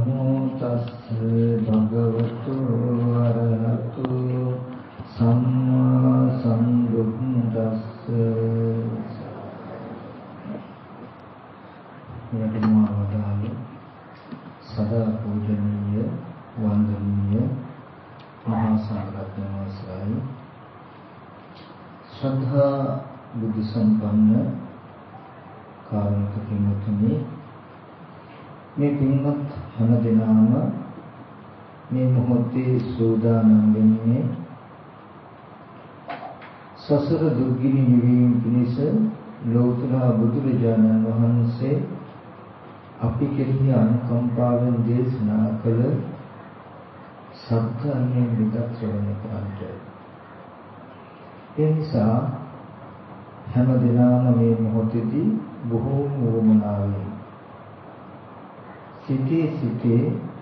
නමෝ තස්ස භගවතු වරහතු සම්මා සම්බුද්දස්ස යතුමාවදාලු සදා පූජනීය වන්දනීය මහා සංඝරත්නය අවසරයි ශ්‍රද්ධා බුද්ධ සම්පන්න කාරුණික පින්වත්නි මේ පින්වත් හැම දිනම මේ මොහොතේ සූදානම් වෙන්නේ සසර දුක්ගිනි නිවීම පිණිස ලෞතර බුදුරජාණන් වහන්සේ අපි කෙරෙහි අනුකම්පාවෙන් දේශනා කළ සත්‍යයෙන් විදක් ශ්‍රවණය කරන්නට. ඒ නිසා හැම දිනම මේ මොහොතේදී බොහෝ වමනාවෙන් සිටේ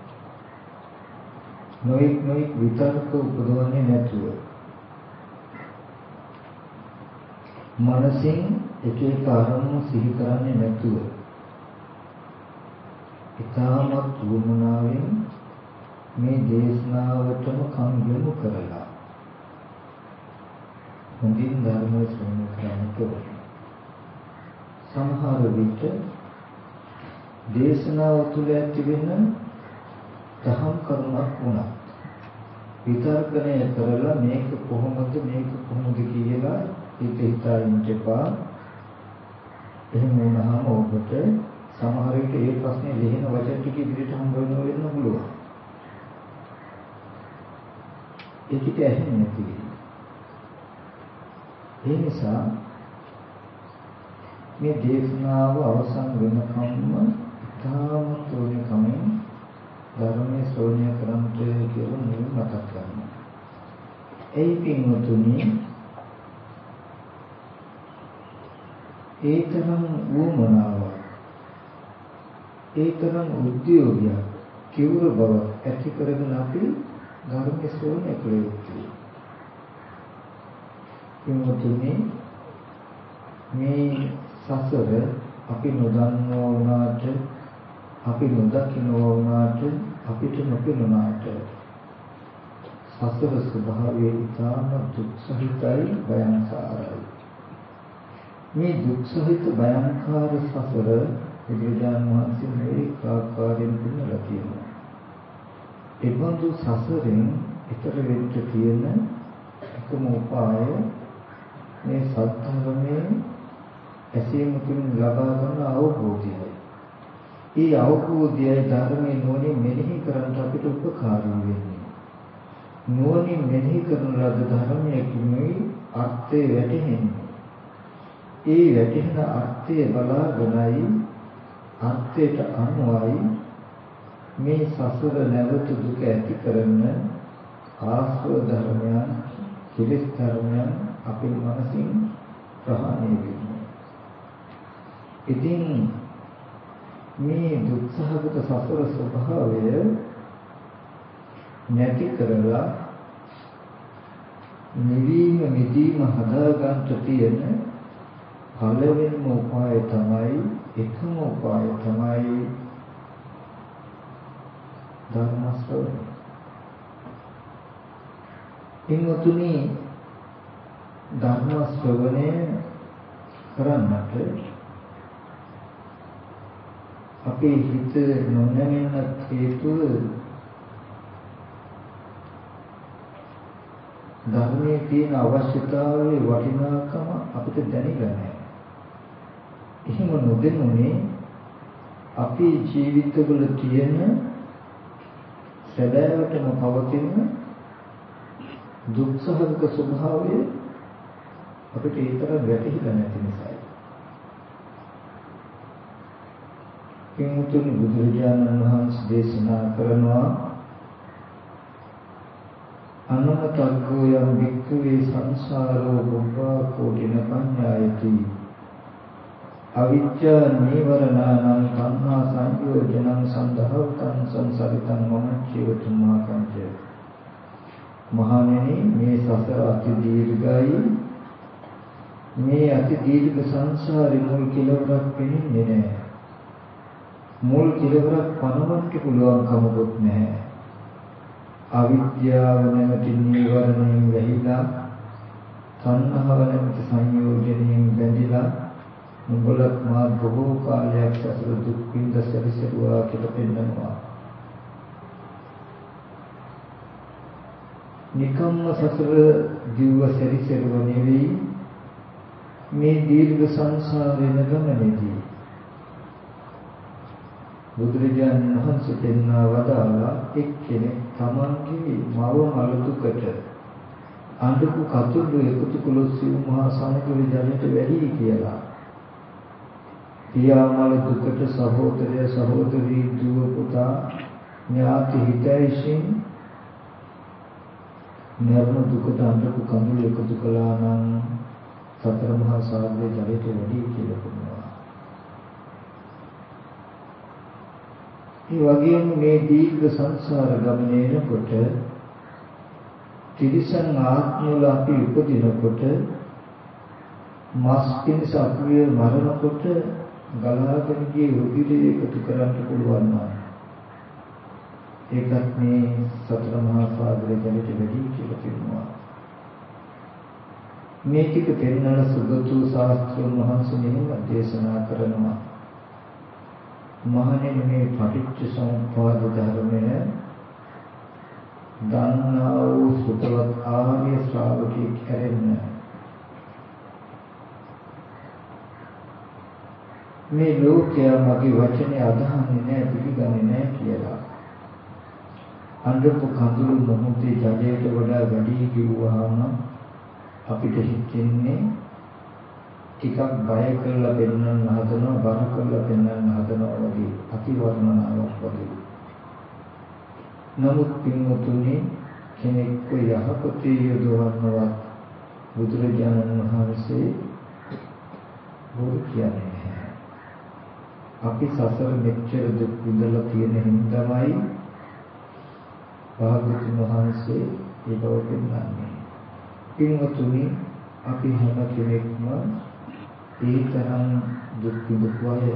නොඑක් විතර්ක උපදවන්නේ නැතුව මනසින් එක එක අරමුණු සිහි කරන්නේ නැතුව ඉතාමත් වමනාවෙන් මේ දේශනාවටම කන් යොමු කරලා හොඳින් ධර්මය ශ්‍රවණය කරන්නට ඕනේ. සමහර විට දේශනාව තුළ ඇතිවෙන දහම් කරුණක් වුණා විතර්කණය කරලා මේක කොහොමද කියලා හිතා ඉන්න එපා. එහෙම වුණාම ඔබට සමහර විට ඒ ප්‍රශ්නේ ලියන වචන ටික ඉදිරියට හම්බ වෙන්න පුළුවන්. ඒකට ඇහෙන්නේ නැති. ඒ නිසා මේ දේශනාව අවසන් වෙනකම්ම ඉතාමත් ඕනෙකමින් ධර්මයේ ශ්‍රවණය කරන්නට කියලා මුලින් මතක් කරනවා. ඒ පින්වතුනි ඒතරම් වුමනාවක් ඒතරම් උද්‍යෝගයක් කිවුර බව ඇති කරගෙන අපි ධර්මයේ ශ්‍රවණය කළ යුතුයි. පින්වතුනි මේ සසර අපි නොදන්නවා වුණාට අපි නොදකින්නවා වුණාට අපිට නොපෙනුනාට සසර ස්වභාවය ඉතාම දුක් සහිතයි භයංකාරයි. මේ දුක් සහිත භයංකාර සසර බුදුරජාණන් වහන්සේ මේ ආකාරයෙන් පෙන්වලා තියෙනවා. ඒ බඳු සසරෙන් ඈතර වෙන්න තියෙන එකම උපාය මේ සත්‍යධර්මයේ ඇසීම තුළින් ලබා ගන්න අවබෝධයයි. ඒ අවබෝධයයි ධර්මයේ නුවණින් මෙනෙහි කරන්න අපිට උපකාරී වෙන්නේ. නුවණින් මෙනෙහි කරන ලද ධර්මයේ කිමයි අර්ථය වැටහෙන්නේ. ඒ වැටෙන අර්ථය බලාගෙනයි අර්ථයට අනුවයි මේ සසර නැවත දුක ඇති කරන ආශ්‍රව ධර්මයන් කෙලෙස් ධර්මයන් අපේ මනසින් ප්‍රහාණය වෙනවා. ඉතින් මේ දුක්සහගත සසර ස්වභාවය නැති කරලා නිවීම මිදීම හදාගන්න තියෙන පළවෙනිම උපාය තමයි එකම උපාය තමයි ධර්ම ශ්‍රවණය. පින්වතුනි ධර්ම ශ්‍රවණය කරන්නට අපේ හිත නොනැමෙන හේතුව ධර්මයේ තියෙන අවශ්‍යතාවයේ වටිනාකම අපිට දැනෙන්නේ නැහැ. එහෙම නොදෙනුනේ අපේ ජීවිතවල තියෙන සැබෑවටම පවතින දුක්සහගත ස්වභාවය අපිට ඒතර වැටහිලා නැති නිසායි. පින්තුනි බුදුරජාණන් වහන්සේ දේශනා කරනවා අනමතග්ගෝ යම් වික්ඛවේ සංසාරෝ බුද්ධා කෝටින පඤ්ඤායති අවිච්ඡා නීවරණානං තණ්හා සංයෝජනං සන්දහවතං සංසරිතං මොහච්චේවතුමා කංච. මහණෙනි මේ සසර අති දීර්ඝයි. මේ අති දීර්ඝ සංසාරේ මුල් කෙලවරක් පෙනෙන්නේ නැහැ. මුල් කෙලවරක් පනවන්න පුළුවන් කමකුත් නැහැ. අවිද්‍යාව නැමැති නීවරණයෙන් වැහිලා තණ්හාව නැමැති සංයෝජනයෙන් බැඳිලා නුඹලත් මා බොහෝ කාලයක් සසර දුක් විඳ සැරිසරුවා කියලා පෙන්නනවා. නිකම්ම සසර දිව්ව සැරිසරුව නෙවෙයි මේ දීර්ඝ සංසාරේ ගමනේදී බුදුරජාණන් වහන්සේ පෙන්වා වදාළා එක්කෙනෙක් තමන්ගේ මව මල දුකට අඬපු කතුළු එකතු කළොත් සිව් මහා සමුද්‍රය ජලයට වැඩි කියලා. පියා මල දුකට සහෝදරය සහෝදරී දුව පුතා ඥාති හිතයිසින් නර්ම දුකට අඬපු කඳුළු එකතු කළා නම් සතර මහා සාගරයේ ජලයට වැඩි කියලා කියනවා. ඒ වගේම මේ දීර්ඝ සංසාර ගමනේනකොට තිරිසන් ආත්මවල අපි උපදිනකොට මස් පිණිස අපේ මරණකොට ගලාගෙන ගිය රුධිරය එකතු කරන්න පුළුවන් නම් ඒකත් මේ සතර මහා සාගරයේ ජලයට වැඩි කියලා කියනවා. මේ ටික පෙන්වන සුගතු ශාස්ත්‍රඥ වහන්සේ මෙහෙම දේශනා කරනවා. මහණෙනි මේ පටිච්ච සමුප්පාද ධර්මය දන්නා වූ සුතවත් ආර්ය ශ්‍රාවකෙක් හැරෙන්න මේ ලෝකයා මගේ වචනේ අදහන්නේ නැහැ පිළිගන්නේ නැහැ කියලා. අඬපු කඳුළු මොහොතේ ජලයට වඩා වැඩි කිව්වහම අපිට හිතෙන්නේ ටිකක් බය කරලා පෙන්වන්න හදනවා බර කරලා පෙන්වන්න හදනවා වගේ අතිවර්ණනාවක් වගේ. නමුත් පින්වතුනි කෙනෙක්ව යහපතේ යොදවන්නවත් බුදුරජාණන් වහන්සේ බොරු කියන්නේ නැහැ. අපි සසර මෙච්චර දුක් විඳලා තියෙන හින්දාමයි භාග්‍යවතුන් වහන්සේ ඒ බව පෙන්වන්නේ. පින්වතුනි අපි හැම කෙනෙක්ම ඒ තරම් දුක් විඳපු අය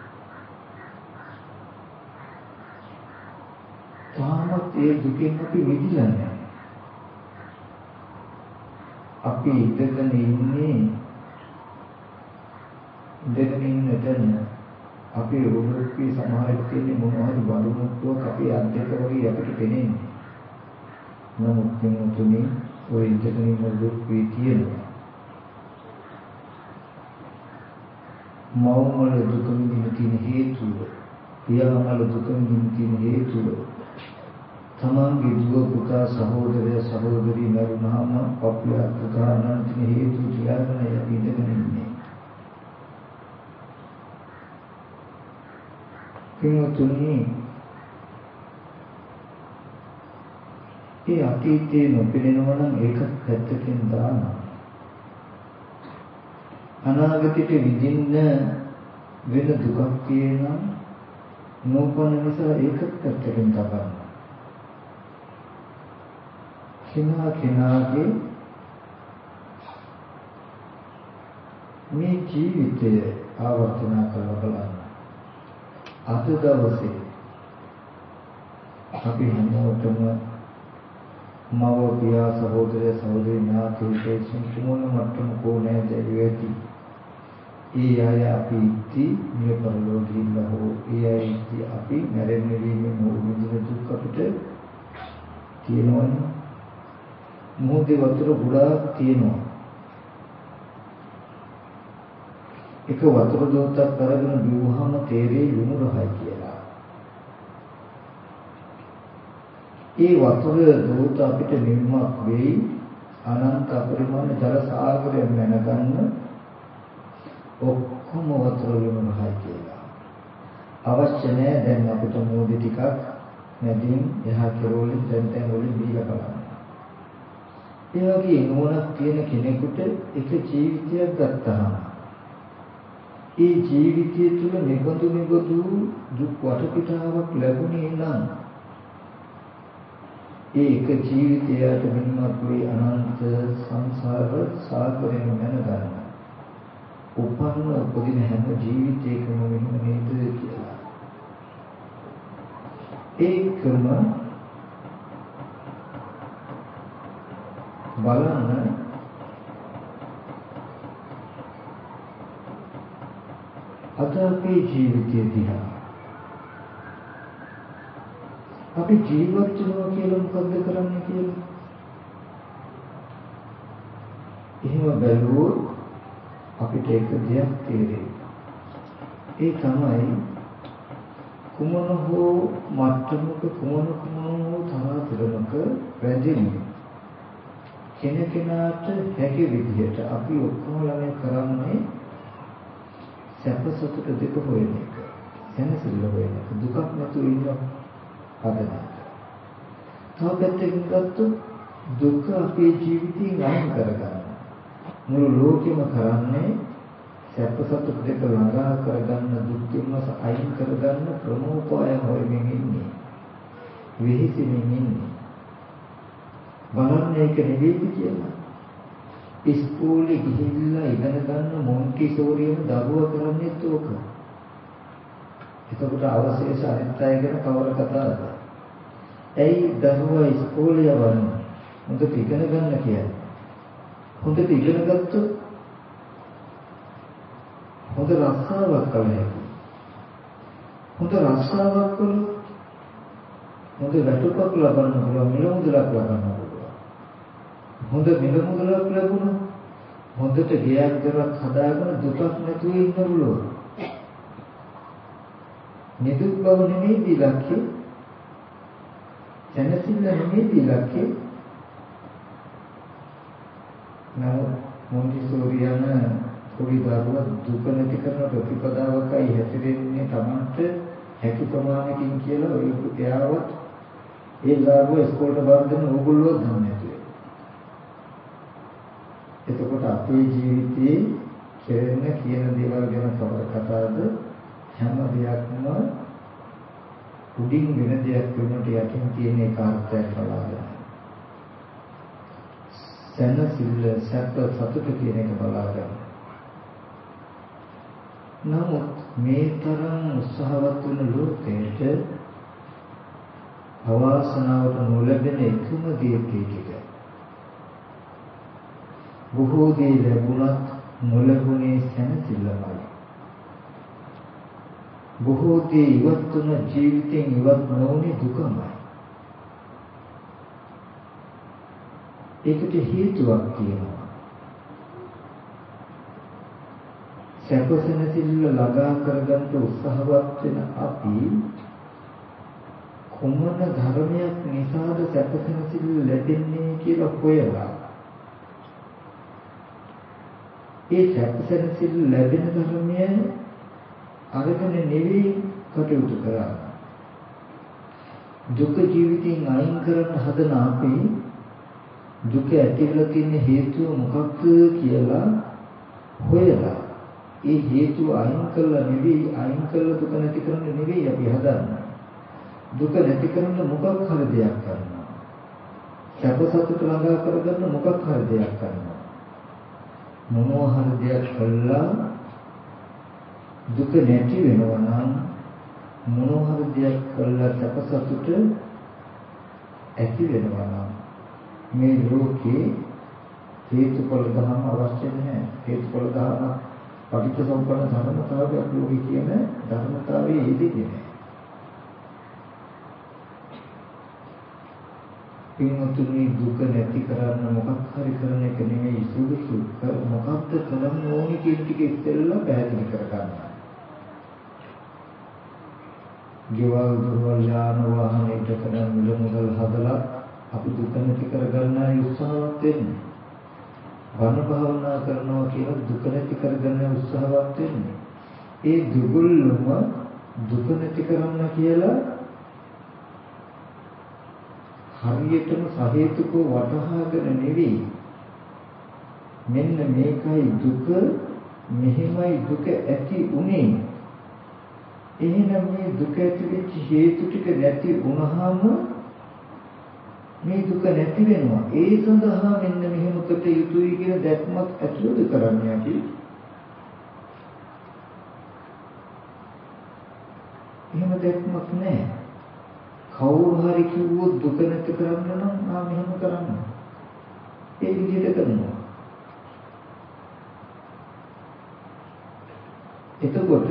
තාමත් ඒ දුකෙන් අපි මිදිලා නැහැ. අපි ඉඳගෙන ඉන්න තැන අපේ රෝගී සමහරක් තියෙන මොනවද බලමුත්තුවක් අපේ අද්දක වගේ අපිට පෙනෙන්නේ. නමුත් තුනේ ඔය ඉඳගෙන ඉන්න දුක් වේ තියෙනවා. මවමල දුක විඳින තියෙන හේතුව, පියාමල දුක විඳින තියෙන හේතුව, තමන්ගේ දුව පුතා සහෝදරය සහෝදරී මරුණාම අපේ අත්කාරණ තියෙන හේතු තියාගෙන අපි ඉඳගෙන ඉන්නේ. පින්වතුනි ඒ අතීතයේ නොපෙනෙනවා නම් ඒක පැත්තකින් දානවා. අනාගතයට විඳින්න වෙන දුකක් තියෙනවා නෝපන නිසා ඒක පැත්තකින් දානවා. කෙනාගේ මේ ජීවිතය ආවර්තන කරලා බලන්න. අද දවසේ අපි හැමෝටම මව පියා සහෝදර සහෝදරි ඥාතිකේ සිංහමන මට්ටම කෝණය දෙවියති. ඒ අය අපි ඉති මේ පරලෝකීන් ලහෝ ඒ අය ඉති අපි මැරෙන්න වීමේ මොහොතේ දුක් අපිට තියෙනවනේ. මොහොතේ වතුර ගොඩාක් තියෙනවා. එක වතුර දෝතක් අරගෙන බිව්වහම තේරෙයි ලුණු රහයි කියලා. ඒ වතුර දෝත අපිට නිර්මාක් වෙයි අනන්ත අපරිමාණ ජල සාගරයක් මැනගන්න ඔක්කොම වතුර ලුණු රහයි කියලා. අවශ්‍ය නැහැ දැන් අපිට මොහොත ටිකක් නැදින් එහා කෙරෝලෙන් දැන් වලින් බීලා බලන්න. ඒ වගේ නුවණක් තියෙන කෙනෙකුට එක ජීවිතයක් ගත්තාම ඒ ජීවිතය තුළ නිබඳු දුක් වටපිටාවක් ලැබුණේ නම් ඒ එක ජීවිතයට මිනිමත් වේ අනන්ත සංසාර සාගරයෙන් මැනගන්න. උපදින හැම ජීවිතයකම මෙහෙම නේද කියලා. ඒකම බලන්න අද අපේ ජීවිතය දිහා අපි ජීවත් වෙනවා කියලා මොකද්ද කරන්නේ කියලා එහෙම බැලුවොත් අපිට එක දෙයක් තේරෙයි. ඒ තමයි කුමන හෝ මට්ටමක කුමන හෝ තරතරමක වැදෙන්නේ. කෙනෙකුට හැකි විදිහට අපි ඔක්කොම ළමයි කරන්නේ සැප සතුට දෙක හොයන එක. සැනසෙල්ල හොයන එක. දුකක් නැතුව ඉන්න හදන. තව පැත්තකින් ගත්තොත් දුක අපේ ජීවිතයෙන් අයින් කරගන්න. මුළු ලෝකෙම කරන්නේ සැප සතුට දෙක ළඟා කරගන්න දුක් දුන්නස අයින් කරගන්න ක්‍රමෝපාය හොයමින් ඉන්නේ. විහිසෙමින් ඉන්නේ. බලන්නේ ඒක නෙවෙයි කියලා. ඉස්කෝලේ ගිහිල්ලා ඉගෙන ගන්න මොන්ටිසෝරියම දරුවා කරන්නේ ඒක. එතකොට අවශේෂ අනිත් අය ගැන කවර කතාවද? ඇයි දරුවා ඉස්කෝලේ යවන්නේ? හොඳට ඉගෙන ගන්න කියන්නේ. හොඳට ඉගෙන ගත්තොත් හොඳ රස්සාවක් කළ හැකියි. හොඳ රස්සාවක් කළොත් හොඳ වැටුපක් ලබන්න පුළුවන්, මිල මුදලක් ලබන්න පුළුවන්. හොඳ මිල මුදලක් ලැබුණොත් හොඳට ගියක් දරක් හදාගෙන දුකක් නැතුව ඉන්න පුළුවන්. නිදුක් බව නෙමෙයි ඉලක්කය. සැනසෙල්ල නෙමෙයි ඉලක්කය. නමුත් මොන්ටිසෝරියන පොඩි දරුවා දුක නැති කරන ප්‍රතිපදාවකයි හැසිරෙන්නේ Tamanට හැකි ප්‍රමාණයකින් කියලා ඔය එයාවත් ඒ දරුවා ඉස්කෝලේට බාර දෙන ඕගොල්ලෝ දන්නේ නැතුව. එතකොට අපේ ජීවිතයේ කෙරෙන කියන දේවල් ගැන කතාවද හැම දෙයක්ම උඩින් වෙන දෙයක් වෙනට යටින් තියෙන ඒකාර්ථයක් බලාගෙන. සැනසෙල්ල සැප සතුට කියන එක බලාගෙන. නමුත් මේ තරම් උත්සාහවත් වන ලෝකයට අවාසනාවට නොලැබෙන එකම දේ ටික. බොහෝ දේ ලැබුණත් නොලැබුණේ සැනසෙල්ලමයි. බොහෝ දේ ඉවත් වුණ ජීවිතෙන් ඉවත් නොවුනේ දුකමයි. ඒකට හේතුවක් තියෙනවා. සැපසෙනසිල්ල ළඟා කරගන්න උත්සාහවත් වෙන අපි කුමන ධර්මයක් නිසාද සැපසෙනසිල්ල ලැබෙන්නේ කියලා හොයලා ඒ සැපසෙනසිල්ල ලැබෙන ධර්මය අරගෙන නෙවෙයි කටයුතු කරන්නේ. දුක ජීවිතෙන් අයින් කරන්න හදන අපි දුක ඇතිවලා තියෙන හේතුව මොකක්ද කියලා හොයලා ඒ හේතුව අයින් කළා නෙවෙයි අයින් කළා දුක නැති කරන්න නෙවෙයි අපි හදන්නේ. දුක නැති කරන්න මොකක් හරි දෙයක් කරනවා. සැප සතුට ළඟා කරගන්න මොකක් හරි දෙයක් කරනවා. මොනවා හරි දෙයක් කළා දුක නැති වෙනවා නම් මොනවා හරි දෙයක් කළා සැප සතුට ඇති වෙනවා නම් මේ ලෝකේ හේතුඵල ධර්ම අවශ්‍ය නැහැ. හේතුඵල ධර්ම පටිච්චසමුප්පන්න ධර්මතාවය ලෝකේ කියන ධර්මතාවයේ යෙදෙන්නේ නැහැ. පින්වතුනි දුක නැති කරන්න මොකක් හරි කරන එක නෙමෙයි සුදුසු මොකක්ද කරන්න ඕනේ කියන ටික ඉස්සෙල්ලා පැහැදිලි කරගන්න. ගෙවල් දොරවල් යාන වාහන ඉදකඩ මිල මුදල් හදලා අපි දුක නැති කරගන්න උත්සාහවත් වෙන්නේ. වන භාවනා කරනවා කියලා දුක නැති කරගන්න උත්සාහවත් වෙන්නේ. ඒ දුගුල්ලම දුක නැති කරන්න කියලා හරියටම සහේතුකව වටහාගෙන නෙවෙයි. මෙන්න මේකයි දුක, මෙහෙමයි දුක ඇති උනේ. එහෙනම් මේ දුක ඇති වෙච්ච හේතු ටික නැති වුණාම මේ දුක නැති වෙනවා. ඒ සඳහා මෙන්න මෙහෙම කොට යුතුයි කියන දැක්මක් ඇතුළත කරන්නේ අපි. එහෙම දැක්මක් නැහැ. කවුරු හරි කිව්වොත් දුක නැති කරන්න නම් මෙහෙම කරන්න. ඒ විදිහට කරනවා. එතකොට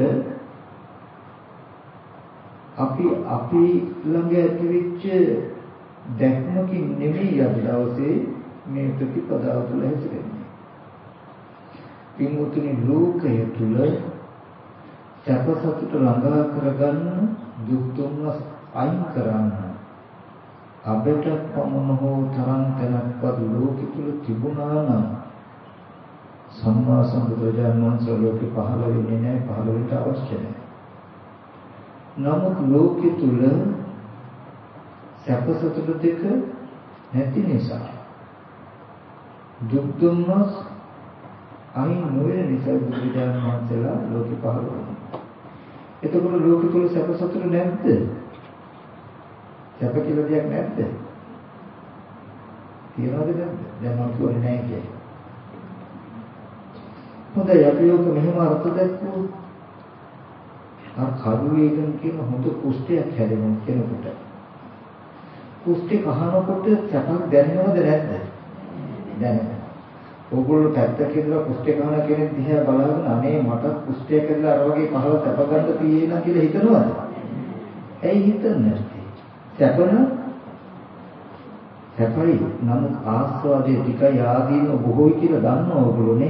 අපි ළඟ ඇතිවෙච්ච දැක්මකින් නෙමෙයි අද දවසේ මේ ප්‍රතිපදාව තුළ හැසිරෙන්නේ. පින්වතුනි ලෝකය තුළ සැප සතුට ළඟා කරගන්න දුක් දුම්නස් අයින් කරන්න අපට පමණ හෝ තරම් තැනක්වත් ලෝකෙ තුල තිබුණා නම් සම්මා සම්බුදුරජාණන් වහන්සේ ලෝකෙ පහළ වෙන්නේ නැහැ, පහළ වෙන්න අවශ්‍ය නැහැ. නමුත් ලෝකෙ තුල සැප සතුට දෙක නැති නිසා දුක් දුම්නස් අයින් නොවන නිසා බුදුරජාණන් වහන්සේලා ලෝකෙ පහළ වුණා. එතකොට ලෝකෙ තුල සැප සතුට නැද්ද? සැප කියලා දෙයක් නැද්ද? තියනවද නැද්ද? දැන් මම කියන්නේ නැහැ කියන්නේ. හොඳයි අපි ඔක මෙහෙම අර්ථ දැක්වුවොත් අර කරුවේගන් කියන හොඳ කුෂ්ඨයක් හැදෙනවා කෙනෙකුට. කුෂ්ඨේ කහනකොට සැපක් දැනෙනවද නැද්ද? දැනෙනවා. ඕගොල්ලෝ පැත්තක ඉඳලා කුෂ්ඨේ කහන කෙනෙක් දිහා බලාගෙන අනේ මට කුෂ්ඨය කියලා අර වගේ පහළ සැප ගන්න තියෙනවා කියලා හිතනවද? ඇයි හිතන්නේ? සැපන සැපයි නමුත් ආස්වාදයේ ටිකයි ආදීන බොහෝයි කියලා දන්නව ඕගොල්ලෝනේ.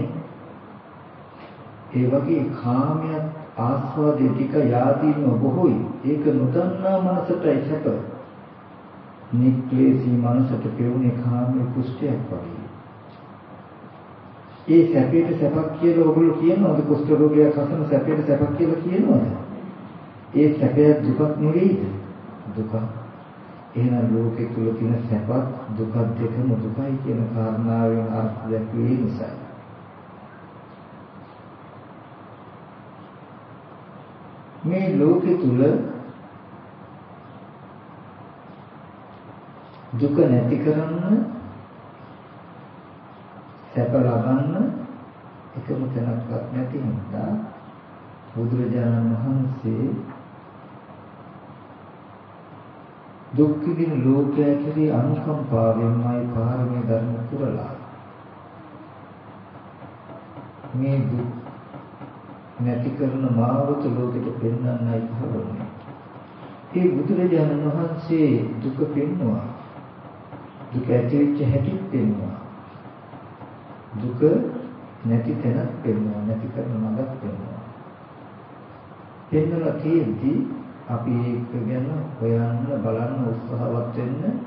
ඒ වගේ කාමයක් ආස්වාදයේ ටිකයි ආදීන බොහෝයි. ඒක නොදන්නා මනසටයි සැප. නික්ලේශී මනසට පෙවුනේ කාමයේ කුෂ්ඨයක් වගේ. ඒ සැපයට සැපක් කියලා ඕගොල්ලෝ කියනවාද? කුෂ්ඨ රෝගයක් හසන සැපයට සැපක් කියලා කියනවාද? ඒ සැපය දුකක් නෙවෙයිද? දුක. එහෙනම් ලෝකේ තුල තියෙන සැපත් දුක දෙකම දුකයි කියන කාරණාවෙන් අර්ථ දැක්වේ නිසා. මේ ලෝකේ තුල දුක නැති කරන්න සැප ලබන්න එකම තැනක්වත් නැති නිසා බුදුරජාණන් වහන්සේ දුක් විඳින ලෝකයා කෙරෙහි අනුකම්පාවෙන්මයි පාරමී ධර්ම පුරලා මේ දුක් නැති කරන මාවත ලෝකෙට පෙන්වන්නයි පහළොන්නේ. ඒ බුදුරජාණන් වහන්සේ දුක පෙන්වුවා. දුක ඇතිවෙච්ච හැටි පෙන්වුවා. දුක නැති තැනක් පෙන්වුවා. නැති කරන මඟක් පෙන්වුවා. පෙන්වලා තියෙද්දී අපි ඒක ගැන හොයන්න බලන්න උත්සාහවත් වෙන්න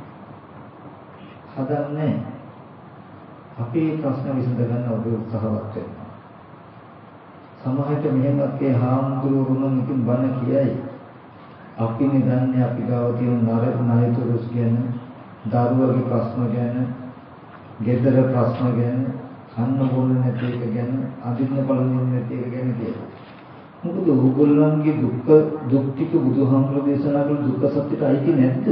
හදන්නේ. අපේ ප්‍රශ්න විසඳ ගන්න ඔබ උත්සාහවත් වෙන්න. සමහරට මෙහෙමත් ඒ හාමුදුරුවෝ ඉතින් බණ කියයි. අපිනේ දන්නේ අපි ගාව තියෙන ණයතුරුස් ගැන, දරුවගේ ප්‍රශ්න ගැන, ගෙදර ප්‍රශ්න ගැන, කන්න බොන්න නැති එක ගැන, අදින්න බලන්නේ නැති එක ගැන කියලා. මොකද ඕගොල්ලන්ගේ දුක් ටික බුදුහාමුදුරුවෝ දේශනා කළ දුක්ඛ සත්‍යයට අයිති නැද්ද?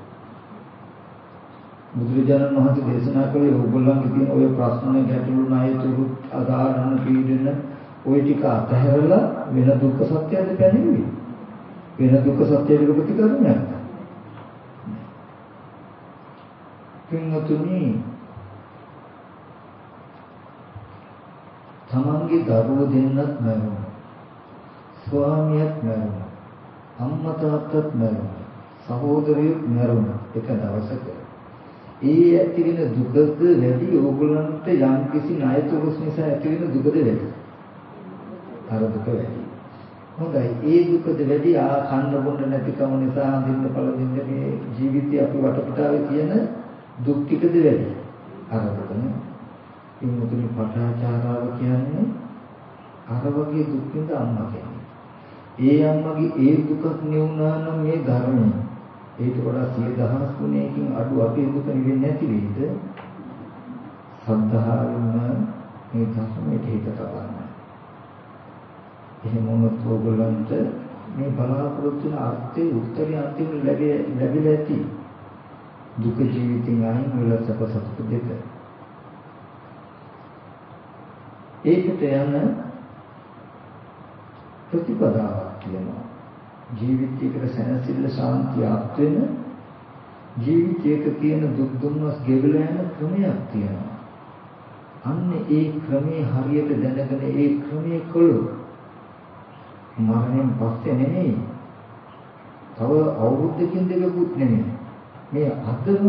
බුදුරජාණන් වහන්සේ දේශනා කළේ ඕගොල්ලන්ගේ තියෙන ওই ප්‍රශ්න ගැටලු ණයතුරු අදාහරණ පීඩන ওই ටික අතහැරලා වෙන දුක්ඛ සත්‍යයද පැනෙන්නේ? වෙන දුක්ඛ සත්‍යයක ප්‍රතිකරණයක්. පින්වතුනි තමන්ගේ දරුවෝ දෙන්නත් මරුණා. ස්වාමියාත් මරුණා. අම්මා තාත්තත් මරුණා. සහෝදරයොත් මරුණා. එක දවසක ඒ ඇතිවෙන දුකද වැඩි ඕගොල්ලන්ට යම් කිසි ණයතුරුස් නිසා ඇතිවෙන දුකද වැඩි? අර දුක වැඩි. හොඳයි ඒ දුකද වැඩි කන්න බොන්න නැතිකම නිසා අඳින්න පළඳින්න මේ ජීවිතය අපි වටපිටාවේ තියෙන දුක් ටිකද වැඩි. අර දුකනේ. ඉන්මුතුනි පටාචාරාව කියන්නේ අර වගේ දුක් විඳ අම්මා කෙනෙක්. ඒ අම්මගේ ඒ දුකක් නෙවුනා නම් මේ ධර්මය ඊට වඩා 100,000 ගුණයකින් අඩු අපේ දුක නිවෙන්නේ නැති වෙයිද? සද්ධාවෙන්ම මේ ධර්මයට හිත තබන්න. එහෙම වුණොත් ඕගොල්ලන්ට මේ බලාපොරොත්තු වෙන අර්ථයේ උත්තරي අන්තිම ලැබිලා ඇති. දුක ජීවිතෙන් අයින් වෙලා සැප සතුට දෙක. ඒකට යන ප්‍රතිපදාවක් කියනවා. ජීවිතයකට සැනසෙල්ල ශාන්තිය අත් වෙන ජීවිතයක තියෙන දුක් දුම්නස් ගෙවලා යන ක්‍රමයක් තියෙනවා. අන්න ඒ ක්‍රමේ හරියට දැනගෙන ඒ ක්‍රමයේ කළොත් මරණයෙන් පස්සේ නෙමෙයි. තව අවුරුද්දකින් දෙකකුත් නෙමෙයි. මේ අදම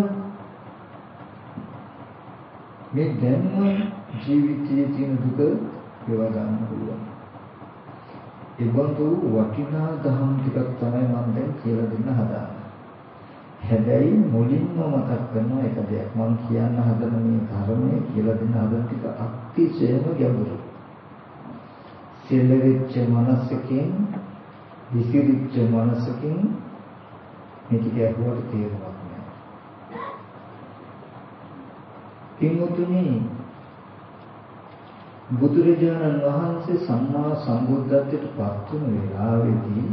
මේ දැන්ම ජීවිතයේ තියෙන දුක ගෙවා ගන්න පුළුවන්. ඒ බඳු වටිනා දහම් ටිකක් තමයි මම දැන් කියලා දෙන්න හදාන්නේ. හැබැයි මුලින්ම මතක් කරන එක දෙයක් මම කියන්න හදන මේ ධර්මයේ කියලා දෙන්න හදන ටික අතිශයම ගැඹුරුයි. සෙලෙච්ච මනසකින් විසිරිච්ච මනසකින් මේක ගැඹුරට තේරුමක් නෑ. පින්වතුනි බුදුරජාණන් වහන්සේ සම්මා සම්බුද්ධත්වයට පත් වුණ වෙලාවේදී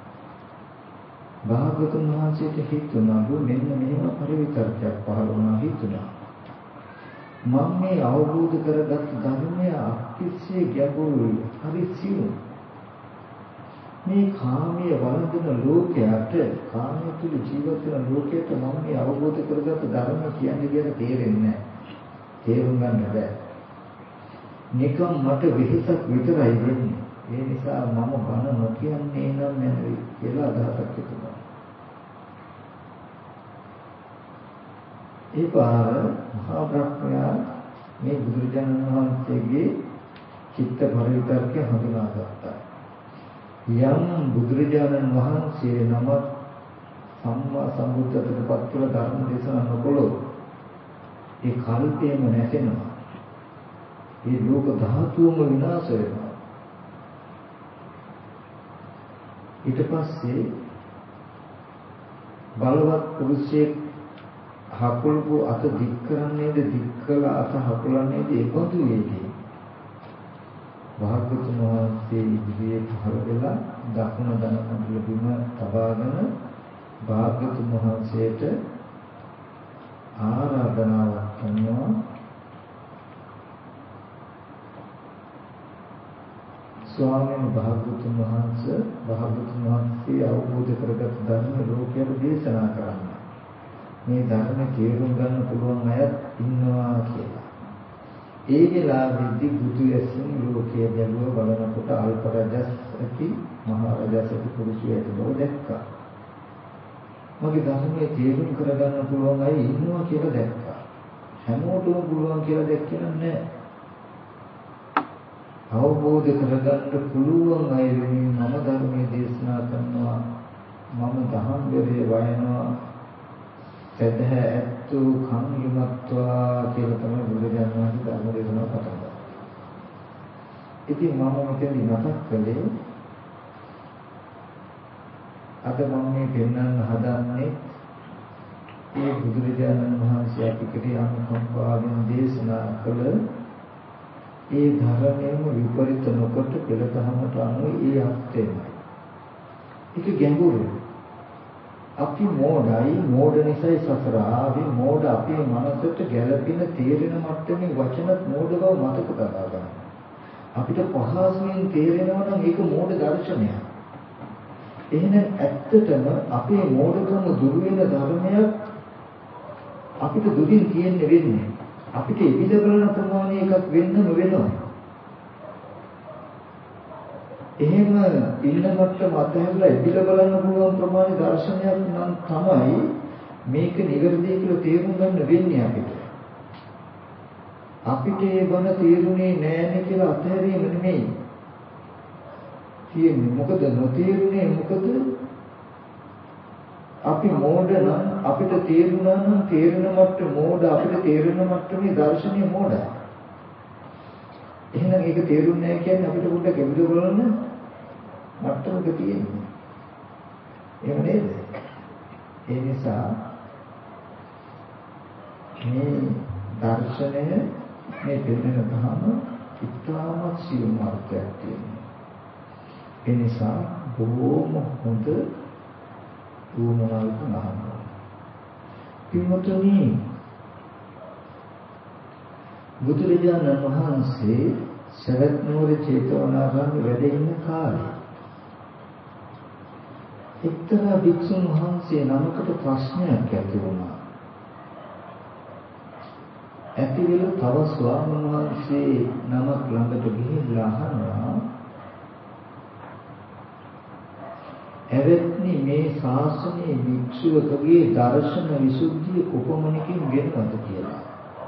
භාගතුන් වහන්සේට හිතුණා මෙන්න මෙහෙම පරිවිතර්කයක් පහළ වුණා හිතුණා. මම මේ අවබෝධ කරගත් ධර්මය අතිශය ගැඹුරුයි හරි සියුම්. මේ කාමයේ වළඳන ලෝකයට කාමයේ තුල ජීවත් වෙන ලෝකයට මම මේ අවබෝධ කරගත් ධර්ම කියන්නේ කියලා තේරෙන්නේ නැහැ. තේරුම් ගන්න බැහැ. නිකම් මට වෙහසක් විතරයි වෙන්නේ. ඒ නිසා මම බන නොකියන්නේ නම් නෑ කියලා අදහසක් තිබුණා. ඒ පාර මහා බ්‍රහ්මයා මේ බුදුරජාණන් වහන්සේගේ චිත්ත පරිවිතර්කය හඳුනාගත්තා. යම් බුදුරජාණන් වහන්සේ නම සම්මා සම්බුද්ධත්වයට පත් කළ ධර්ම දේශනා නොකළොත් ඒ කල්පයම නැසෙනවා. මේ ලෝක ධාතුවම විනාශ වෙනවා. ඊට පස්සේ බලවත් පුරුෂයෙක් හකුල්පු අත දික් කරන්නේද දික් කළ අත හකුලන්නේද ඒකතු වේදී භාග්‍යවතුන් වහන්සේ ඉදිරියේ පහළ වෙලා දකුණ දන කඳුල බිම තබාගෙන භාග්‍යවතුන් වහන්සේට ආරාධනාවක් කරනවා. ස්වාමීන් භාග්‍යවතුන් වහන්සේ අවබෝධ කරගත් ධර්ම ලෝකයට දේශනා කරන්න. මේ ධර්ම තේරුම් ගන්න පුළුවන් අය ඉන්නවා කියලා. ඒ වෙලාවේදී බුදු ඇසින් ලෝකයේ බැලුව බලනකොට අල්ප රජස් ඇති මහ රජස් ඇති පුරුෂයෙක් බව දැක්කා. මගේ ධර්මයේ තේරුම් කරගන්න පුළුවන් අය ඉන්නවා කියලා දැක්කා. හැමෝටම පුළුවන් කියලා දැක්කේ නැහැ. අවබෝධ කරගන්න පුළුවන් අය වෙනුවෙන් මම ධර්මයේ දේශනා කරනවා. මම දහම් බෙරේ වයනවා. සදහ ඇත්තු කම් යුමත්වා කියලා තමයි බුදුරජාණන් වහන්සේ ධර්ම දේශනාව පටන් ගත්තේ. ඉතින් මම මෙතනදී මතක් කළේ අද මම මේ පෙන්වන්න හදන්නේ මේ බුදුරජාණන් වහන්සේ අපිට අනුකම්පාවෙන් දේශනා කළ ඒ ධර්මයේම විපරිත නොකොට පෙළදහමට අනුව ඒ අර්ථයයි. ඒක ගැඹුරුයි. අපි මෝඩ නිසායි සසර ආවේ මෝඩ අපේ මනසට ගැළපෙන තේරෙන මට්ටමේ වචනත් මෝඩ බව මතක තබා ගන්න. අපිට පහසුවෙන් තේරෙනවා නම් ඒක මෝඩ දර්ශනයක්. එහෙනම් ඇත්තටම අපේ මෝඩකම දුරු වෙන ධර්මයක් අපිට දුරින් තියෙන්න වෙන්නේ. අපිට ඉවිද බලන ප්‍රමාණය එකක් වෙන්නම වෙනවා. එහෙම ඉන්න මට්ටම අතහැරලා ඉවිද බලන්න පුළුවන් ප්‍රමාණය දර්ශනයක් නම් තමයි මේක නිවැරදි කියලා තේරුම් ගන්න වෙන්නේ අපිට. අපිට ඒ බණ තේරුනේ නෑනේ කියලා අතහැරීම නෙමෙයි. තියෙන්නේ මොකද නොතේරුනේ මොකද? අපි මෝඩ නම් අපිට තේරුණා නම් තේරෙන මට්ටම මෝඩ අපිට තේරෙන මට්ටමේ දර්ශනීය මෝඩයි. එහෙනම් ඒක තේරුන්නේ නැහැ කියන්නේ අපිට පොඩ්ඩක් එවිද බලන්න මට්ටමක තියෙන්නේ. එහෙම නේද? ඒ නිසා මේ දර්ශනය මේ දෙන්න තහම ඉතාමත් සියුම් අර්ථයක් තියෙනවා. ඒ නිසා බොහෝම හොඳ උවමනාවක නහනවා. පින්වතුනි බුදුරජාණන් වහන්සේ සවැත් නුවර චේතවනාරාමයේ වැඩ ඉන්න කාලේ එක්තරා භික්ෂුන් වහන්සේ නමකට ප්‍රශ්නයක් ඇති වුණා. ඇති වෙලා තව ස්වාමීන් වහන්සේ නමක් ළඟට ගිහිල්ලා අහනවා, එවත්නි මේ ශාසනයේ භික්ෂුවකගේ දර්ශන විසුද්ධිය කොපමණකින් වෙනවද කියලා.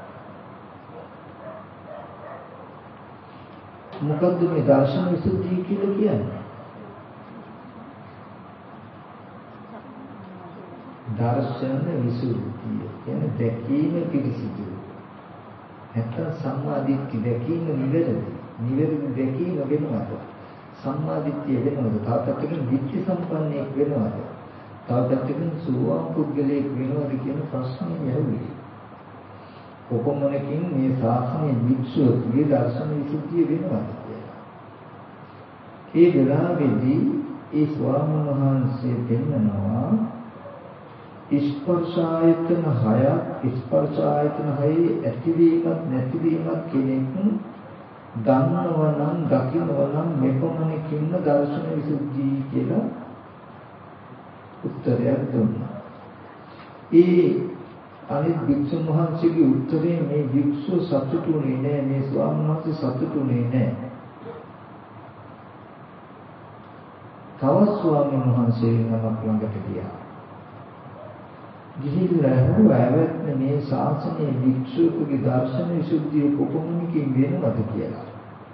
මොකද්ද මේ දර්ශන විසුද්ධිය කියලා කියන්නේ? දර්ශන විසුද්ධිය කියන්නේ දැකීම පිරිසිදු. නැත්නම් සම්මාදිට්ඨි දැකීම නිවැරදි. නිවැරදි දැකීම වෙනවද? සම්මාදිට්ඨිය වෙනවද? තාපත්තකින් විච්ච සම්පන්නයක් වෙනවද? තාපත්තකින් සුවාම් පුද්ගලයෙක් වෙනවද කියන ප්‍රශ්නේ යහුවේ. කොපමණකින් මේ ශාසනයේ භික්ෂුවකගේ දර්ශන විසුද්ධිය වෙනවද කියලා. ඒ වෙලාවේදී ඒ ස්වාමීන් වහන්සේ දෙන්නනවා ස්පර්ශායතන 6ක් ස්පර්ශායතන 6 ඇතිවීමත් නැතිවීමත් කෙනෙක් දන්නවා නම් දකින්නවා නම් මෙපමණකින්ම දර්ශන විසුද්ධිය කියලා උත්තරයක් දුන්නා. ඒ අනිත් භික්ෂුන් වහන්සේගේ උත්තරේ මේ භික්ෂුව සතුටුුනේ නෑ, මේ ස්වාමීන් වහන්සේ සතුටුුනේ නෑ. තවත් ස්වාමීන් වහන්සේ නමක් ළඟට ගියා. ගිහිල්ලා ඇහුවා මේ ශාසනයේ භික්ෂුවකගේ දර්ශන විසුද්ධිය කොපමණකින් වෙනවද කියලා.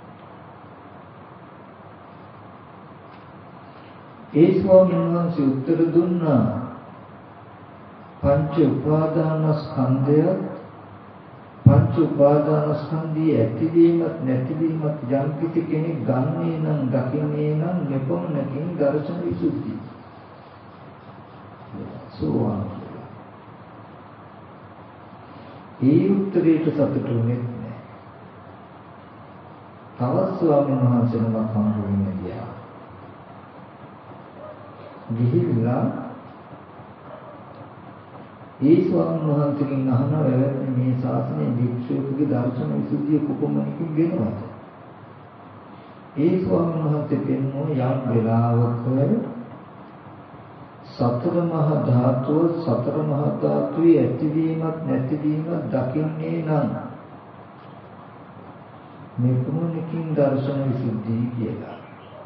ඒ ස්වාමීන් වහන්සේ උත්තර දුන්නා, පංච උපාදානස්කන්ධයේ ඇතිවීමත් නැතිවීමත් යම් කිසි කෙනෙක් ගන්නේ නම් දකින්නේ නම් මෙපමණකින් දර්ශන විසුද්ධිය. සෝවාන්. ඒ උත්තරයට සතුටුුනේ නැහැ. තවත් ස්වාමීන් වහන්සේ නමක් හම්බ වෙන්න ගියා. ගිහිල්ලා ඒ ස්වාමීන් වහන්සේගෙන් අහනවා, මේ ශාසනයේ භික්ෂුවකගේ දර්ශන විසුද්ධිය කොපමණකින් වෙනවද? ඒ ස්වාමීන් වහන්සේ පෙන්වන යම් වෙලාවක සතර මහා ධාතුවේ ඇතිවීමත් නැතිවීමත් දකින්නේ නම් මෙපමණකින් දර්ශන විසුද්ධිය කියලා.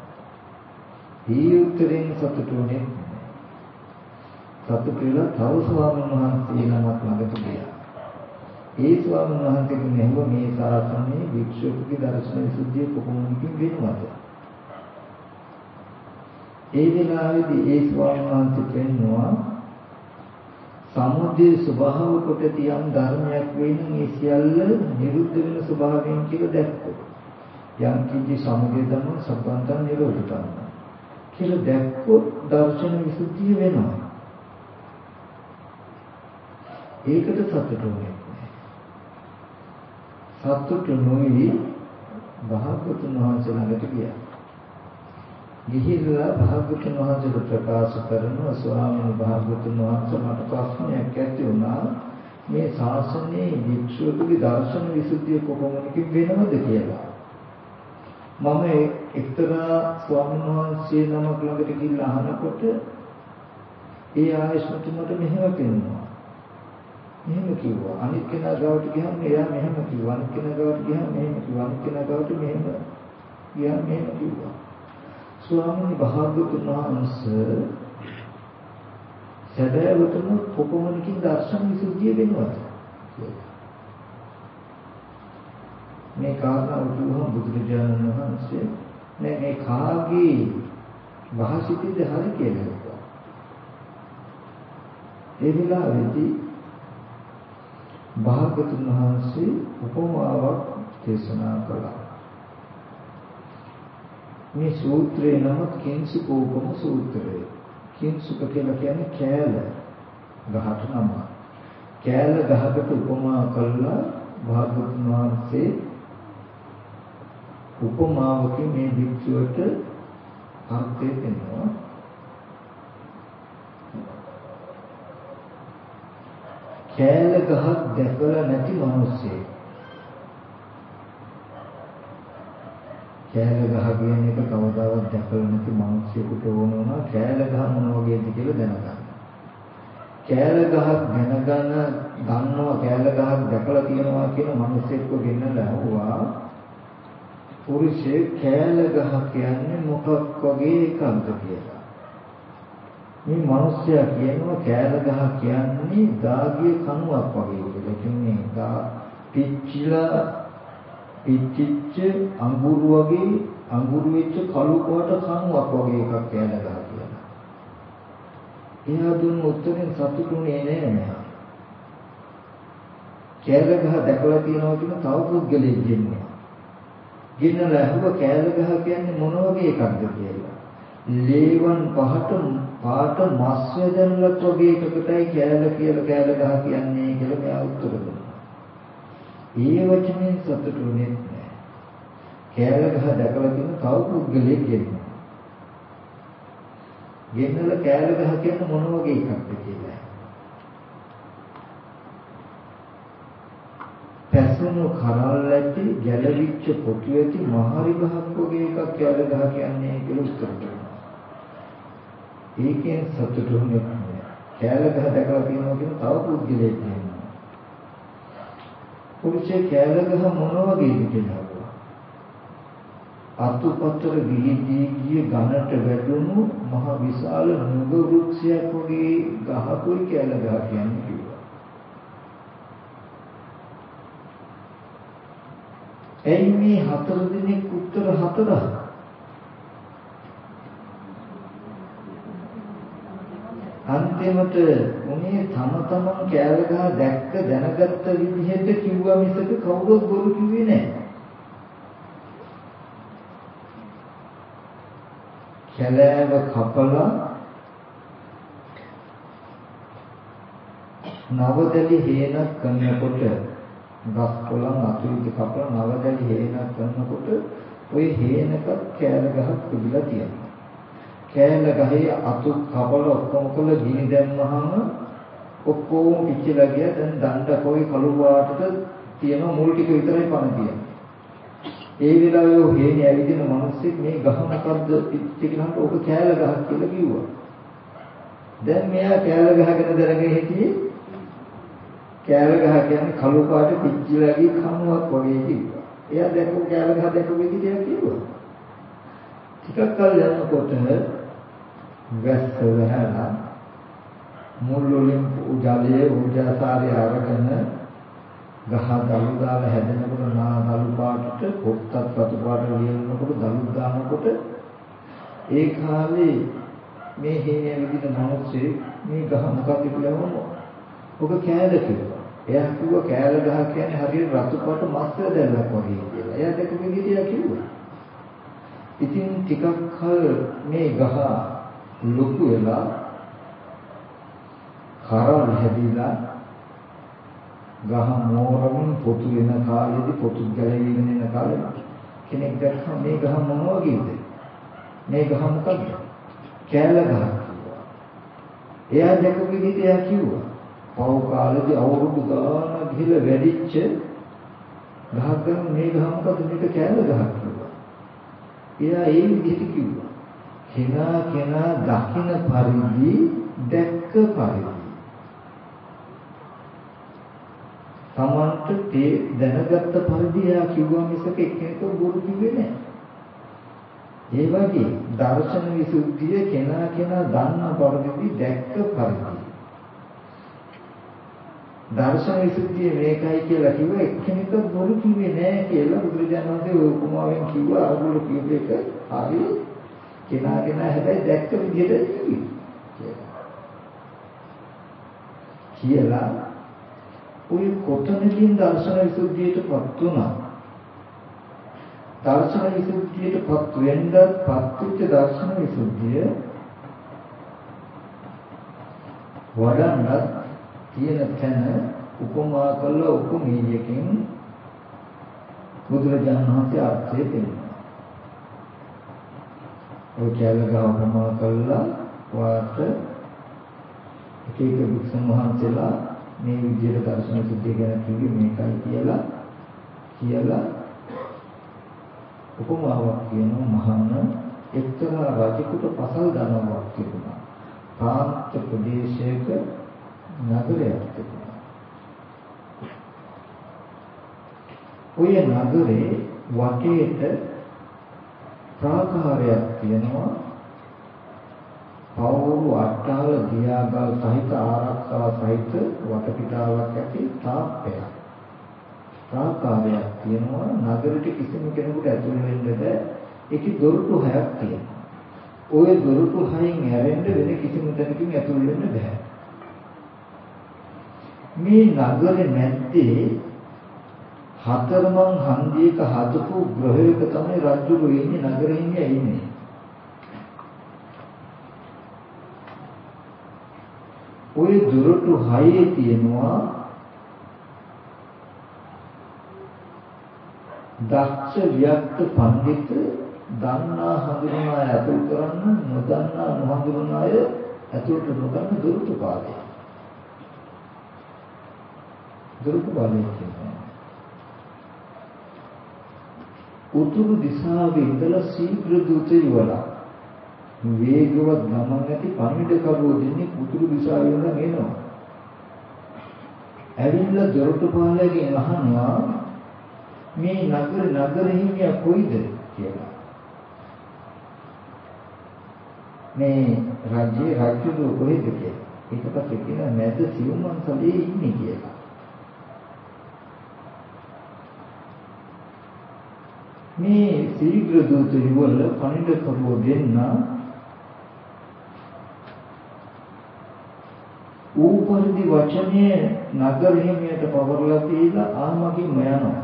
ඒ උත්තරෙන් සතුටුුනේ සතුටුලා තව ස්වාමීන් වහන්සේ නමක් ළඟට ගියා. ඒ ස්වාමීන් වහන්සේගෙන් ඇහුවා මේ ශාසනයේ භික්ෂුවකගේ දර්ශන විසුද්ධිය කොපමණකින් වෙනවද? ඒ වෙලාවේදී ඒ ස්වාමීන් වහන්සේ කියනවා, සමුදය ස්වභාව කොට තියම් ධර්මයක් වෙන මේ සියල්ල නිරුද්ධ වෙන ස්වභාවයෙන් කියලා දැක්කොත් යම් කිසි සමුදය ධර්ම සම්බන්ධන නිරෝධ ධර්ම කියලා දැක්කොත් දර්ශන විසුද්ධිය වෙනවා. ඒකට සතුටු වෙන්නේ. සතුටු නොවි භාගතුන් වහන්සේ ළඟට ගියා. ගිහිල්ලා භාගතුන් වහන්සේට ප්‍රකාශ කරනවා, ස්වාමීන් භාගතුන් වහන්සේ මට ප්‍රශ්නයක් ඇති වුණා, මේ ශාසනයේ භික්ෂුවකගේ දර්ශන විසුද්ධිය කොපමණකින් වෙනවද කියලා. මම එක්තරා ස්වාමීන් වහන්සේ නමක් ළඟට ගිහිල්ලා අහනකොට ඒ ආයස්මතු මට මෙහෙම කියනවා. මෙහෙම කිව්වා. අනිත් කෙනා ගාවට ගියාම එයා මෙහෙම කිව්වා. අනිත් කෙනා ගාවට ගියාම මෙහෙම කිව්වා. අනිත් කෙනා ගාවට මෙහෙම ගියාම මෙහෙම කිව්වා. ස්වාමීන් භාගතුන් වහන්සේ සැබෑවටම කොපමණකින් දර්ශන විසුද්ධිය වෙනවද? මේ කාරණා උතුම් බුදුරජාණන් වහන්සේ මේ කාගේ භාෂිතද හරි කියලා හිතුවා. ඒ වෙලාවේදී භාගතුන් වහන්සේ උපමාවක් දේශනා කළා. මේ සූත්‍රේ නම කිංසුකෝපම සූත්‍රය. කිංසුක කියලා කියන්නේ කෑල ගහට නම. කෑල ගහකට උපමා කළා භාගතුන් වහන්සේ උපමාවකින් මේ විචුවට අර්ථය දෙනවා. කෑල ගහක් දැකලා නැති මිනිස්සෙක්. කෑල ගහ කියන එක කවදාවත් දැකලා නැති මිනිස්සෙකුට ඕන වුණා කෑල ගහ මොන වගේ කියලා දැනගන්න. කෑල ගහක් දන්නවා කෑල ගහක් දැකලා තියෙනවා කියන මිනිස්සෙක්ව ගෙන්නලා ඇහුවා පුරුෂය කෑල ගහ කියන්නේ මොකක් වගේ එකක්ද කියලා. මේ මිනිස්සයා කියනවා කෑල ගහ කියන්නේ දාගිය කණුවක් වගේ කියලා. කියන්නේ පිච්චිච්ච අඟුරු වගේ අඟුරු වෙච්ච කළු කොට කණුවක් වගේ එකක් කෑල ගහ කියලා. එයා දුන්න උත්තරෙන් සතුටුුනේ නෑ මෙයා. කෑල ගහ දැකලා තියෙනවා කියන තව පුද්ගලයෙක් ගෙන්නවා. ගෙන්නලා අහුව කෑල ගහ කියන්නේ මොන වගේ එකක්ද කියලා. ලේවන් පාට මස් වැදෙන්නත් වගේ එකකටයි කෑල කියලා කෑල ගහ කියන්නේ කියලා මෙයා උත්තර දුන්නා. ඒ වචනේ සතුටුුනේ නෑ. කෑල ගහ දැකලා තියෙන තව පුද්ගලයෙක් ගෙන්නවා. ගෙන්නලා කෑල ගහ කියන්නේ මොන වගේ එකක්ද කියලා. පැසුණු කරල් ඇති ගැලවිච්ච පොතු ඇති මහරි ගහක් වගේ එකක් කෑල ගහ කියන්නේ කියලා උත්තර දුන්නා. ඒකෙන් සතුටුුනේ නෑ. කෑල ගහ දැකලා තියෙනවා කියන තව පුද්ගලයෙක් ගෙන්නවා. පුරුෂය කෑල ගහ මොන වගේද කියලා. අතුපතර ගිය ගණට වැදුණු මහ විශාල නුග වෘක්ෂයක් වගේ ගහකුයි කෑල ගහ කියන්නේ කිව්වා. එයි මේ 4 දිනක් උත්තර 4. අන්තිමට උනේ තම තමන් කෑල ගහ දැක්ක දැනගත්ත විදිහට කිව්වා මිසක කවුරුත් බොරු කිව්වේ නැහැ. කැලෑව කපලා නවදලි හේනක් කරනකොට ගස් කොළන් අතුරුදි කපලා නවදලි හේනක් කරනකොට ওই හේනක කෑල ගහක් තිබිලා තියෙනවා. කෑල ගහේ අතු කපලා ඔක්කොම කළ ගිනි දැම්මහම ඔක්කොම පිච්චිලා ගියා. දැන් දණ්ඩ කොයි කළු පාටට තියෙන මුල් ටික විතරයි පණ තියෙන්නේ. ඒ වෙලාවේ ඔය හේනේ ඇවිදින මිනිස්සෙක් මේ ගහ මොකද්ද පිච්චි කියනකොට ඔබ කෑල ගහක් කියලා කිව්වා. දැන් මෙයා කෑල ගහ ගැන දැනගෙන හිටියේ කෑල ගහ කියන්නේ කළු පාට පිච්චිලා ගිය කණුවක් වගේ කිව්වා. එයා දැක්ක කෑල ගහ දැක්ක විදිහට කිව්වා. ටිකක් කල් යනකොට වැස්ස වැහලා මුල් වලින් උජාලයේ උජාසාරය අරගෙන ගහ දළු දාලා හැදෙනකොට නා දළු පාටට පොත්තක් රතු පාට ලියනකොට දළු දානකොට ඒ කාලේ මේ හේනේ විදිහට මිනිස්සේ මේ ගහ මොකක්ද කියලා වුණා. ඔබ කෑල කිව්වා. එයා කිව්වා කෑල ගහ කියන්නේ හරියට රතු පාට මස් වැදල්ලක් වගේ කියලා. එයා දැක විදිහට කිව්වා. ඉතින් ටිකක් කල මේ ගහ ලොකු වෙලා කරල් හැදිලා ගහ මෝරමින් පොතු වෙන කාලෙදි පොතු ගැලවිගෙන යන කාලෙ කෙනෙක් දැක්කම මේ ගහ මොන වගේද? මේ ගහ මොකද්ද? කෑල ගහක් කිව්වා. එයා දැකපු විදිහට එයා කිව්වා. පව් කාලෙදි අවුරුදු ගානක් ගිහලා වැඩිච්ච ගහක් ගන්න මේ ගහ මොකද්ද? මේක කෑල ගහක් කිව්වා. එයා ඒ විදිහට කිව්වා. කෙනා දකින්න පරිදි දැක්ක පරිදි තමන්ට දැනගත්ත පරිදි එයා කිව්වා මිසක එක්කෙනෙක් බොරු කිව්වේ නැහැ. ඒ වගේ දර්ශන විසුද්ධිය කෙනා දන්න පරිදි දැක්ක පරිදි. දර්ශන විසුද්ධිය මේකයි කියලා කිව්ව එක්කෙනෙක් බොරු කිව්වේ නැහැ කියලා බුදුරජාණන් වහන්සේ ඔය උපමාවෙන් කිව්වා. අරගොල්ල කියපු එක හරි කෙනා හැබැයි දැක්ක විදිහට කිව්වේ කියලා ඔය කොතනකින් දර්ශන විසුද්ධියටපත් වුණා. දර්ශන විසුද්ධියටපත් වෙන්නත් පත්විච්ච දර්ශන විසුද්ධිය වඩන්නත් තියෙන තැන උපමා කළ උපමීයකින් බුදුරජාණන් වහන්සේ අර්ථය දෙන්නවා. ඔය කැලගහ උපමා කළා වාට එක වික්ෂුන් වහන්සේලා මේ විදිහට දර්ශන සිද්ධිය ගැන කිව්වේ මේකයි කියලා උපමාවක් කියනවා. මහාන එක්තරා රජෙකුට පසල් දනවක් තිබුණා. ප්‍රාන්ත ප්‍රදේශයක නගරයක් තිබුණා. ඔය නගරේ වටේට ප්‍රාකාරයක් තියෙනවා. පවුරු අට්ටාල දියාගල් සහිත ආරක්ෂා සහිත වටපිටාවක් ඇති තාප්පයක්. ප්‍රාකාරයක් තියෙනවා. නගරෙට කිසිම කෙනෙකුට ඇතුල් වෙන්න බෑ. ඒකේ දොරටු 6ක් තියෙනවා. ওই දොරටු 6න් ඇරෙන්න වෙන කිසිම තැනකින් ඇතුල් වෙන්න බෑ. මේ නගරේ නැත්තේ හතරමං හන්දියක හදපු ගෘහයක තමයි රජුරු ඉන්නේ. නගරේ ඉන්නේ. ওই දොරටු 6 තියෙනවා දක්ෂ වික්ත පඬිත් දන්නා හඳුනන අය අතුල් කරන්න නොදන්නා නොහඳුනන අය අතුල්ට නොගන්න දොරටු පාදේ. දොරටු පාදේ කියනවා. උතුරු දිශාවේ ඉඳලා ශීඝ්‍ර දූතයවලා වේගවත් ගමන් ඇති පණිවිඩකරුවෝ දෙන්නේ උතුරු දිශාවේ ඉඳන් එනවා. ඇවිල්ලා දොරටු පාලකගෙන් අහනවා මේ නගරෙ හිමියා කොයිද කියලා. මේ රජයේ රජු කොහෙද කියලා. ඊට පස්සේ කියනවා මැද සිව්මන්සලේ ඉන්නේ කියලා. මේ ශීඝ්‍ර දූත යුවල පණිවිඩකරුවෝ දෙන්න ඌපරිදි වචනේ නගර හිමියට පවරලා තියලා ආමගින්ම යනවා.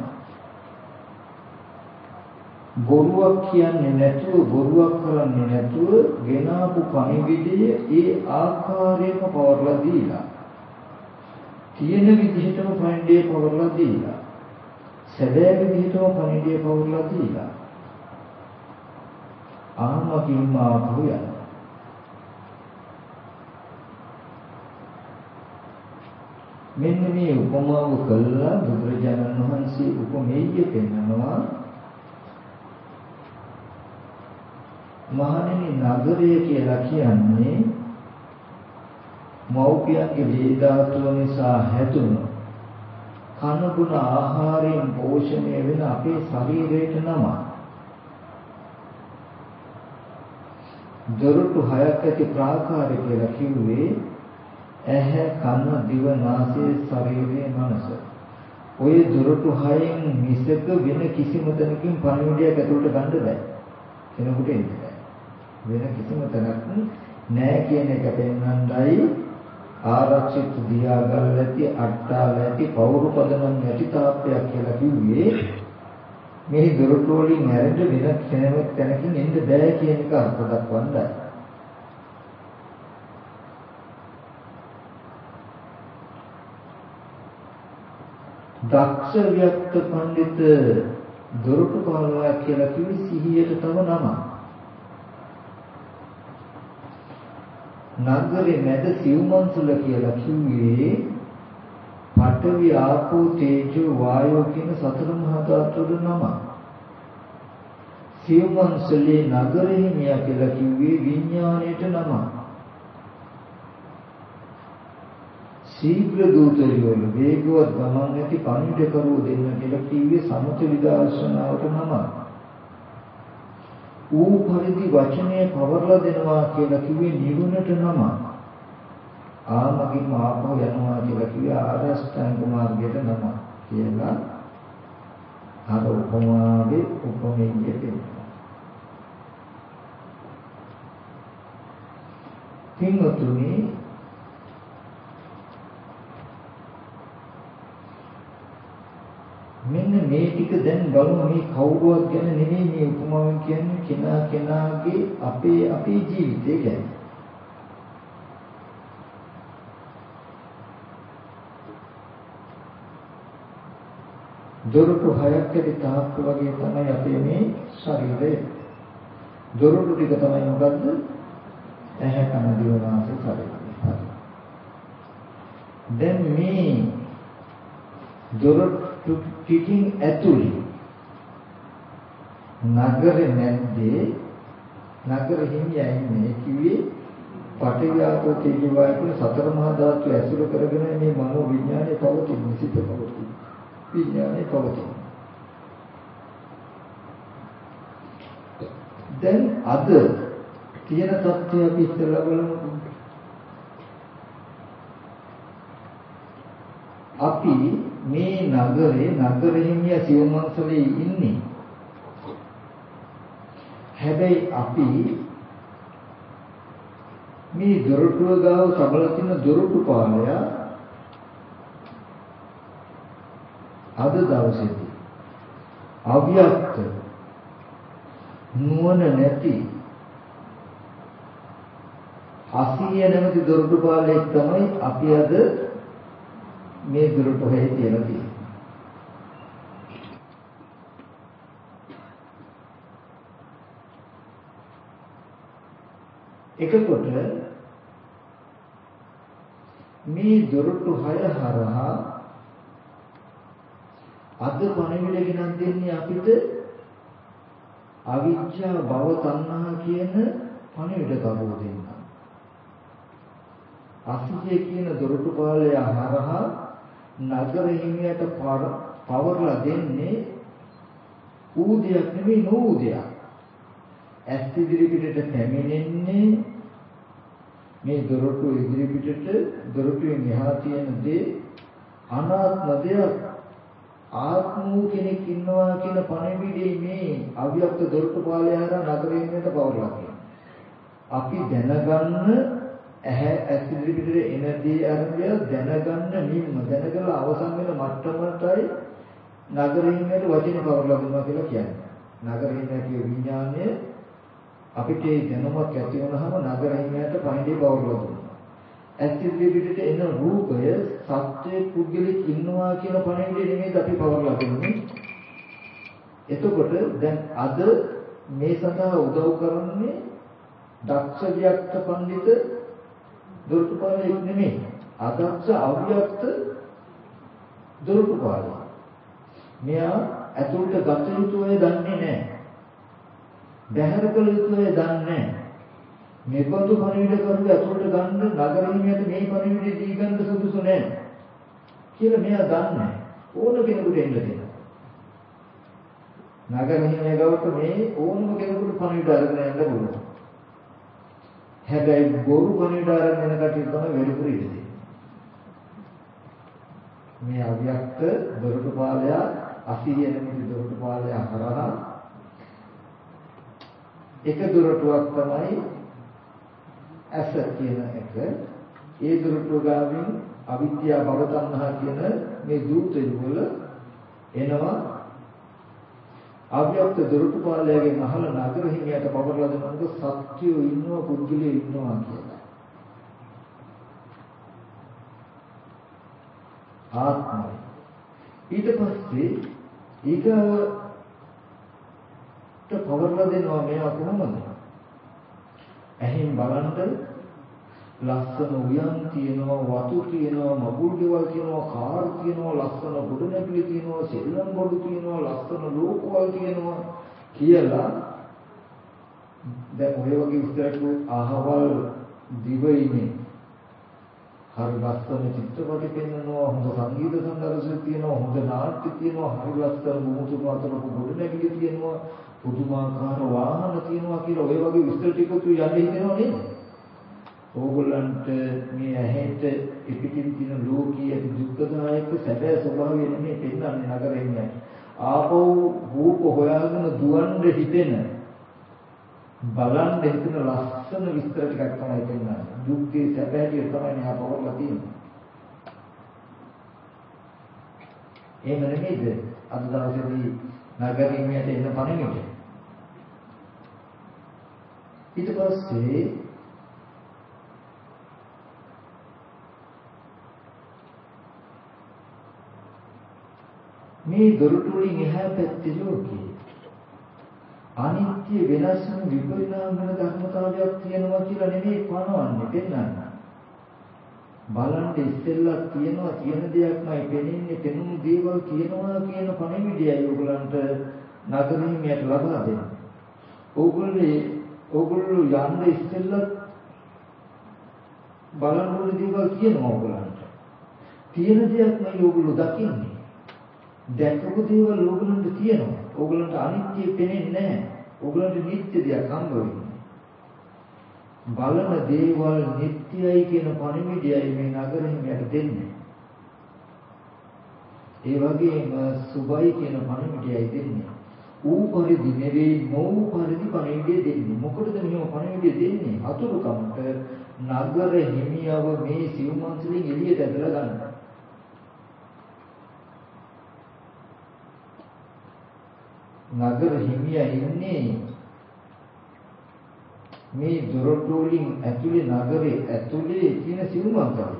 බොරුවක් කියන්නේ නැතුව බොරුවක් කරන්නේ නැතුව ගෙනාපු පණිවිඩය ඒ ආකාරයෙන්ම පවරලා දීලා තියෙන විදිහටම පණිවිඩය පවරලා දීලා සැබෑ විදිහටම පණිවිඩය පවරලා දීලා ආමගින්ම ආපහු යනවා. මෙන්න මේ උපමාව කළා බුදුරජාණන් වහන්සේ උපමේය පෙන්නනවා. මහණෙනි නගරය කියලා කියන්නේ මෞපියන්ගේ ලේ ධාතුව නිසා හැදුණු කනගුණ ආහාරයෙන් පෝෂණය වෙන අපේ ශරීරයට නම. දොරටු 6ක් ඇති ප්‍රාකාරය කියලා කිව්වේ ඇහැ කන දිව නාසය ශරීරය මනස. ඔය දොරටු 6න් මිසක වෙන කිසිම තැනකින් පණිවිඩයක් ඇතුළට ගන්න බෑ. කෙනෙකුට එන්න බෑ. වෙන කිසිම තැනක් නෑ කියන එක පෙන්වන්නයි ආරක්ෂිත දියාගල් ඇති අට්ටාල ඇති පවුරු පදනම් ඇති තාප්පයක් කියලා කිව්වේ. මේ දොරටු වලින් හැරෙන්න වෙන කෙනෙක් තැනකින් එන්න බෑ කියන එක අර්ථ දක්වන්නයි. දක්ෂ වික්ත පඬිත් දොරටු පාලකයා කියලා කිව්වේ සිහියට තම නම. නගරේ මැද සිව්මන්සල කියලා කිව්වේ පඨවි ආපෝ තේජෝ වායෝ කියන සතර මහා ධාතුවල නම. සිව්මන්සලේ නගරේ මියා කියලා කිව්වේ විඥාණයට නම. ශීඝ්‍ර දූතයෝ වේගවත් ගමන් ඇති පණිවිඩකරුවෝ දෙන්න කියලා කිව්වේ සමත විදර්ශනාවට නම. ඌ පරිදි වචනය පවරලා දෙනවා කියලා කිව්වේ නිවනට නම. ආමගින්ම ආපහු යනවා කියලා කිව්වේ ආරෂ්ඨාංග මාර්ගයට නම කියලා අර උපමාවේ උපමේය දෙන්නවා. පින්වතුනි මෙන්න මේ ටික දැන් බලමු. මේ කවුරුවක් ගැන නෙමෙයි මේ උපමාවෙන් කියන්නේ කෙනාගේ අපේ ජීවිතය ගැන. දොරටු 6ක් ඇති තාක්ක වගේ තමයි අපේ මේ ශරීරය. දොරටු ටික තමයි මොකද්ද? ඇහැ කන දිව නාසය ශරීරය. දැන් මේ දොරටු ටිකින් ඇතුළේ නගරේ නැද්දේ නගර හිමියා ඉන්නේ කිව්වේ පටිඝාතෝ තේජෝවාය කියන සතර මහා ධාතු ඇසුර කරගෙන මේ මනෝ විඥානය පවතින සිත පවතින විඥානය පවතින. දැන් අද තියෙන තත්ත්වය අපි ඉස්සෙල්ලා බලමු. අපි මේ නගරෙහිමිය සිව්මන්සලේ ඉන්නේ. හැබැයි අපි මේ දොරටුව ගාව සබලා තියෙන දොරටු පාලය අද දවසේදී අව්‍යක්ත නුවණ නැති අසිය නැමැති දොරටු පාලයක් තමයි අපි අද මේ දොරටුවේ තියලා තියෙන්නේ. එතකොට මේ දොරටු 6 හරහා අද පණිවිඩ ගෙනත් දෙන්නේ අපිට අවිජ්ජා භව තණ්හා කියන පණිවිඩ කරුව දෙන්න. අසිජේ කියන දොරටු පාලය හරහා නගර හිමියට පවර්ලා දෙන්නේ ඌදයක් නෙමෙයි නූදයක්. ඇස් ඉදිරි පිටට පැමිණෙන්නේ මේ දොරටු ඉදිරි පිටට දොරටුවෙන් එහා තියෙන දේ අනාත්ම දෙයක් ආත්ම කෙනෙක් ඉන්නවා කියන පණිවිඩයේ මේ අවියක්ත දොරටු පාලය හරහා නගර හිමියට පවර්ලා තියෙනවා. අපි දැනගන්න ඇස් ඉදිරි පිටට එන දේ අරඹය දැනගන්න නිම්ම දැනගලා අවසන් වෙන මට්ටමටයි නගර හිමියට වචනේ පවර්ලා දෙනවා කියලා කියන්නේ. නගර හිමියගේ විඥානය අපිට ඒ දැනුමක් ඇති වුණාම නගර හිමියට පණිවිඩය පවර්ලා දුන්නා. ඇස් ඉදිරි පිටට එන රූපය සත්‍ය පුද්ගලික ඉන්නවා කියන පණිවිඩය නෙමෙයි අපි පවර්ලා දෙන්නේ. එතකොට දැන් අද මේ සඳහා උදව් කරන්නේ දක්ෂ වික්ත පඬිත දොරටුපාලයක් නෙමෙයි. අදක්ෂ අව්‍යක්ත දොරටුපාලය. මෙයා ඇතුළට ගත යුතු අය දන්නේ නැහැ. බැහැර කළ යුතු අය දන්නේ නැහැ. මෙබඳු පණිවිඩ කරුව ඇතුළට ගන්න නගර හිමියට මේ පණිවිඩය දී ගන්න සුදුසු නැහැ කියලා මෙයා දන්නේ. ඕන කෙනෙකුට එන්න දෙනවා. නගර හිමිය ගාවට මේ ඕනම කෙනෙකුට පණිවිඩ අරගෙන යන්න පුළුවන්. හැබැයි ගොරු පණිවිඩ අරගෙන යන කටිය තමයි වැඩිපුර ඉන්නේ. මේ අවියක්ත දොරටු පාලය අසිරිය නැමැති දොරටු පාලය හරහා එක දොරටුවක් තමයි ඇස කියන එක. ඒ දොරටුව ගාවින් අවිද්‍යාව භව තණ්හා කියන මේ දූතය වල එනවා අවියක්ත දොරටු පාලයගෙන් අහලා නගර හිමියට පවර්ලා දෙනකොට සත්‍යෝ ඉන්නවා පුද්ගලයෝ ඉන්නවා කියලා. ආත්මය. ඊට පස්සේ ඊට පවර්ලා දෙනවා මේවා කොහොමද? ඇහින් බලන්න ලස්සන උයන් තියෙනවා, වතු තියෙනවා, මගුල් ගෙවල් තියෙනවා, කාර් තියෙනවා, ලස්සන ගොඩනැගිලි තියෙනවා, සෙල්ලම් බඩු තියෙනවා, ලස්සන ලෝකවල තියෙනවා කියලා දැන් ඔය වගේ විස්තරක අහවල් දිවයිනේ හරි ලස්සන චිත්‍රපටි පෙන්වනවා, හොඳ සංගීත සංදර්ශන තියෙනවා, හොඳ නාට්‍ය තියෙනවා, හරි ලස්සන මුමුතු පාතලක ගොඩනැගිලි තියෙනවා, පුදුමාකාර වාහන තියෙනවා කියලා ඔය වගේ විස්තර ටික තු යන්නේ හිතෙනව නේද? ඕගොල්ලන්ට මේ ඇහෙට පිටින් තියෙන ලෝකීය දුක්ඛදායක සැබෑ ස්වභාවය නෙමෙයි පෙන්වන්නේ නගරෙන් නෑ. ආපහු රූප හොයාගෙන දුවන්න හිතෙන බලන්න හිතන ලස්සන විස්තර ටිකක් තමයි පෙන්වන්නේ. දුක්ඛේ සැබෑටිය තමයි මෙහා පවර්ලා තියෙන්නේ. එහෙම නෙමෙයිද? අද දවසේදී නගරින් යට එන පණිවිඩය. ඊට පස්සේ මේ දොරටුවෙන් එහා පැත්තේ ලෝකේ අනිත්‍ය වෙනස් වන විපරිණාම වෙන ධර්මතාවයක් තියෙනවා කියලා නෙමෙයි පනවන්නේ පෙන්නන්න. බලන්න ඉස්සෙල්ලා තියෙනවා තියෙන දෙයක්මයි පෙනෙන්නේ පෙනුණු දේවල් තියෙනවා කියන පණිවිඩයයි ඔයගලන්ට නගරින්යට ලබා දෙන්නේ. ඕගොල්ලෝ යන්න ඉස්සෙල්ලා බලන්න ඕන දේවල් තියෙනවා ඕගලන්ට. තියෙන දෙයක් නෙවෙයි ඕගොල්ලෝ දකින්නේ. දැකපු දේවල් ඕගලන්ට තියෙනවා. ඕගලන්ට අනිත්‍ය පේන්නේ නැහැ. ඕගලන්ට නිත්‍ය දෙයක් හම්බ වෙන්නේ. බලන දේවල් නිට්ටයයි කියන පණිවිඩයයි මේ නගරෙහිමයට දෙන්නේ. ඒ වගේම සුභයි කියන පණිවිඩයයි දෙන්නේ. ඌ පරිදි නෙවෙයි නොඌ පරිදි පණිවිඩය දෙන්නේ. මොකටද මෙහෙම පණිවිඩය දෙන්නේ? අතුරුකමට නගර හිමියව මේ සිව්මන්සලින් එළියට ඇදලා ගන්න. නගර හිමියා ඉන්නේ මේ දොරටු වලින් ඇතුලේ නගරේ ඇතුලේ තියෙන සිව්මන්සල.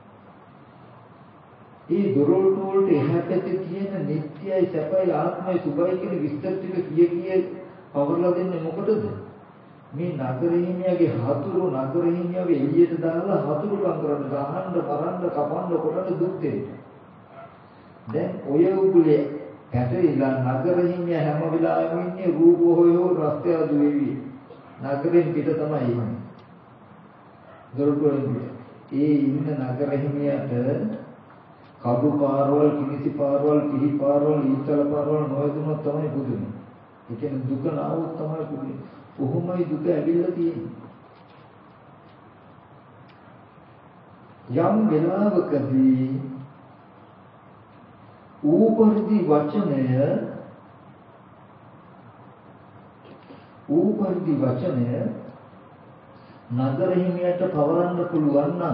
ඒ දොරටු වලට එහා පැත්තේ තියෙන නිත්‍යයි සැපයි ආත්මයි සුභයි කියන විස්තර ටික කිය පවර්ලා දෙන්නේ මොකටද? මේ නගරහිමියගේ හතුරු නගරහිමියව එළියට දාලා හතුරුකම් කරන්න ගහන්න මරන්න කපන්න කොටන්න දුක් දෙන්න. දැන් ඔය උගුලේ පැටලිලා නගරහිමිය හැම වෙලාවෙම ඉන්නේ රූප හොයෝ රස්තය දුවේවි. නගරෙන් පිට තමයි ඉන්නේ. දොරටු වලින් ඒ ඉන්න නගරහිමියට කඩු පාරවල් කිනිසි පාරවල් පිහි පාරවල් ඊතල පාරවල් නොයදුනොත් තමයි පුදුනේ. ඒ කියන්නේ දුක නාවොත් තමයි පුදුනේ. කොහොමයි දුක ඇවිල්ලා තියෙන්නේ? යම් වෙලාවකදී ඌපරිදි වචනය නගර හිමියට පවරන්න පුළුවන් නම්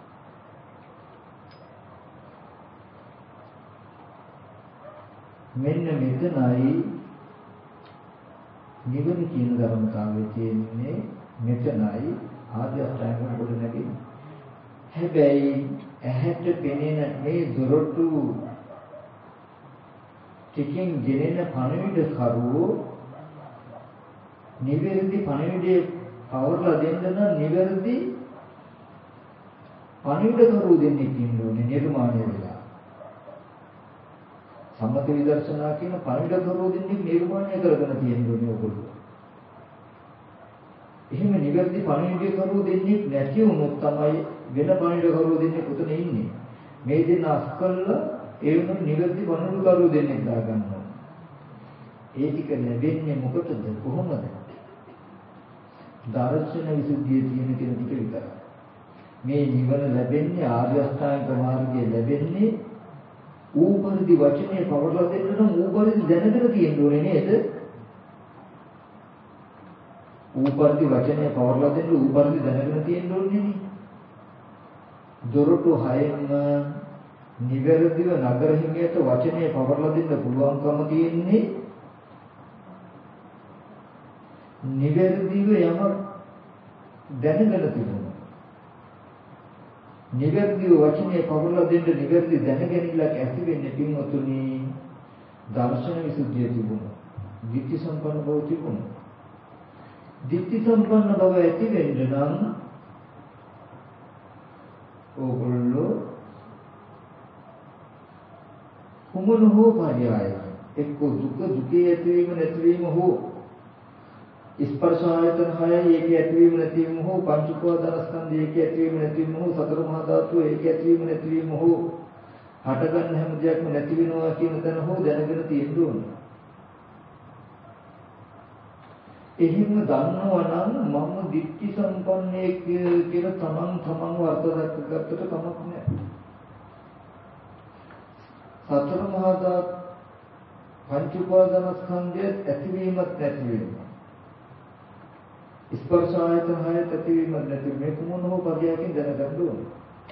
මෙන්න මෙතනයි නිවන කියන ධර්මතාවයේ තියෙන්නේ. මෙතනයි ආර්ය අෂ්ටාංග කොට නැගෙන්නේ. හැබැයි ඇහැට පෙනෙන මේ දොරටු ටිකෙන් ගෙනෙන පණිවිඩ කරුවෝ නිවැරදි පණිවිඩේ පවර්ලා දෙන්න නම් නිවැරදි පණිවිඩ කරුවෝ දෙන්නේ කියන්නේ නිර්මාණය වෙලා. සම්මත විදර්ශනා කියන පණිවිඩ කරුවෝ දෙන්නේ නිර්මාණය කරගෙන තියෙන්නේ ඔයගොල්ලෝ. එහෙම නිවැරදි පණිවිඩ කරුවෝ දෙන්නේ නැති වුණොත් තමයි වෙන පණිවිඩ කරුවෝ දෙන්නේ කොතන ඉන්නේ. මේ දෙන්න අස්කල්ලා ඒ වුණ නිවැරදි පණිවිඩ කරුවෝ දෙන්නේ දාගන්නවා. ඒ ටික ලැබෙන්නේ මොකටද? කොහොමද? දර්ශන විසුද්ධිය තියෙන කෙනෙකුට විතරයි. මේ නිවන ලැබෙන්නේ ආර්ය අෂ්ටාංග මාර්ගය ලැබෙන්නේ ඌපරිදි වචනේ පවර්ලා දෙන්න නම් ඌපරිදි දැනගෙන තියෙන්න ඕනේ නේද? ඌපරිදි වචනේ පවර්ලා දෙන්න ඌපරිදි දැනගෙන තියෙන්න ඕනේ නේ. දොරටු හයෙන්ම නිවැරදිව නගර හිමියට වචනේ පවර්ලා දෙන්න පුළුවන්කම තියෙන්නේ නිවැරදිව යමක් දැනගෙන තිබුණා. නිවැරදිව වචනේ පවර්ලා දෙන්න නිවැරදි දැනගැනීමක් ඇති වෙන්නේ පින්වතුනි දර්ශන විසුද්ධිය තිබුණා. ධිට්ඨි සම්පන්න බව තිබුණා. ධිට්ඨි සම්පන්න බව ඇති වෙන්න නම් ඕගොල්ලෝ කුමන හෝ පරියාය එක්ක දුක දුකේ ඇතිවීම නැතිවීම හෝ ස්පර්ශ ආයතන 6 ඒකේ ඇතිවීම නැතිවීම හෝ පංච උපාදානස්කන්ධ ඒකේ ඇතිවීම නැතිවීම හෝ සතර මහා ධාතු ඒකේ ඇතිවීම නැතිවීම හෝ හටගන්න හැම දෙයක්ම නැති වෙනවා කියන තැන හෝ දැනගෙන තියෙන්න ඕනේ. එහෙම දන්නවා නම් මම දිට්ඨි සම්පන්නයෙක් කියලා තමන්ව අර්ථ දක්වගත්තට කමක් නැහැ. සතර මහා ධාතු පංච උපාදානස්කන්ධය ඇතිවීමත් නැතිවීම ස්පර්ශ ආයතන 6 ඇතිවීම නැතිවීම මේ කුමන හෝ පදයකින් දැනගන්න ඕනේ.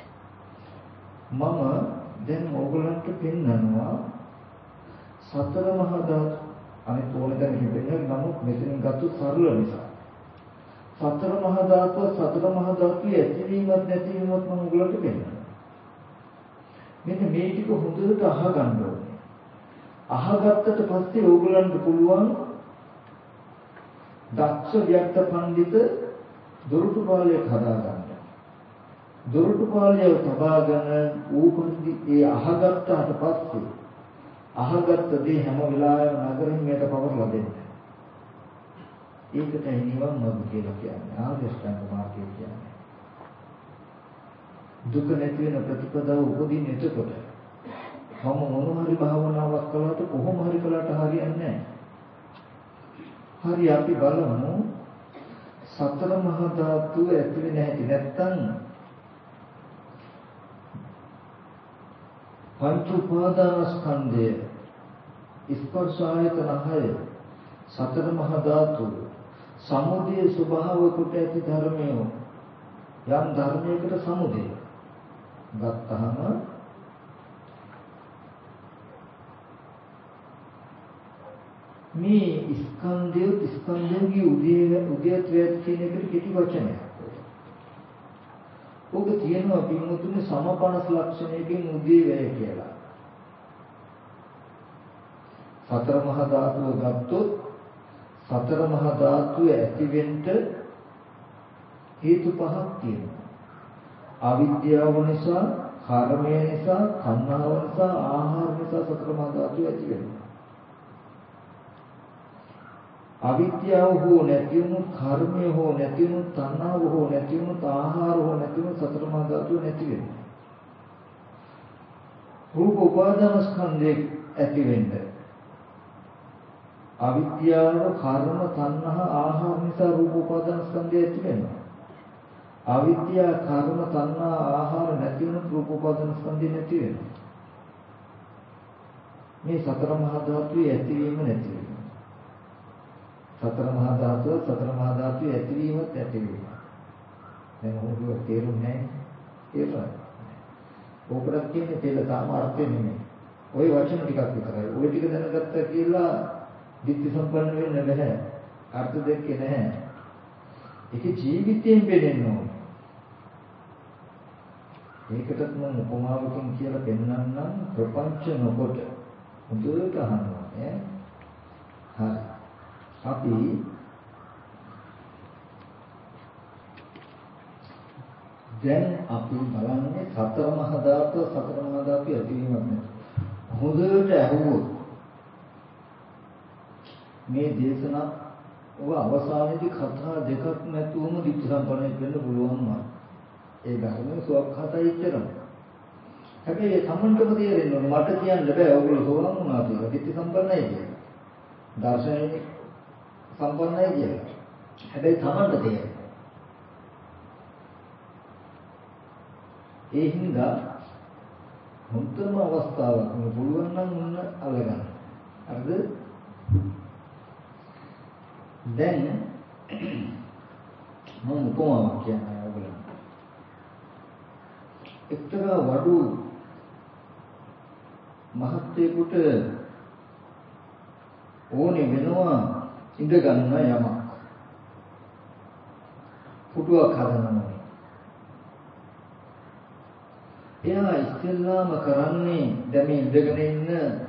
මම දැන් ඕගලන්ට පෙන්නනවා සතර මහා ධාතු අනිත් ඕන දැන් හිතෙන්නේ නමුත් මෙතනින් ගත්ත සරල නිසා සතර මහා ධාතුව සතර මහා ධාතුවේ ඇතිවීමත් නැතිවීමත් මම ඕගලන්ට පෙන්නනවා. මෙන්න මේ ටික හොඳට අහගන්න ඕනේ. අහගත්තට පස්සේ ඕගලන්ට පුළුවන් දක්ෂ ව්‍යක්ත පඬිත දොරටු පාලයක් හදාගන්න. දොරටු පාලයව තබාගෙන ඌපරිදි ඒ අහගත්තාට පස්සේ අහගත්ත දේ හැම වෙලාවෙම නගරින් මේක පවර්ලා දෙන්න. ඒකටයි නිවන් මාර්ගය කියලා කියන්නේ. ආර්ය අෂ්ටාංග මාර්ගය කියන්නේ. දුක නැති වෙන ප්‍රතිපදාව උපදින්නේ එතකොට. මම මොන හරි භාවනාවක් කළාට කොහොම හරි කළාට හරියන්නේ නැහැ. හරි අපි බලමු සතර මහා ධාතු ඇති වෙන්නේ නැති නැත්තම් පංච උපාදානස්කන්ධය ස්පර්ශ ආයතන 6 සතර මහා ධාතු සමුදය ස්වභාව කොට ඇති ධර්මය යම් ධර්මයකට සමුදය ගත්තහම මේ ස්කන්ධයේ උදේත්වයට කියන එකට කෙටි වචනයක්. ඔබ කියනවා පින්වතුනි සමපනස් ලක්ෂණයකින් උදේවැය කියලා. සතර මහා ධාතුව ගත්තොත් සතර මහා ධාතුව ඇතිවෙන්න හේතු පහක් තියෙනවා. අවිද්‍යාව නිසා, කර්මය නිසා, තණ්හාව නිසා, ආහාර නිසා සතර මහා ධාතුව ඇති වෙනවා. අවිද්‍යාව හෝ නැති වුණු, කර්මය හෝ නැති වුණු, තණ්හාව හෝ නැති වුණු, ආහාර හෝ නැති වුණු සතර මහා ධාතුව නැති වෙනවා. රූප උපාදාන ස්කන්ධය ඇති වෙන්නේ අවිද්‍යාව, කර්ම, තණ්හා, ආහාර නිසා රූප උපාදාන ස්කන්ධය ඇති වෙනවා. අවිද්‍යාව, කර්ම, තණ්හා, ආහාර නැති වුණොත් රූප උපාදාන ස්කන්ධය නැති වෙනවා. මේ සතර මහා ධාතුවේ ඇතිවීම නැතිවීම. සතර මහා ධාතුව, සතර මහා ධාතුවේ ඇතිවීමත් නැතිවීම. දැන් මොකද තේරුන්නේ නැහැ. ඕකට කියන්නේ තේල තාම අර්ථය නෙමෙයි. ওই වචන ටිකක් විතරයි. ওই ටික දැනගත්තා කියලා ditthi සම්පන්න වෙන්න බෑ. අර්ථ දෙකේ නැහැ. ඒක ජීවිතයෙන් වෙන්න ඕනේ. ඒකටත් මම උපමාවකින් කියලා පෙන්නන්නම් ප්‍රපංච නොකොට හොඳට අහනවා ඈ. හරි. අපි දැන් අපි බලන්නේ සතර මහා ධාතු ඇතිවීමක් නේ. හොඳට අහුවොත් මේ දේශනා ඔබ අවසානයේදී කතා දෙකක් නැතුවම ditthi සම්පන්නයෙක් වෙන්න පුළුවන් මා. ඒ ධර්මයේ සුවක්හතයි ඉච්චරම. හැබැයි ඒ සම්මන්තම තේරෙන්න ඕනේ මට කියන්න බෑ ඔයගොල්ලෝ සෝවාන් වුණා කියලා. ditthi සම්පන්නයි කියන්නේ. දර්ශනයේ සම්පන්නයි කියලා. හැබැයි තමන්ට තේරෙන්නේ. ඒ හින්දා මුත්තම අවස්ථාවක් නේ පුළුවන් නම් උන්න අල්ලගන්න. හරිද? දැන් මම උපමාවක් කියන්නම් ඔයගොල්ලන්ට. එක්තරා වඩු මහත්යෙකුට ඕනේ වෙනවා ඉඳ ගන්න යමක්. පුටුවක් හදනවා. එයා ඉස්සෙල්ලාම කරන්නේ දැන් මේ ඉඳගෙන ඉන්න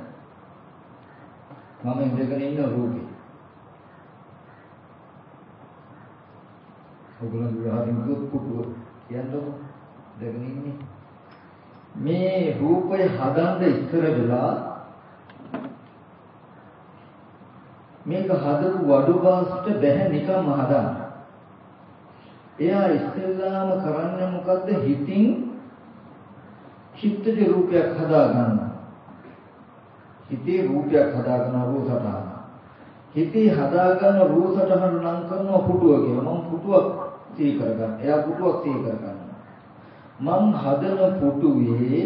මම ඉඳගෙන ඉන්න රූපේ. ඔයගොල්ලෝ විහාරින් දුක් පුටුව කියන්නකො ඉඳගෙන ඉන්නේ. මේ රූපය හදන්න ඉස්සර වෙලා මේක හදපු වඩු බාස්ට බැහැ නිකම්ම හදන්න. එයා ඉස්සෙල්ලාම කරන්නේ මොකද්ද? හිතින් චිත්තජ රූපයක් හදා ගන්නවා. හිතේ රූපයක් හදා ගන්න රූපසටහන. හිතේ හදා ගන්න රූපසටහන නම් කරනවා පුටුව කියලා. මම පුටුවක් සිහි කරගන්න. එයා පුටුවක් සිහි කරගන්නවා. මම හදන පුටුවේ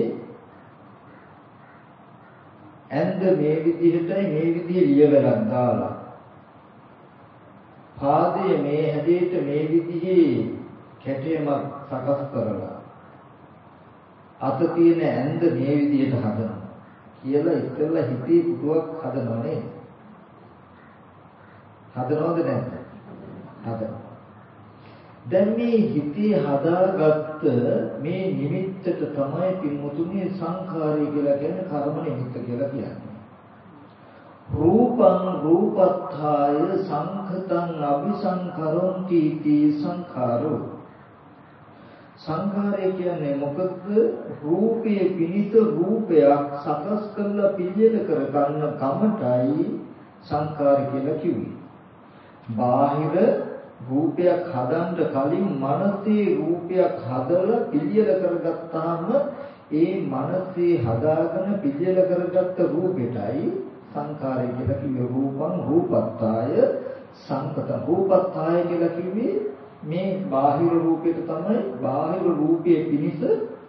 ඇඳ මේ විදිහටයි මේ විදිහේ ලියවලක් දාලා පාදයේ මේ හැදේට මේ විදිහේ කැටයමක් සකස් කරලා අත තියෙන ඇඳ මේ විදිහට හදනවා කියලා ඉස්සෙල්ලා හිතේ පුටුවක් හදනවා නේද? හදනවද නැද්ද? හදනවා. දැන් මේ හිතේ හදාගත්ත මේ නිමිත්තට තමයි පින්මුතුනේ සංඛාරය කියලා කියන්නේ කර්ම නිමිත්ත කියලා කියන්නේ. රූපං රූපත්ථාය සංඛතං අபிසංකරොන්ති इति සංඛාරෝ. සංඛාරය කියන්නේ මොකක්ද? රූපයේ පිනිත රූපයක් සකස් කරලා පිළියෙල කර ගන්න කමටයි සංඛාර කියලා කිව්වේ. බාහිර රූපයක් හදන්න කලින් මනසේ රූපයක් හදලා පිළියෙල කරගත්තාම ඒ මනසේ හදාගෙන පිළියෙල කරගත්ත රූපෙටයි සංඛාරය කියලා කිව්වේ. රූපං රූපත්තාය සංකත රූපත්තාය කියලා කිව්වේ මේ බාහිර රූපෙට තමයි. බාහිර රූපයේ පිනිස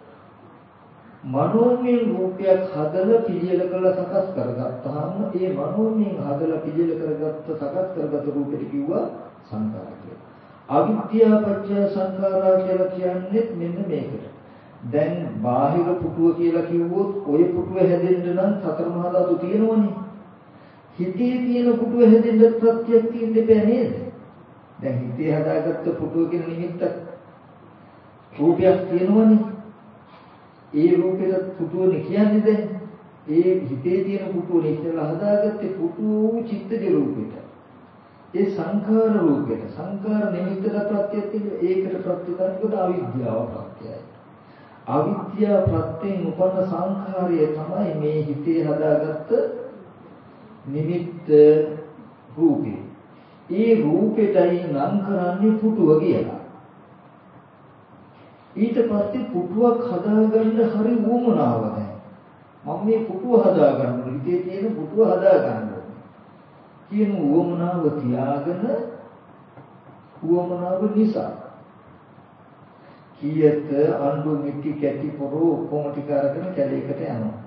මනෝමය රූපයක් හදලා පිළියෙල කරලා සකස් කරගත්තාම ඒ මනෝමයෙන් හදලා පිළියෙල කරගත්ත සකස් කරගත්ත රූපෙට කිව්වා සංඛාර කියලා. අවිද්‍යාව පත්‍ය සංඛාරා කියලා කියන්නේ මෙන්න මේකට. දැන් බාහිර පුටුව කියලා කිව්වොත් ඔය පුටුව හැදෙන්න නම් සතර මහා ධාතු තියෙනවනේ. හිතේ තියෙන පුටුව හැදෙන්න ප්‍රත්‍යක් තියෙන්න බෑ නේද? දැන් හිතේ හදාගත්ත පුටුව කියන නිමිත්ත රූපයක් තියෙනවනේ. ඒ රූපෙට පුටුවනේ කියන්නේ දැන්. ඒ හිතේ තියෙන පුටුවනේ ඉස්සෙල්ලා හදාගත්තේ පුටුව චිත්තජ රූපෙට. ඒ සංඛාර රූපෙට සංඛාර නිමිත්තට ප්‍රත්‍යක් තියෙන ඒකට ප්‍රත්‍යකාරකද අවිද්‍යාව ප්‍රත්‍යයයි. අවිද්‍යාව ප්‍රත්‍යයෙන් උපන්න සංඛාරය තමයි මේ හිතේ හදාගත්ත නිමිත්ත රූපේ. ඒ රූපෙටයි නම් කරන්නේ පුටුව කියලා. ඊට පස්සේ පුටුවක් හදාගන්න හරි වුමනාව නැහැ. මම මේ පුටුව හදාගන්න හිතේ තියෙන පුටුව හදාගන්න කියන වුමනාව තියාගෙන වුමනාව නිසා කීයක අඬු මිටි කැටි පොරෝ කොම ටික අරගෙන කැලේකට යනවා.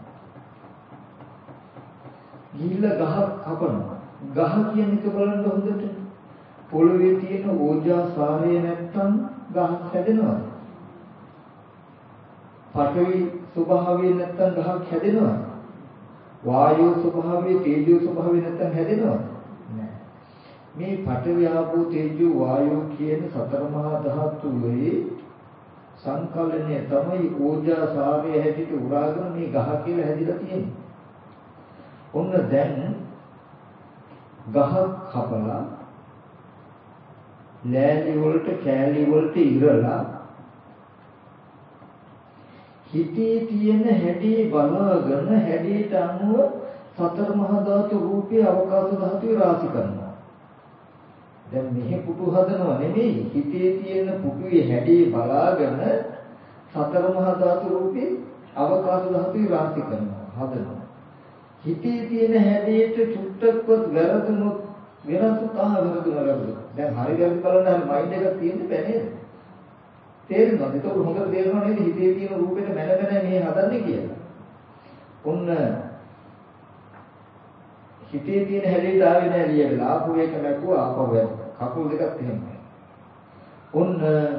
ගිහිල්ලා ගහක් කපනවා. ගහ කියන එක බලන්න හොඳට. පොළවේ තියෙන ඕජා සාරය නැත්තම් ගහ හැදෙනවද? පඨවි ස්වභාවය නැත්තම් ගහක් හැදෙනවද? වායෝ ස්වභාවය, තේජෝ ස්වභාවය නැත්තම් හැදෙනවද? නෑ. මේ පඨවි ආපෝ තේජෝ වායෝ කියන සතර මහා ධාතුවේ සංකලනය තමයි ඕජා සාරය හැටියට උරාගෙන මේ ගහ කියලා හැදිලා තියෙන්නේ. ඔන්න දැන් ගහ කපලා ලෑලි වලට කෑලි වලට ඉරලා හිතේ තියෙන හැඩේ බලාගෙන හැඩයට අනුව සතර මහා ධාතු රූපේ අවකාශ ධාතුවේ රාශි කරනවා. දැන් මෙහි පුටු හදනව නෙමෙයි හිතේ තියෙන පුටුවේ හැඩේ බලාගෙන සතර මහා ධාතු රූපේ අවකාශ ධාතුවේ රාශි කරනවා හදනවා. හිතේ තියෙන හැඩයට චුට්ටක්වත් වැරදුනොත් වැරදුනා. දැන් හරි වැරදි බලන්න මයින්ඩ් එකක් තියෙන්න බෑ නේද? තේරෙනවද? ඒක හොඳට තේරෙනව නේද? හිතේ තියෙන රූපෙට මැන මේ හදන්නේ කියලා. ඔන්න හිතේ තියෙන හැඩයට ආවේ නෑ ලියලා. ආපු එක නැකුවා ආපහු යනවා. කකුල් දෙකක් එහෙමයි. ඔන්න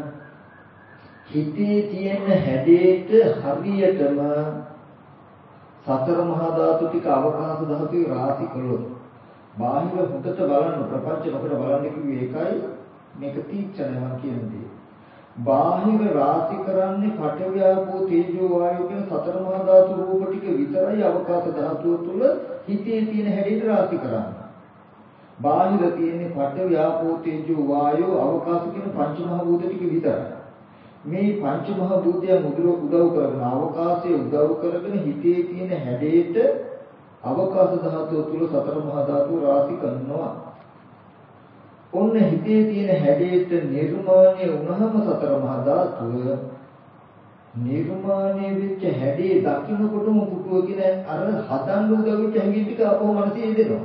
හිතේ තියෙන හැඩයට හරියටම සතර මහා ධාතු ටික අවකාශ ධාතුවේ රාශි කළොත් බාහිර හොඳට බලන්න ප්‍රපංච අපිට බලන්න කිව්වේ ඒකයි මේක තීක්ෂණය මම කියන්නේ. බාහිර රාශි කරන්නේ පඨවි ආපෝ තේජෝ වායෝ කියන සතර මහා ධාතු රූප ටික විතරයි අවකාශ ධාතුව තුළ හිතේ තියෙන හැඩයට රාශි කරන්නේ. බාහිර තියෙන්නේ පඨවි ආපෝ තේජෝ වායෝ අවකාශ කියන පංච මහා භූත ටික විතරයි. මේ පංච මහා භූතයන් උදව් කරගෙන අවකාශයේ උදව් කරගෙන හිතේ තියෙන හැඩයට අවකාශ ධාතුව තුළ සතර මහා ධාතුව රාශි කරනවා. ඔන්න හිතේ තියෙන හැඩයට නිර්මාණය වුණාම සතර මහා ධාතුව නිර්මාණය වෙච්ච හැඩේ දකින්නකොටම පුටුව කියන අර හදන්න උදව්වෙච්ච හැඟීම් ටික අපෝ මනසේ එදෙනවා.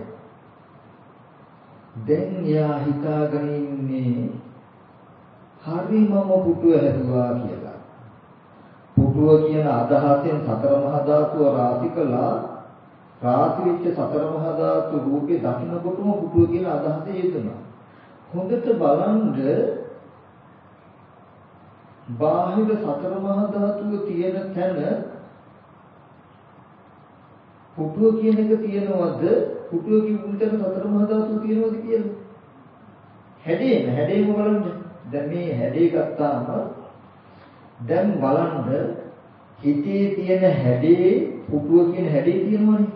දැන් යා හිතාගෙන ඉන්නේ හරිමම පුටුව හැදුවා කියලා. පුටුව කියන අදහසෙන් සතර මහා ධාතුව රාශි කළා. රාශි වෙච්ච සතර මහා ධාතු රූපේ දකින්නකොටම පුටුව කියන අදහස යෙදුණා. හොඳට බලන්න බාහිර සතර මහා ධාතුව තියෙන තැන පුටුව කියන එක තියෙනවද? පුටුව කියන තැන සතර මහා ධාතුව තියෙනවද කියලා? හැඩේම බලන්න. දැන් මේ හැඩේ ගත්තාම දැන් බලන්න හිතේ තියෙන හැඩේ පුටුව කියන හැඩේ තියෙනවනේ.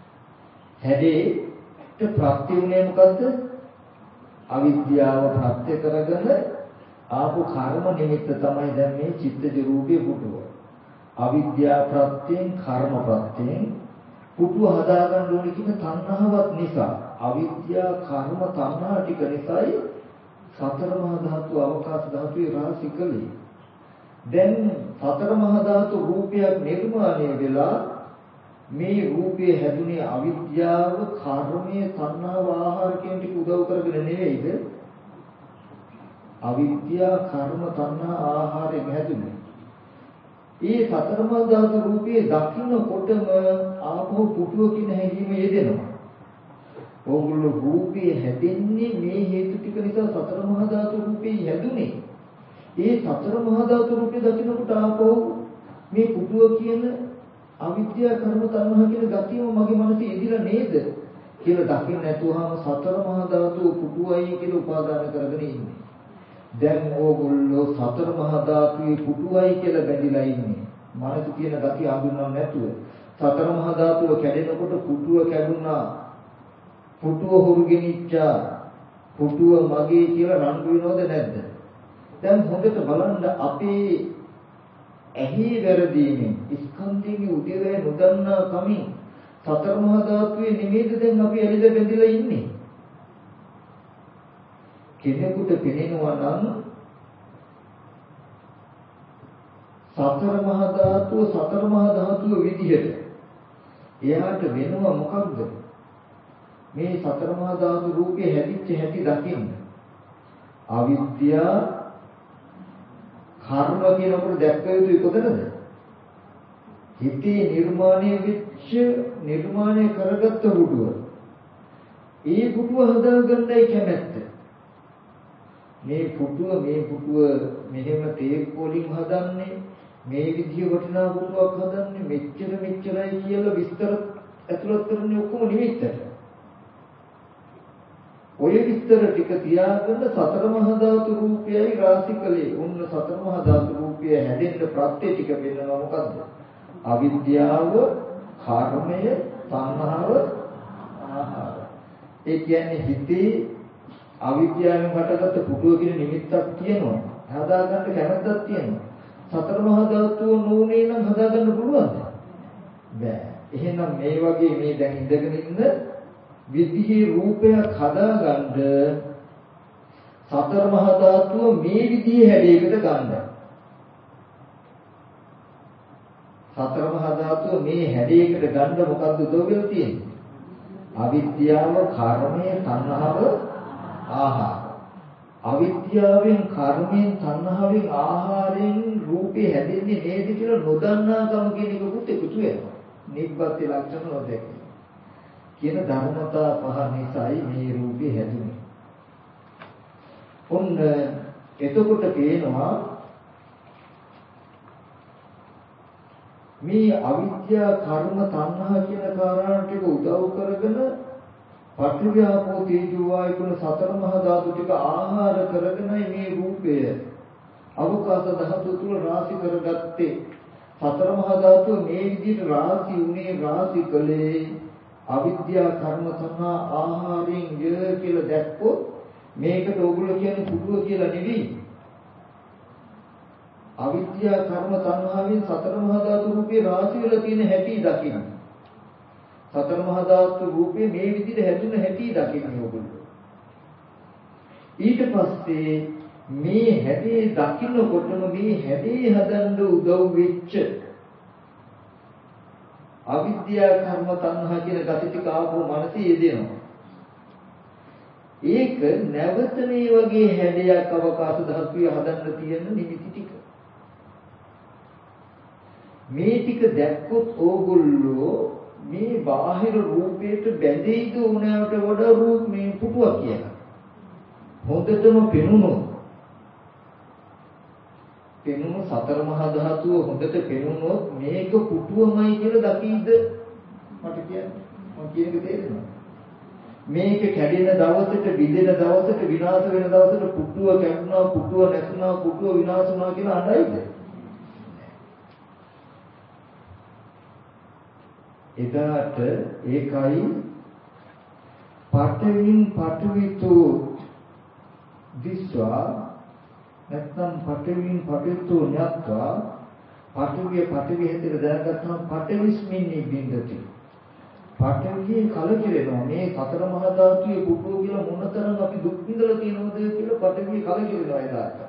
හැඩේට ප්‍රත්‍ය උනේ මොකද්ද? අවිද්‍යාව ප්‍රත්‍ය කරගෙන ආපු කර්ම නිමිත්ත තමයි දැන් මේ චිත්තජ රූපේ පුටුව. අවිද්‍යාව ප්‍රත්‍යයෙන් කර්ම ප්‍රත්‍යයෙන් පුටුව හදාගන්න ඕනේ කියන තණ්හාවක් නිසා අවිද්‍යාව කර්ම තණ්හා ටික නිසායි සතර මහා ධාතු අවකාශ ධාතුවේ රාශි කළේ. දැන් සතර මහා ධාතු රූපයක් නිර්මාණය වෙලා මේ රූපයේ හැදුනේ අවිද්‍යාව, කර්මය, තණ්හාව, ආහාර කියන ටික උදව් කරගෙන නෙවෙයිද? අවිද්‍යාව, කර්ම, තණ්හා, ආහාරයෙන් හැදුනේ. ඒ සතර මහා ධාතු රූපයේ දකින්නකොටම ආපහු පුටුව කියන හැඟීම යෙදෙනවා. ඕගොල්ලෝ රූපේ හැදෙන්නේ මේ හේතු ටික නිසා සතර මහා ධාතු රූපේ හැදුනේ. ඒ සතර මහා ධාතු රූපේ දකින්නකොට ආපහු මේ පුටුව කියන අවිද්‍යාව, කර්ම, තණ්හා කියන ගතියම මගේ මනසේ යෙදිලා නේද කියලා දකින්න නැතුවම සතර මහා ධාතු පුටුවයි කියලා උපාදාන කරගෙන ඉන්නේ. දැන් ඕගොල්ලෝ සතර මහා ධාතුවේ පුටුවයි කියලා බැඳිලා ඉන්නේ. මනසේ තියෙන ගතිය හඳුන්වන්න නැතුව. සතර මහා ධාතුව කැඩෙනකොට පුටුව කැඩුනා. පුටුව හුරුගෙනිච්චා. පුටුව මගේ කියලා රණ්ඩු වෙනවද නැද්ද? දැන් හොඳට බලන්න අපේ ඇහි වැරදීමෙන් ස්කන්ධයේ උදේවැය නොදන්නා කමින් සතර මහා ධාතුවේ නිමේද දැන් අපි ඇලිලා බැඳිලා ඉන්නේ. කෙනෙකුට පෙනෙනවා නම් සතර මහා ධාතුව විදිහට එයාට වෙනවා මොකක්ද? මේ සතර මහා ධාතු රූපේ හැදිච්ච හැටි දකින්න. අවිද්‍යාව, කර්ම කියනකොට දැක්ක යුතු කොතනද? හිතේ නිර්මාණය කරගත්ත පුටුව. ඒ පුටුව හදාගන්නයි කැමැත්ත. මේ පුටුව මෙහෙම තේක් වලින් හදන්නේ, මේ විදිය වටිනා පුටුවක් හදන්නේ මෙච්චරයි කියලා විස්තර ඇතුළත් කරන්නේ ඔක්කොම නිමිත්තට. ඔය විස්තර ටික තියාගෙන සතර මහා ධාතු රූපයයි රාශිකලේ උන්න සතර මහා ධාතු රූපය හැදෙන්න ප්‍රත්‍ය ටික වෙනවා මොකද්ද? අවිද්‍යාව, කර්මය, තණ්හාව, ආහාර. ඒ කියන්නේ හිතේ අවිද්‍යාවෙන් හටගත්ත පුටුව කියන නිමිත්තක් තියෙනවා. හදාගන්න කැමැත්තක් තියෙනවා. සතර මහා ධාතුව නෝනේ නම් හදාගන්න පුළුවන්ද? බෑ. එහෙනම් මේ වගේ මේ දැන් ඉඳගෙන ඉන්න විදිහේ රූපයක් හදාගන්න සතර මහා ධාතුව මේ විදිහේ හැඩයකට ගන්න. සතර මහා ධාතුව මේ හැඩයකට ගන්න මොකද්ද උදව්වෙල තියෙන්නේ? අවිද්‍යාව, කර්මය, තණ්හාව, ආහාර. අවිද්‍යාවෙන්, කර්මයෙන්, තණ්හාවෙන්, ආහාරයෙන් රූපේ හැදෙන්නේ නේද කියලා නොදන්නාකම කියන එකකුත් එකතු වෙනවා. නිබ්බත් ලක්ෂණ නොදැකීම කියන ධර්මතා පහ නිසායි මේ රූපේ හැදුනේ. ඔන්න එතකොට පේනවා මේ අවිද්‍යාව, කර්ම, තණ්හා කියන කාරණා ටික උදව් කරගෙන පඨවි ආපෝ තේජෝ වායුන සතර මහා ධාතු ටික ආහාර කරගෙනයි මේ රූපය අවකාශ ධාතු තුල රාශි කරගත්තේ. සතර මහා ධාතු මේ විදිහට රාශි උනේ රාශි කලේ අවිද්‍යාව, කර්ම, තණ්හා, ආහාරයෙන් ය කියලා දැක්කොත් මේකට ඕගොල්ලෝ කියන්නේ පුටුව කියලා නෙවෙයි. අවිද්‍යාව, කර්ම, තණ්හාවෙන් සතර මහා ධාතු රූපේ රාශි වල තියෙන හැටි දකින්න. සතර මහා ධාතු රූපේ මේ විදිහට හැදුන හැටි දකින්න ඕගොල්ලෝ. ඊට පස්සේ මේ හැටි දකින්නකොටම මේ හැටි හදන්න උදව් වෙච්ච අවිද්‍යාව, කර්ම, තණ්හා කියන gati ටික ආපහු මනසේ යෙදෙනවා. ඒක නැවත මේ වගේ හැඩයක් අවකාශ ධාතුවේ හදන්න තියෙන නිමිති ටික. මේ ටික දැක්කොත් ඕගොල්ලෝ මේ බාහිර රූපයට බැඳෙයිද උනාට වඩා රූප මේ පුටුවක් කියලා. හොඳටම පෙනුණු සතර මහා ධාතුව හොඳට පෙනුනොත් මේක පුටුවමයි කියලා දකීද? මට කියන්න. මම කියන එක තේරෙනවද? මේක කැඩෙන දවසට, බිඳෙන දවසට, විනාශ වෙන දවසට පුටුව කැඩුනා, පුටුව නැතුණා, පුටුව විනාශ වුණා කියලා අඬයිද? එදාට ඒකයි පඨවින් පඨවිතෝ දිස්වා නැත්නම් පඨවින් පඨවිතෝ ඤත්වා පඨවිය හැටියට දැනගත්තම පඨවිස්මින් නිබ්බින්දති. පඨවියේ කලකිරෙනවා. මේ සතර මහා ධාතුයේ පුටුව කියලා මොනතරම් අපි දුක් විඳලා තියෙනවද කියලා පඨවියේ කලකිරෙනවා එදාට.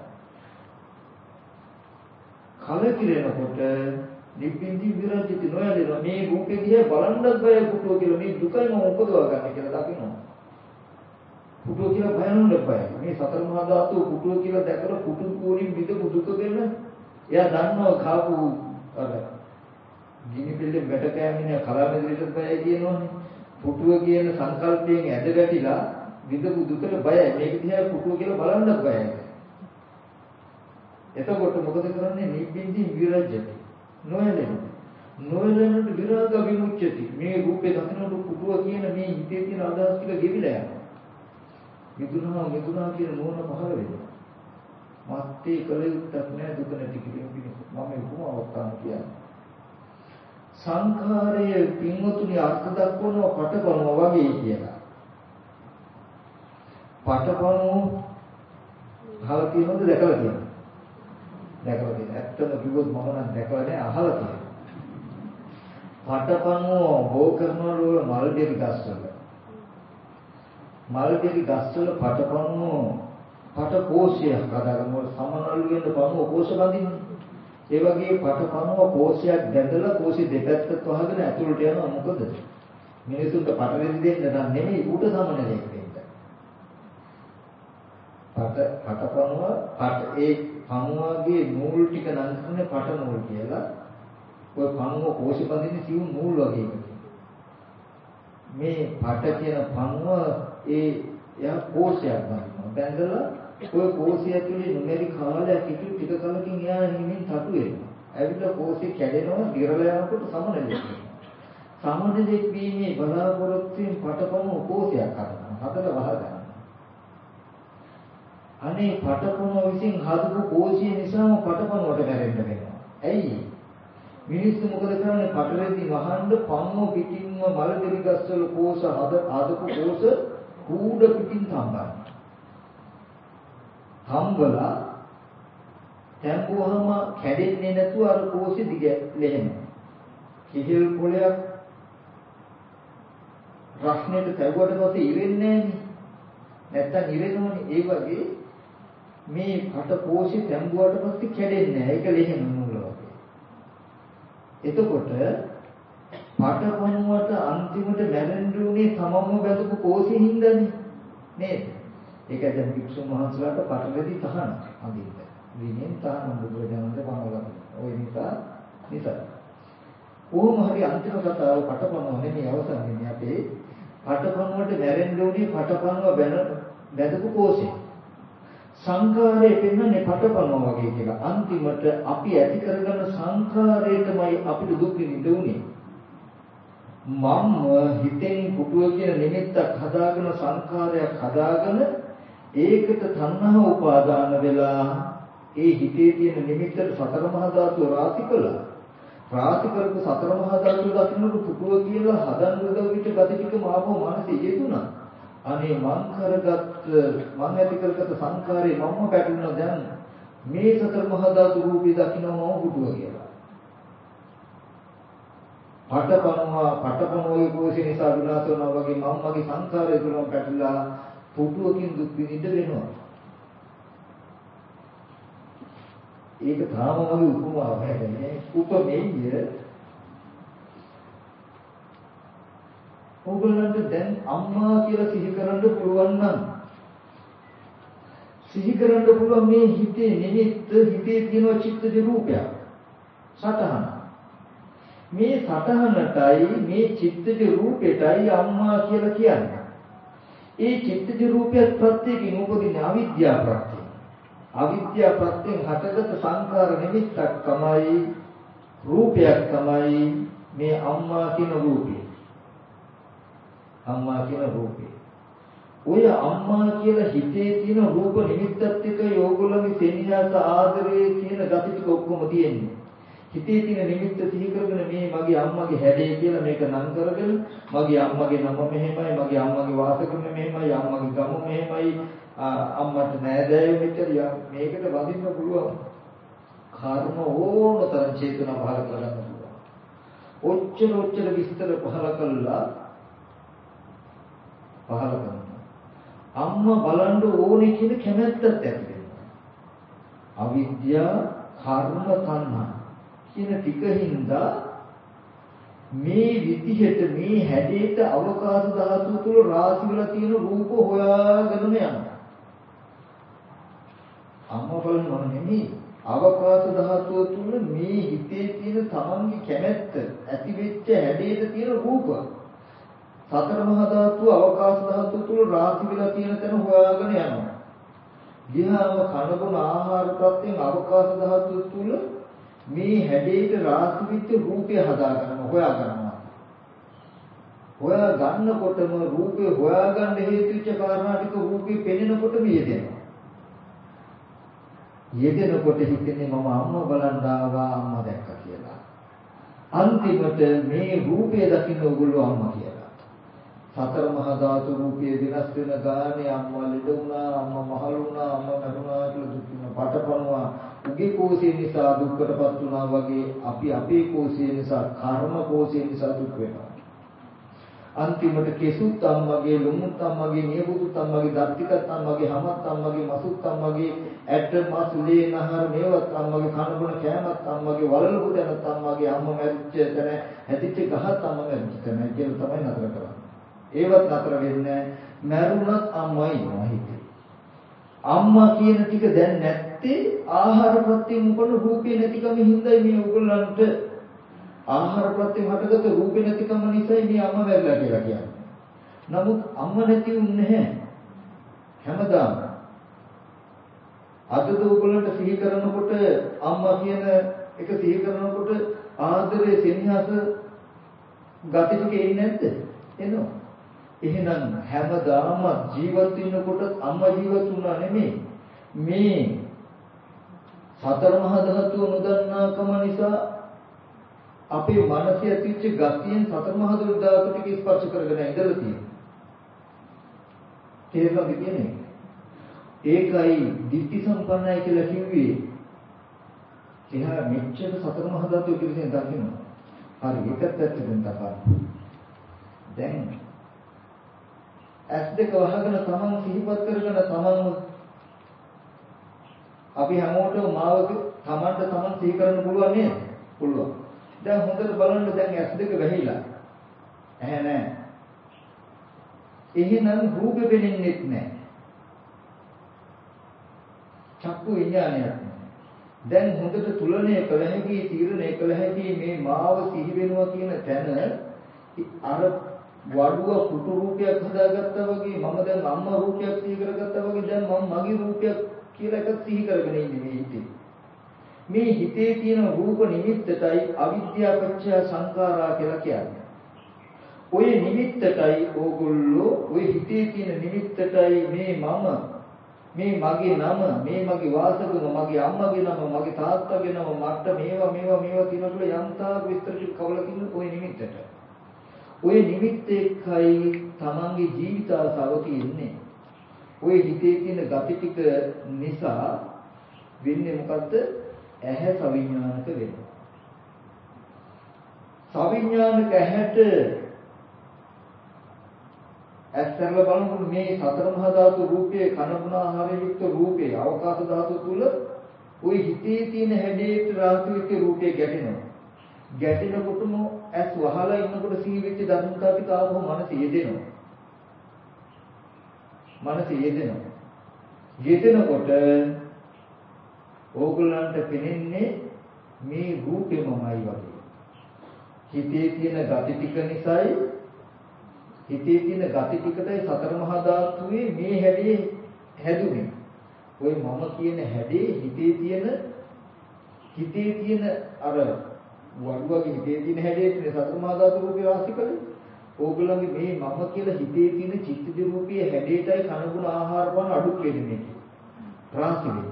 කලකිරෙනකොට නිබ්බින්දි විරජිත නොයදෙනවා. මේ රූපේ දිහා බලන්නත් බය පුටුව කියලා මේ දුකයි මම උපදවා ගන්න කියලා දකිනවා. පුටුව කියලා බයනොත් බයයි. මේ සතර මහා ධාතුව පුටුව කියලා දැකලා පුටුව කෝණින් විදපු දුක ගැන එයා දන්නවා කාපු අර ගිනි පිළිදෙ වැට කෑමිනේ කලාමෙදිරිට බයයි කියනවනේ. පුටුව කියන සංකල්පයෙන් ඇද ගැටිලා විදපු දුකට බයයි. මේක දිහා පුටුව කියලා බලන්නත් බයයි. එතකොට මොකද කරන්නේ? නිබ්බින්දි විරජ්‍යති. නොයලෙන්නට විරාග විමුච්ඡති. මේ රූපේ දකින්නට පුටුව කියන මේ හිතේ තියෙන අදහස් ටික ගෙවිලා යනවා. මිදුණා කියන නෝන පහළ වෙනවා. මත්තේ කලියුත්තක් නැහැ දුක නැති කිරීම පිණිස. මම උපමාවක් කියන්නේ. සංඛාරයේ පින්වතුනි අර්ථ දක්වනවා පටපණුව වගේ කියලා. පටපණුව අහලා තියෙනවද දැකලා තියෙනවද? දැකලා තියෙනවා. ඇත්තම කිව්වොත් මම නම් දැකලා නැහැ අහලා තියෙනවා. පටපණුව බෝ කරනවල මල් දෙවි ගස්වල. මල් දෙවි ගස්වල පටපණුව පටකෝෂයක් හදාගන්න ඕන සමනල් වෙන්න පණුව කෝෂ බඳින්නේ. ඒ වගේ පටපණුව කෝෂයක් දැඳලා කෝෂෙ දෙපැත්තට වහගෙන ඇතුළට යනවා. මොකද මිනිසුන්ට පටලෙන් දෙන්න නම් නෙමෙයි ඌට සමනලයක් දෙන්න. පටපණුව ඒ පණුවගේ නූල් ටික නම් කරන්නේ පට නූල් කියලා. ඔය පණුව කෝෂෙ බඳින්නේ සිව් නූල් වගේ එකක්. මේ පට කියන පණුව එයා කෝෂයක් බඳිනවා. බැඳලා ඔය කෝෂය ඇතුලේ නුමෙරි කාලයක් හිටු ටික කලකින් එයා හිමින් තටු වෙනවා. ඇවිල්ලා කෝෂේ කැඩෙනවා, දිරලා යනකොට සමනලෙක් වෙනවා. සමනලෙක් වීමේ බලාපොරොත්තුෙන් පටපණුව කෝෂයක් කරනවා. හදලා වහගන්නවා. අනේ පටපණුව විසින් හදපු කෝෂය නිසාම පටපණුවට ගැරෙන්න වෙනවා. ඇයි? මිනිස්සු මොකද කරන්නේ? පටලෙදි වහන්න පණුව පිටින්ම මල දෙවි ගස්වල කෝෂ හදපු කෝෂ කූඩ පිටින් තම්බනවා. හම්බලා තැම්බුවම කැඩෙන්නේ නැතුව අර කෝෂෙ දිග ලෙහෙනවා. කිහිල් පොලයක් රස්නෙට තැවුවට පස්සේ ඉරෙන්නේ නැත්තම් ඉරෙනවනේ. ඒ වගේ මේ කට කෝෂෙ තැම්බුවට පස්සේ කැඩෙන්නේ නැහැ. ඒක ලෙහෙන නූල වගේ. එතකොට පටපණුවට අන්තිමට මැරෙන්න උනේ තමම බැඳපු කෝෂෙ හින්දානේ නේද? ඒක දැන් වික්ෂුන් වහන්සේලාට පටලෙදි තහන අඳින්න. විනයෙන් තහන බුදුරජාණන්ට පනවලා. ওই නිසා. කොහොම හරි අන්තිම කතාව පටපණුව නෙමෙයි අවසන් වෙන්නේ අපේ පටපණුවට මැරෙන්න උනේ පටපණුව බැඳපු කෝෂේ. සංඛාරයේ පෙන්වන්නේ පටපණුව වගේ කියලා. අන්තිමට අපි ඇති කරගන්න සංඛාරයටමයි අපිට දුක් විඳින්න උනේ. මම හිතෙන් පුටුව කියන නිමිත්තක් හදාගෙන සංඛාරයක් හදාගෙන ඒකට තණ්හා උපාදාන වෙලා ඒ හිතේ තියෙන නිමිත්තට සතර මහා ධාතුව රාශි කළා. රාශි කරපු සතර මහා ධාතුව දකින්නට පුටුව කියලා හදන්න උදව් විට ගති ටික මාපෝ මනසේ යෙදුණා. අනේ මං ඇති කරගත් සංඛාරේ මම්ම පැටලුණා. දැන් මේ සතර මහා ධාතු රූපේ දකින්නම පුටුව කියලා. පටපණුවේ කෝෂේ නිසා විනාශ වෙනවා වගේ මම්මගේ සංසාරය තුලම පැටලලා පුටුවකින් දුක් විඳින්න වෙනවා. ඒක තාම වගේ උපමාවක් හැදෙන්නේ. උපමේය ඕගොල්ලන්ට දැන් අම්මා කියලා සිහි කරන්න පුළුවන් නම් සිහි කරන්න පුළුවන් මේ හිතේ නිමිත්ත හිතේ තියෙන චිත්තජ රූපයක් සතහන. මේ සතහනටයි මේ චිත්තජ රූපෙටයි අම්මා කියලා කියන්නේ. ඒ චිත්තජ රූපයත් ප්‍රත්‍යයෙන් උපදින අවිද්‍යාව ප්‍රත්‍යයෙන්. අවිද්‍යාව ප්‍රත්‍යයෙන් හටගත් සංඛාර නිමිත්තක් තමයි රූපයක් තමයි මේ අම්මා කියන රූපය. අම්මා කියන රූපේ. ඔය අම්මා කියලා හිතේ තියෙන රූප නිමිත්තත් එක්ක ඕගොල්ලෝගේ සෙනෙහස ආදරේ කියන gati ටික ඔක්කොම තියෙන්නේ. හිතේ තියෙන නිමිත්ත සිහි කරගෙන මේ මගේ අම්මගේ හැඩය කියලා මේක නම් කරගෙන මගේ අම්මගේ නම මෙහෙමයි, මගේ අම්මගේ වාසකම මෙහෙමයි, අම්මගේ ගම මෙහෙමයි, අම්මට නෑදෑයෝ මෙච්චර මේකට වදින්න පුළුවන්. කර්ම ඕන තරම් චේතනා පහල කරගන්න පුළුවන්. ඔච්චර විස්තර පහල කරනවා. අම්මා බලන්න ඕනේ කියන කැමැත්තත් ඇති වෙනවා. අවිද්‍යා, කර්ම, තණ්හා කියන ටිකින්ද මේ විදිහට මේ හැඩයට අවකාශ ධාතුව තුල රාශි වෙලා තියෙන රූප හොයාගෙන යනවා. අම්මා බලනවා නෙමෙයි අවකාශ ධාතුව තුල මේ හිතේ තියෙන තමන්ගේ කැමැත්ත ඇති වෙච්ච හැඩයට තියෙන රූප සතර මහා ධාතුව අවකාශ ධාතුව තුල රාශි වෙලා තියෙන තැන හොයාගෙන යනවා. ගියාම කනබුන ආහාර ප්‍රත්‍යයෙන් අවකාශ ධාතුව තුල මේ හැඩයට රාශි වෙච්ච රූපය හදාගන්න හොයා ගන්නවා. හොයා ගන්නකොටම රූපේ හොයාගන්න හේතු වෙච්ච කාරණා ටික රූපේ පෙනෙනකොටම යෙදෙනවා. යෙදෙනකොට හිතන්නේ මම අම්මා බලන් ආවා අම්මා දැක්කා කියලා. අන්තිමට මේ රූපය දකින්න ඕගොල්ලෝ අම්මා කියලා. සතර මහා ධාතු රූපයේ විනාශ වෙන ගානේ අම්මා ලෙඩ වුණා, අම්මා මහලු වුණා, අම්මා මරුණා කියලා දුක් වෙන පටපනවා. උගේ කෝෂය නිසා දුක්කටපත් වුණා වගේ අපි අපේ කෝෂය නිසා කර්ම කෝෂය නිසා දුක් වෙනවා. අන්තිමට කෙසුත් අම්මගේ, ලුමුත් අම්මගේ, නියපොතුත් අම්මගේ, දත්තිකත් අම්මගේ, හමත් අම්මගේ, මසුත් අම්මගේ, ඇට මස් ලේ නහර මේවත් අම්මගේ, කනබුන කෑමත් අම්මගේ, වලලු පුතනත් අම්මගේ, අම්ම මැරිච්ච තැන හැදිච්ච ගහත් අම්ම මැරිච්ච තැන කියලා තමයි නතර කරන්නේ. ඒවත් නතර වෙන්නේ මැරුණත් අම්මයි නොහිතේ. අම්මා කියන ටික දැන් නැත්තේ ආහාර ප්‍රත්‍යයෙන් උපන්න රූපේ නැතිකම හින්දායි මේ උගලන්ට ආහාර ප්‍රත්‍යයෙන් හටගත රූපේ නැතිකම නිසායි මේ අම්මා වැරලා කියලා කියන්නේ. නමුත් අම්මා නැති වුන්නේ නැහැ. හැමදාම අද උගලන්ට සිහි කරනකොට අම්මා කියන එක සිහි කරනකොට ආදරේ සෙනෙහස ගති ටික එන්නේ නැද්ද? එනවා. එහෙනම් හැමදාම ජීවත් වෙනකොට අම්මා ජීවත් වුණා නෙමෙයි. මේ සතර මහා ධාතුව නොදන්නාකම නිසා අපේ මනසේ ඇතිවෙච්ච ගතියෙන් සතර මහා ධාතු ටික ස්පර්ශ කරගෙන ඉඳලා තියෙනවා. තේරුණාද කියන්නේ? ඒකයි ditthi සම්පන්නයි කියලා කිව්වේ. එහා මෙච්චර සතර මහා ධාතු පිළිසෙන් දකින්න. හරි ඒකත් ඇත්තටම තමයි. දැන් ඇස් දෙක වහගෙන තමන් සිහිපත් කරගෙන තමන් අපි හැමෝටම මාවක තමන්ට තමන් සිහි කරන්න පුළුවන් නේද? පුළුවන්. දැන් හොඳට බලන්න දැන් ඇස් දෙක වැහිලා. ඇහැ නැහැ. එහෙනම් රූපෙ පෙනෙන්නෙත් නැහැ. චක්කු විඥානයක් නැහැ. දැන් හොඳට තුලණය කළ හැකි, තීරණය කළ හැකි මේ මාව සිහි වෙනවා කියන තැන අර වඩුව කුටු රූපයක් හදාගත්තා වගේ මම දැන් අම්මා රූපයක් සිහි කරගත්තා වගේ දැන් මම මගේ රූපයක් කියලා එකක් සිහි කරගෙන ඉන්නේ මේ හිතේ. මේ හිතේ තියෙන රූප නිමිත්තටයි අවිද්‍යාව පත්‍ය සංඛාරා කියලා කියන්නේ. ඔය නිමිත්තටයි ඕගොල්ලෝ ඔය හිතේ තියෙන නිමිත්තටයි මේ මම මේ මගේ නම මේ මගේ වාසගුණ මගේ අම්මගේ නම මගේ තාත්තගේ නම මට මේවා තියෙනවා කියලා යම්තා විස්තර කවලා තියෙන ඔය නිමිත්තට. ඔය නිමිත්ත එක්කයි තමන්ගේ ජීවිත ආසාව තියෙන්නේ. ඔය හිතේ තියෙන gati ටික නිසා වෙන්නේ මොකද්ද? ඇහැ සවිඥානික වෙනවා. සවිඥානික ඇහැට ඇස්තරල බලනකොට මේ සතර මහා ධාතු රූපයේ කනබුන ආහාරයෙන් යුක්ත රූපේ අවකාශ ධාතු තුල ওই හිතේ තියෙන හැඩයට රාශි වෙච්ච රූපේ ගැටෙනවා. ගැටෙනකොටම ඇස් වහලා ඉන්නකොට සිහි වෙච්ච ධර්මතා ටික ආවම මනස යෙදෙනවා. යෙදෙනකොට ඕගොල්ලන්ට පෙනෙන්නේ මේ රූපෙමමයි වගේ. හිතේ තියෙන gati ටික නිසායි හිතේ තියෙන gati ටිකටයි සතර මහා ධාතුවේ මේ හැඩේ හැදුනේ. ওই මම කියන හැඩේ හිතේ තියෙන අර වඩුවගේ හිතේ තියෙන හැඩේ සතර මහා ධාතු රූපේ රාශි කළේ. ඕගොල්ලන්ගේ මේ මම කියලා හිතේ තියෙන චිත්තජ රූපයේ හැඩේටයි කනගුණ ආහාර පාන අඩු වෙන්නේ රාශි වෙන්නේ.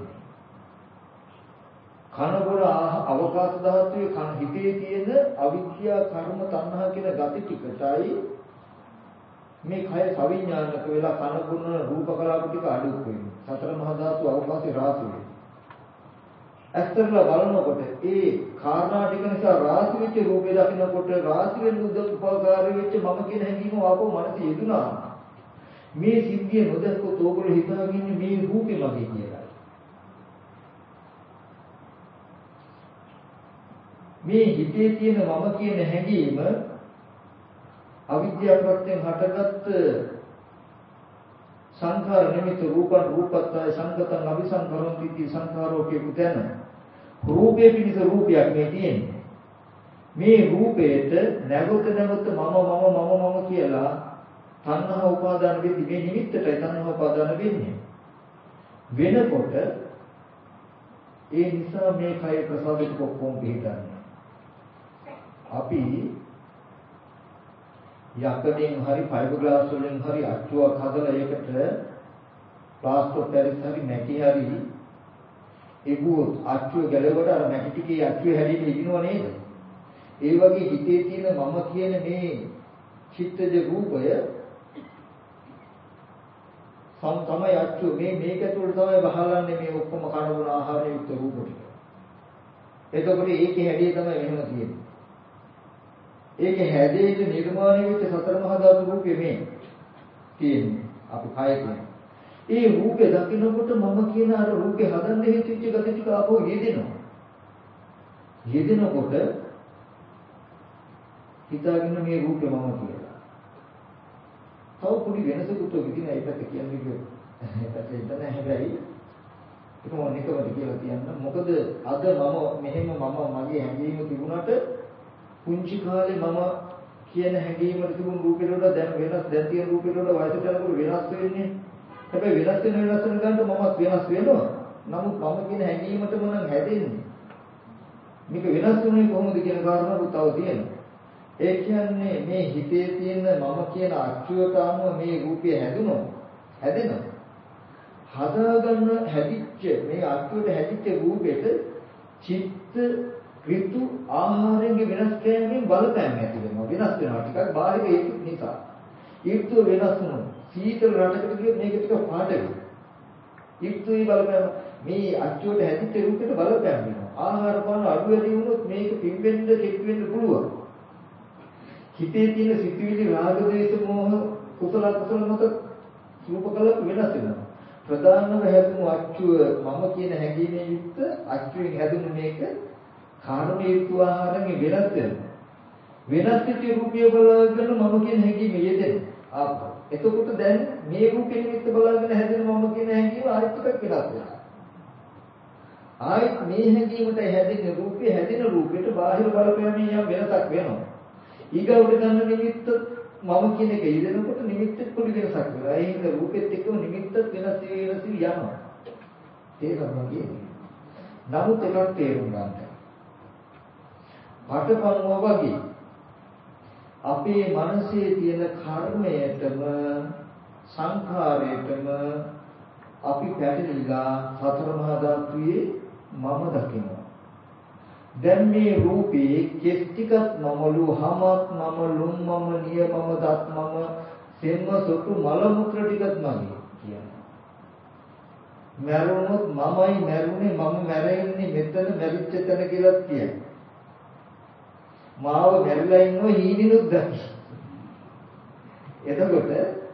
කනගුණ අවකාශ ධාතුවේ හිතේ තියෙන අවිද්‍යා කර්ම තණ්හා කියන gati ටිකටයි මේ කය සවිඥානික වෙලා කනගුණ රූප කලාප ටික අඩු වෙන්නේ. සතර මහා ධාතු අවකාශේ රාශි වෙන්නේ. ඇස්තරලා බලනකොට ඒ කාරණා ටික නිසා රාශි වෙච්ච රූපේ දකිනකොට රාශි වෙන උපකාරී වෙච්ච මම කියන හැඟීම ආපහු මනසේ යෙදුනා. මේ සිද්ධිය නොදැක්කොත් ඕගොල්ලෝ හිතාගෙන ඉන්නේ මේ රූපේ මගේ කියලා. මේ හිතේ තියෙන මම කියන හැඟීම අවිද්‍යාව ප්‍රත්‍යයෙන් හටගත් සංඛාර නිමිත්ත රූපං රූපත්තය සංගතං අபிසංකරොන්ති ති සංඛාරෝ කියපු තැන රූපේ පිණිස රූපයක් මේ තියෙන්නේ. මේ රූපේට නැවත මම කියලා තණ්හා උපාදාන වෙද්දී මේ නිමිත්තටයි තණ්හා උපාදාන වෙන්නේ. වෙනකොට ඒ නිසා මේ කය ප්‍රසාදිත කොක්කොම් පිටන්නේ. අපි යකඩෙන් හරි ෆයිබර්ග්ලාස් වලින් හරි අච්චුවක් හදලා ඒකට ප්ලාස්ටර් පැරිස් හරි නැටි හරි ඒගොත් අච්චුව ගැලවට අර නැටි ටිකේ අච්චුව හැදෙන්න ඉදිනව නේද? ඒ වගේ හිතේ තියෙන මම කියන මේ චිත්තජ රූපය තමයි අච්චුව මේක ඇතුළට තමයි බහලන්නේ මේ ඔක්කොම කනබුන ආහාරයේ යුක්ත රූප ටික. එතකොට ඒකේ හැඩය තමයි මෙහෙම තියෙන්නේ. ඒකේ හැදෙන්න නිර්මාණය වෙච්ච සතර මහා ධාතු රූපෙ මේ තියෙන්නේ අපි කය කියන්නේ. ඒ රූපේ දකින්නකොට මම කියන අර රූපේ හදන්න හේතුච්ච ගති ටික ආපහු යෙදෙනවා. යෙදෙනකොට හිතාගෙන මේ රූපේ මම කියලා. තව පොඩි වෙනසකුත් විදින ඒකට කියන්නේ ඒකට ඉඳන් හැබැයි ඒක මොනිකවද කියලා කියන්න. මොකද අද මම මගේ හැඟීම තිබුණාට පුංචි කාලේ මම කියන හැඟීමට තිබුණු රූපෙට වඩා දැන් තියෙන රූපෙට වඩා වයසට යනකොට වෙනස් වෙන්නේ. හැබැයි වෙනස් වෙන ගන්න මමත් වෙනස් වෙනවා. නමුත් මම කියන හැඟීමටම නම් හැදෙන්නේ. මේක වෙනස් වෙන්නේ කොහොමද කියන කාරණාව තව තියෙනවා. ඒ කියන්නේ මේ හිතේ තියෙන මම කියන අච්චුවට අනුව මේ රූපය හැදෙනවා. හදාගන්න හැදිච්ච මේ අච්චුවට හැදිච්ච රූපෙට චිත්ත ඍතු ආහාරයෙන් වෙනස් කෑමෙන් බලපෑම් ඇති වෙනවා. වෙනස් වෙනවා ටිකක් බාහිර ඒක නිසා. ඍතු වෙනස් වෙනවා. සීතල රටකට ගියොත් මේක ටික පාට වෙනවා. ඍතුයි බලපෑම මේ අච්චුවට හැදිච්ච රූපෙට බලපෑම් වෙනවා. ආහාර පාන අඩු වැඩි වුණොත් මේක පිම්බෙන්න කෙටි වෙන්න පුළුවන්. හිතේ තියෙන සිතිවිලි රාග දේශ මොහ කුසල මත රූප කලක් වෙනස් වෙනවා. ප්‍රධානම හැදුණු අච්චුව මම කියන හැඟීමේ යුක්ත අච්චුවෙන් හැදුණු මේක කාර්මීත්ව ආහාරයෙන් වෙනස් වෙනවා. වෙනස් වෙච්ච රූපය බලාගෙන මම කියන හැඟීම යෙදෙනවා. එතකොට දැන් මේ රූපෙ නිමිත්ත බලාගෙන හැදෙන මම කියන හැඟීම ආයෙත් ටිකක් වෙනස් වෙනවා. ආයෙත් මේ හැඟීමට හැදෙන රූපෙට බාහිර බලපෑමෙන් යම් වෙනසක් වෙනවා. ඊගොඩ ගන්න නිමිත්ත මම කියන එක යෙදෙනකොට නිමිත්තෙත් පොඩි වෙනසක් වෙනවා. ඒ හින්දා රූපෙත් එක්කම නිමිත්තත් වෙනස් යනවා. තේරුණා කියන්නේ. නමුත් එකක් තේරුම් ගන්න. පාඨකම්ම වගේ අපේ මනසේ තියෙන කර්මයටම සංඛාරයටම අපි පැටලිලා සතර මහා ධාතුවේ මම දකිනවා. දැන් මේ රූපේ කෙස් ටිකක් මමලු හමත් මම ලුම් මම නිය මම දත් මම සෙම්ම සොටු මල මුත්‍ර ටිකක් මගේ කියනවා. මරුණොත් මමයි මරුනේ මම මැරෙන්නේ මෙතන මැරිච්ච තැන කියලා කියනවා. මාව මැරිලා ඉන්නෝ හීනිනුත් දකි. එතකොට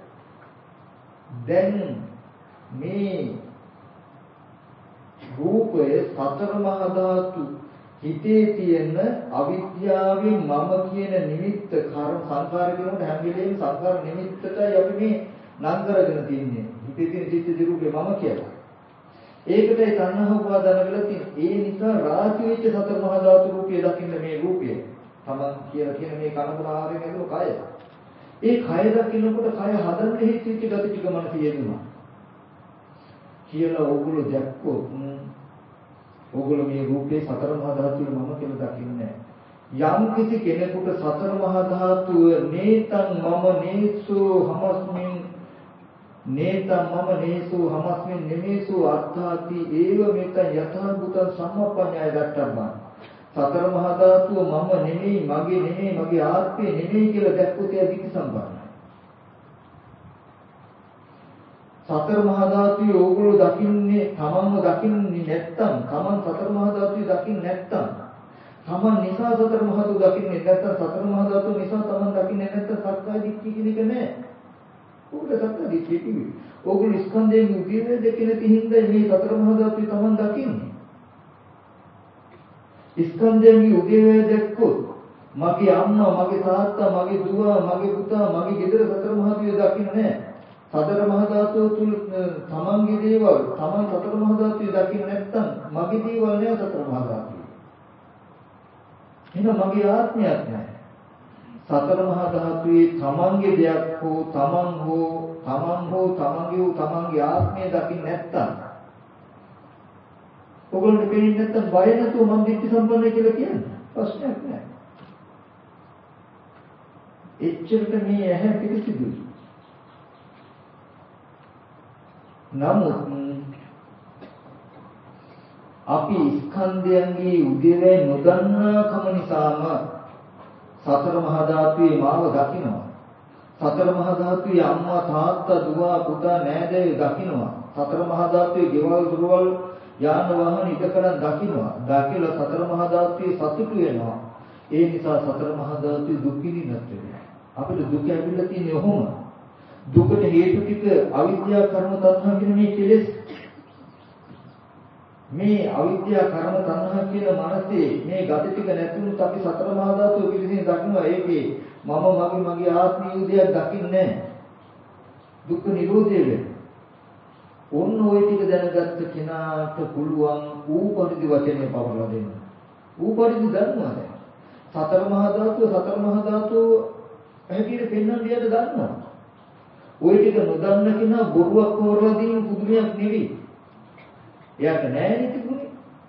දැන් මේ රූපය සතර මහා ධාතු හිතේ තියෙන අවිද්‍යාවෙන් මම කියන නිමිත්ත කර්ම සංකාර කියනකොට හැම වෙලේම සංකාර නිමිත්තටයි අපි මේ නම් කරගෙන තින්නේ. හිතේ තියෙන චිත්ත රූපේ මම කියලා. ඒකටයි තණ්හා උපාදාන වෙලා තියෙන්නේ. ඒ නිසා රාශි වෙච්ච සතර මහා ධාතු රූපය දකින්න මේ රූපය තමන් කියලා කියන මේ කනබුන ආහාරයෙන් ඇතුළු කය. ඒ කය දකින්නකොට කය හදන්න හේතුච්ච ගති ටික මනසේ යෙදුණා. කියලා ඕගොල්ලෝ දැක්කොත් ඕගොල්ලෝ මේ රූපේ සතර මහා ධාතුවේ මම කියලා දකින්නේ යම් කිසි කෙනෙකුට සතර මහා ධාතුව නේතං මම නේසු හමස්මින් නේතං මම නේසු හමස්මින් නෙමේසු අත්තාති ඒව මේක යථා භූත සම්මප්පඤ්ඤය දක්වනවා. සතර මහා ධාතුව මම නෙමෙයි මගේ ආත්මය නෙමෙයි කියලා දැක්කොත් එයා දික් සම්පන්නයි. සතර මහා ධාතුයි ඕගොල්ලෝ දකින්නේ තමන්ව දකින්නේ නැත්තම් තමන් සතර මහා ධාතුයි දකින්නේ නැත්තම් තමන් නිසා සතර මහා ධාතු දකින්නේ නැත්තම් සතර මහා ධාතු නිසා තමන් දකින්නේ නැත්තම් සක්කාය දිට්ඨිය කියන එක නෑ. උගල සක්කාය දිට්ඨිය කිව්වේ. ඕගොල්ලෝ ස්කන්ධයෙන් උදේවේ දෙකේ නැති හින්දා මේ සතර මහා ධාතුයි තමන් දකින්නේ. ස්කන්ධයෙන් උදේවේ දැක්කොත් මගේ අම්මා මගේ තාත්තා මගේ දුව මගේ පුතා මගේ ගෙදර සතර මහා ධාතුයි දකින්නේ නෑ. සතර මහා ධාතුව තුල තමන්ගේ දේවල් තමන් සතර මහා ධාතුවේ දකින්න නැත්නම් මගේ දේවල් නෑ සතර මහා ධාතුවේ. එහෙනම් මගේ ආත්මයක් නෑ. සතර මහා ධාතුවේ තමන්ගේ දෙයක් හෝ තමන්ගේ ආත්මය දකින්න නැත්නම් ඔයගොල්ලෝ දෙන්නේ නැත්නම් බය නැතුව මම දිට්ඨි සම්පන්නයි කියලා කියන්නේ ප්‍රශ්නයක් නෑ. එච්චරට මේ ඇහැ පිළිසිදුයි. නමුත් අපි ස්කන්ධයන්ගේ උදේවැය නොදන්නාකම නිසාම සතර මහා ධාතුවේ මාව දකිනවා. සතර මහා ධාතුවේ අම්මා තාත්තා දුව පුතා නෑදෑයෝ දකිනවා. සතර මහා ධාතුවේ ගෙවල් දොරවල් යාන වාහන ඉදකරන් දකිනවා. දකිලා සතර මහා ධාතුවේ සතුටු වෙනවා. ඒ නිසා සතර මහා ධාතුවේ දුක් විඳින්නත් වෙනවා. අපිට දුක ඇවිල්ලා තියෙන්නේ ඔහොම. දුකට හේතු ටික අවිද්‍යාව කර්ම තණ්හා කියන මේ කෙලෙස් මේ අවිද්‍යාව කර්ම තණ්හා කියන මනසේ මේ ගති ටික නැතුණොත් අපි සතර මහා ධාතුව පිළිසින් දකින්නවා. ඒකේ මගේ ආත්මීය දෙයක් දකින්නේ දුක්ඛ නිරෝධය වෙන. ඔන්න ওই ටික දැනගත්ත කෙනාට පුළුවන් ඌ පරිදි වචනේ පවරලා දෙන්න. ඌ පරිදි දන්නවා දැන්. සතර මහා ධාතුව හැටියට පෙන්වන්න දෙයක් දන්නවා. ওই ටික නොදන්න කෙනා බොරුවක් හොරලා දින පුදුමයක් නෙවෙයි. එයාට නෑ නිතිගුණේ.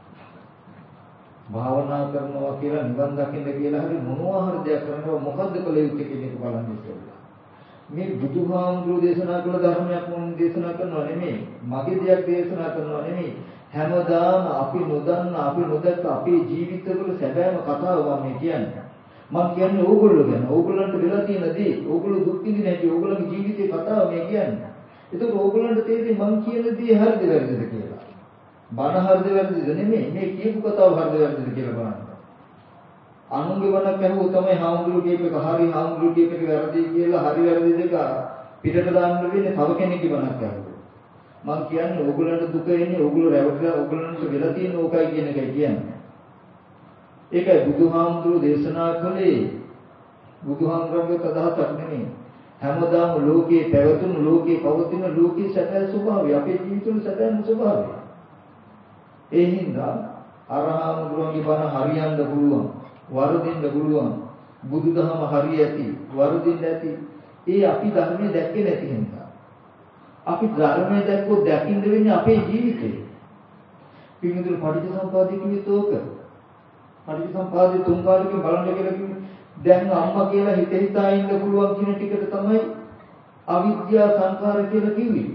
භාවනා කරනවා කියලා නිවන් දකින්න කියලා හරි මොනවා හරි දෙයක් කරනවා මොකද්ද කළ යුත්තේ කියන එක බලන්න ඉස්සෙල්ලා. මේ බුදුහාමුදුරුවෝ දේශනා කළ ධර්මයක් මොන දේශනා කරනවා නෙමෙයි. මගේ දෙයක් දේශනා කරනවා නෙමෙයි. හැමදාම අපි නොදන්න අපි නොදැක්ක අපේ ජීවිතවල සැබෑම කතාව මම කියන්නේ. මම කියන්නේ ඕගොල්ලෝ ගැන. ඕගොල්ලන්ට වෙලා තියෙන දේ, ඕගොල්ලෝ දුක් විඳින හැටි, ඕගොල්ලන්ගේ ජීවිතේ කතාව මේ කියන්නේ. ඒකට ඕගොල්ලන්ට තේරෙන්නේ මම කියන දේ හරිද වැරදිද කියලා. බණ හරිද වැරදිද නෙමෙයි. මේ කියපු කතාව හරිද වැරදිද කියලා බලන්න. අනුන්ගේ බණක් ඇහුවොත් තමයි හාමුදුරුවෝ කියපු එක හරි, හාමුදුරුවෝ කියපු එක වැරදි කියලා හරි වැරදි දෙක පිටට දාන්න වෙන්නේ තව කෙනෙක්ගේ බණක් ඇහුවොත්. මම කියන්නේ ඕගොල්ලන්ට දුක එන්නේ ඕගොල්ලෝ රැවටිලා ඕගොල්ලන්ට වෙලා තියෙන ඕකයි කියන එකයි කියන්නේ. ඒකයි බුදුහාමුදුරුවෝ දේශනා කළේ බුදුහාමුදුරුවෝගේ අදහසක් නෙමෙයි. හැමදාම ලෝකේ පැවතුණු ලෝකේ පවතින ලෝකේ සැබෑ ස්වභාවය අපේ ජීවිතවල සැබෑම ස්වභාවය. ඒ හින්දා අරහාමුදුරුවෝගේ බණ හරියන්න පුළුවන්, වරදින්න පුළුවන්. බුදුදහම හරිය ඇති, වරදින්න ඇති. ඒ අපි ධර්මයේ දැක්කේ නැති හින්දා. අපි ධර්මයේ දැක්කොත් දැකින්න වෙන්නේ අපේ ජීවිතේ. පිළිඳුරු පටිච්චසමුප්පාදේ කිව්වෙත් ඕක. පටිච්චසමුපාදේ තුන් කාලෙකින් බලන්න කියලා කිව්වේ. දැන් අම්මා කියලා හිතා ඉන්න පුළුවන් කියන ටිකට තමයි අවිද්‍යා සංඛාර කියලා කිව්වේ.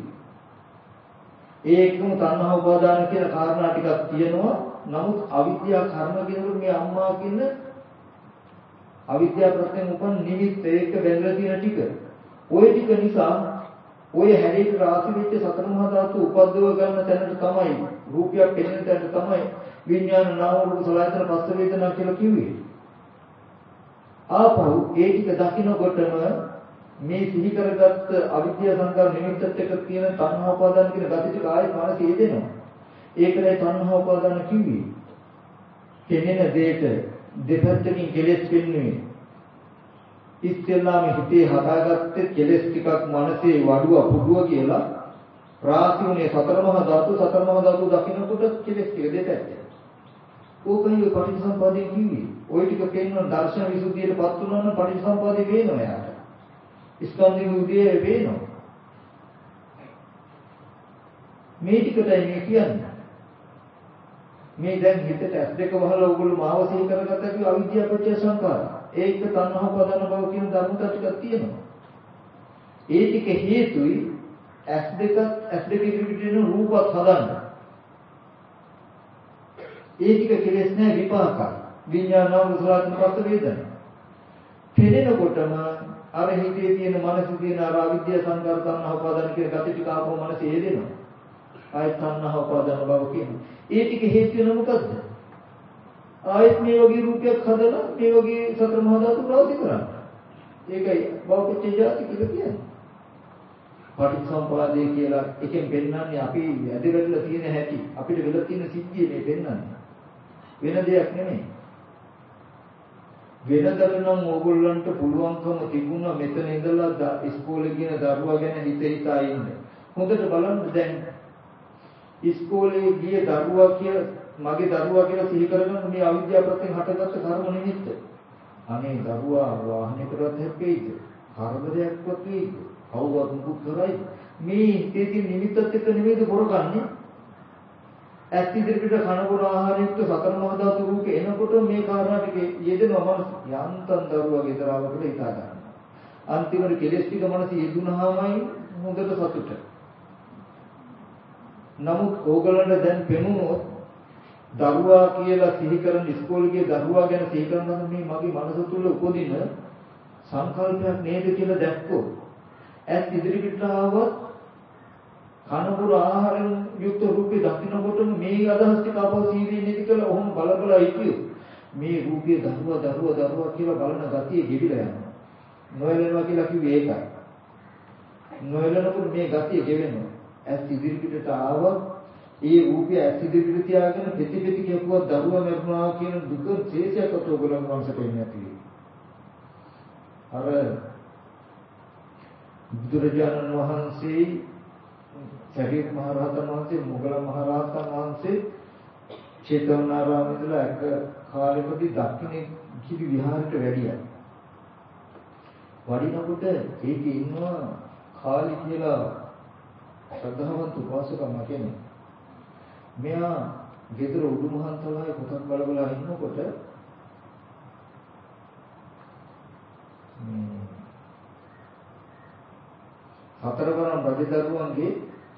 ඒකම තණ්හා උපාදාන කියන කාරණා ටිකක් තියෙනවා. නමුත් අවිද්‍යා කර්ම කියනකොට මේ අම්මා කියන අවිද්‍යා ප්‍රත්‍යයෙන් උපන් නිමිත්ත ඒක බැඳලා තියෙන ටික. ওই ටික නිසා ওই හැඩයට රාශි වෙච්ච සතර මහා ධාතු උපද්දව ගන්න තැනට තමයි රූපයක් පෙනෙන තැනට තමයි විඥාන නාම රූප සලආයතන පස්ස වේදනා කියලා කිව්වේ. ආපහු ඒ ටික දකින්නකොටම මේ සිහි කරගත්ත අවිද්‍යා සංකාර නිමිත්තත් එක්ක තියෙන තණ්හා උපාදාන කියන gati ටික ආයෙත් මනසේ යෙදෙනවා. ඒකලයි තණ්හා උපාදාන කිව්වේ. කෙනෙන දෙයට දෙපැත්තකින් කෙලෙස් පින්නේ. ඉස්සෙල්ලාම හිතේ හදාගත්තේ කෙලෙස් ටිකක් මනසේ වඩුව පුඩුව කියලා රාශිුනේ සතර මහා ධාතු දකින්නකොට කෙලෙස් ටික දෙපැත්තේ. ඕකයි පටිච්චසමුප්පාදේ කිව්වේ. ওই ටික පෙන්වන දර්ශන විසුද්ධියටපත් වුණා නම් පටිච්චසමුප්පාදේ පේනවා යාට. ස්කන්ධික උදේ පේනවා. මේ ටිකටයි මේ කියන්නේ. මේ දැන් හිතට ඇස් දෙක වහලා ඔයගොල්ලෝ මාව සිහි කරගත්තා කිව්ව අවිද්‍යාව පත්‍ය සංකාර. ඒක තණ්හා උපාදාන භව කියන ධර්මතා ටිකක් තියෙනවා. ඒ ටික හේතුයි ඇස් දෙක ඉදිරියට රූපත් හදන්න. ඒ ටික කෙලෙස් නැහැ විපාක. විඥාන නාම රූපාත්ම පස්ස වේදනා. පෙනෙනකොටම අර හිතේ තියෙන මනසේ තියෙන අර අවිද්‍යාව සංකාර තණ්හා උපාදාන කියන gati ටික ආපහු මනසේ එදෙනවා. ආයත් තණ්හා උපාදාන බව කියනවා. ඒ ටික හේතු වෙන මොකද්ද? ආයත් මේ වගේ රූපයක් හදලා මේ වගේ සතර මහා ධාතු ප්‍රාප්ති කරන්න. ඒකයි බෞද්ධ ජාති කියලා කියන්නේ. පටිච්චසමුප්පාදේ කියලා එකෙන් පෙන්නන්නේ අපි ඇදගටලා තියෙන හැටි අපිට වෙලා තියෙන සිද්ධිය මේ පෙන්නන්නේ. වෙන දෙයක් නෙමෙයි. වෙනදට නම් ඕගොල්ලන්ට පුළුවන්කම තිබුණා මෙතන ඉඳලා ඉස්කෝලේ ගින දරුවා ගැන හිතා ඉන්න. හොඳට බලන්න දැන් ඉස්කෝලේ ගිය දරුවා කියලා මගේ දරුවා කියලා සිහි කරගන්න මේ අවිද්‍යාව ප්‍රත්‍යයෙන් හටගත්ත කර්ම නිමිත්ත. අනේ දරුවා වාහනයකටවත් හැප්පෙයිද? කරදරයක්වත් වෙයිද? කවුවත් මුකුත් කරයිද? මේ හිතේ තියෙන නිමිත්තත් එක්ක නෙමෙයිද කරගන්නේ? ඇස් ඉදිරියට කනබුර ආහාරයුක්ත සතර මහා ධාතු රූපේ එනකොට මේ කාරණා ටික යෙදෙනවා මනස යන්තම් දරුවා ගෙදරාව කියලා හිතා ගන්නවා. අන්තිමට කෙලෙස් ටික මනස යෙදුනහමයි හොඳට සතුට. නමුත් ඕගලන්ට දැන් පෙනුනොත් දරුවා කියලා සිහි කරන ඉස්කෝලේ ගිය දරුවා ගැන සිහි කරනවා මේ මගේ මනස තුල උපදින සංකල්පයක් නේද කියලා දැක්කොත් ඇස් ඉදිරියට ආවොත් කනබුර ආහාරයෙන් යුක්ත රූපේ දකින්නකොටම මේ අදහස් ටික අපව සීවේ නේද කියලා ඔහොම බල හිටියොත් මේ රූපේ දරුවා කියලා බලන ගතිය ගෙවිලා යනවා. නොයලනවා කියලා කිව්වේ ඒකයි. නොයලනකොට මේ ගතිය ගෙවෙනවා. ඇස් ඉදිරියට ආවොත් ඒ රූපය ඇස් ඉදිරියට තියාගෙන පිටි කියපුවා දරුවා මරුණා කියන දුක ශේෂයකට ඔයගොල්ලන් වංශයට එන්නේ නැති. අර බුදුරජාණන් වහන්සේ සරියුත් මහ රහතන් වහන්සේ මොග්ගල මහ රහතන් වහන්සේ චේතවනාරාමයේ ඉඳලා එක කාලෙකදී දක්ෂිණේ කිවි විහාරයට වැඩියා. වඩිනකොට ඒකේ ඉන්නවා කාලි කියලා ශ්‍රද්ධාවන්ත උපාසකම කෙනෙක්. මෙයා ගෙදර උඩුමහන්තලාවේ පොතක් බලබලා ඉන්නකොට හතරවරම් රජදරුවන්ගේ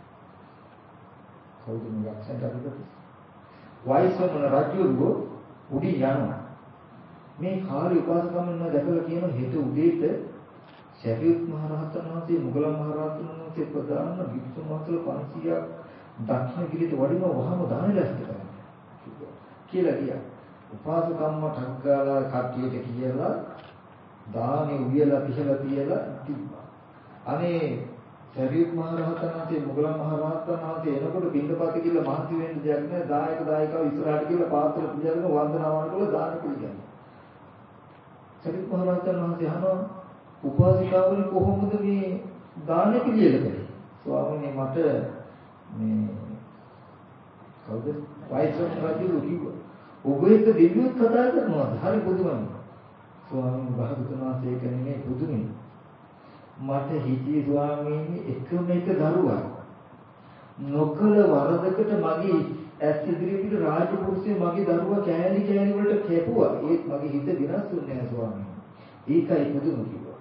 කවුද මේ යක්ෂයන්ට අදිපති වයිසමන රජුරුව උඩින් යනවා. මේ කාර්ය උපාසකමන දැකලා කියන හෙට උදේට සරියුත් මහ රහතන් වහන්සේ මොග්ගල මහ රහතන් වහන්සේ ප්‍රදාන වික්ෂු මාතල 500ක් දක්ෂිණ ගිරිට වඩින වහම දාන ලැස්ති කරනවා කියලා කියා. උපාසකම්ම ටග්ගාලා කට්ටියට කියලා දානේ උයලා පිහලා තියලා තිබ්බා. අනේ සරියුත් මහ රහතන් වහන්සේ මොග්ගල මහ රහතන් වහන්සේ එනකොට පින්නපාත කියලා මහන්සි වෙන්න දෙයක් නෑ. දායකව ඉස්සරහට කියලා පාත්‍ර පිළිගන්න වන්දනාවන් කරලා දාන පිළිගන්න. සරියුත් මහ රහතන් වහන්සේ අහනවා උපාසිකාවනි කොහොමද මේ දාන පිළියෙල කරේ? ස්වාමීනි මට මේ කවුද වයිසම් රජු කිව්වා. ඔබ එක්ක දෙවියොත් කතා කරනවා. හරි පුදුමයි. ස්වාමීන් වහන්සේ ඒක නෙමෙයි පුදුමයි. මට හිතේ ස්වාමීනි එකම එක දරුවා නොකල වරදකට මගේ ඇස් ඉදිරියට රාජපුරුෂය මගේ දරුවා කෑලි වලට කැපුවා. ඒත් මගේ හිත විනාශ වුණේ නැහැ ස්වාමීනි. ඒකයි පුදුම කිව්වා.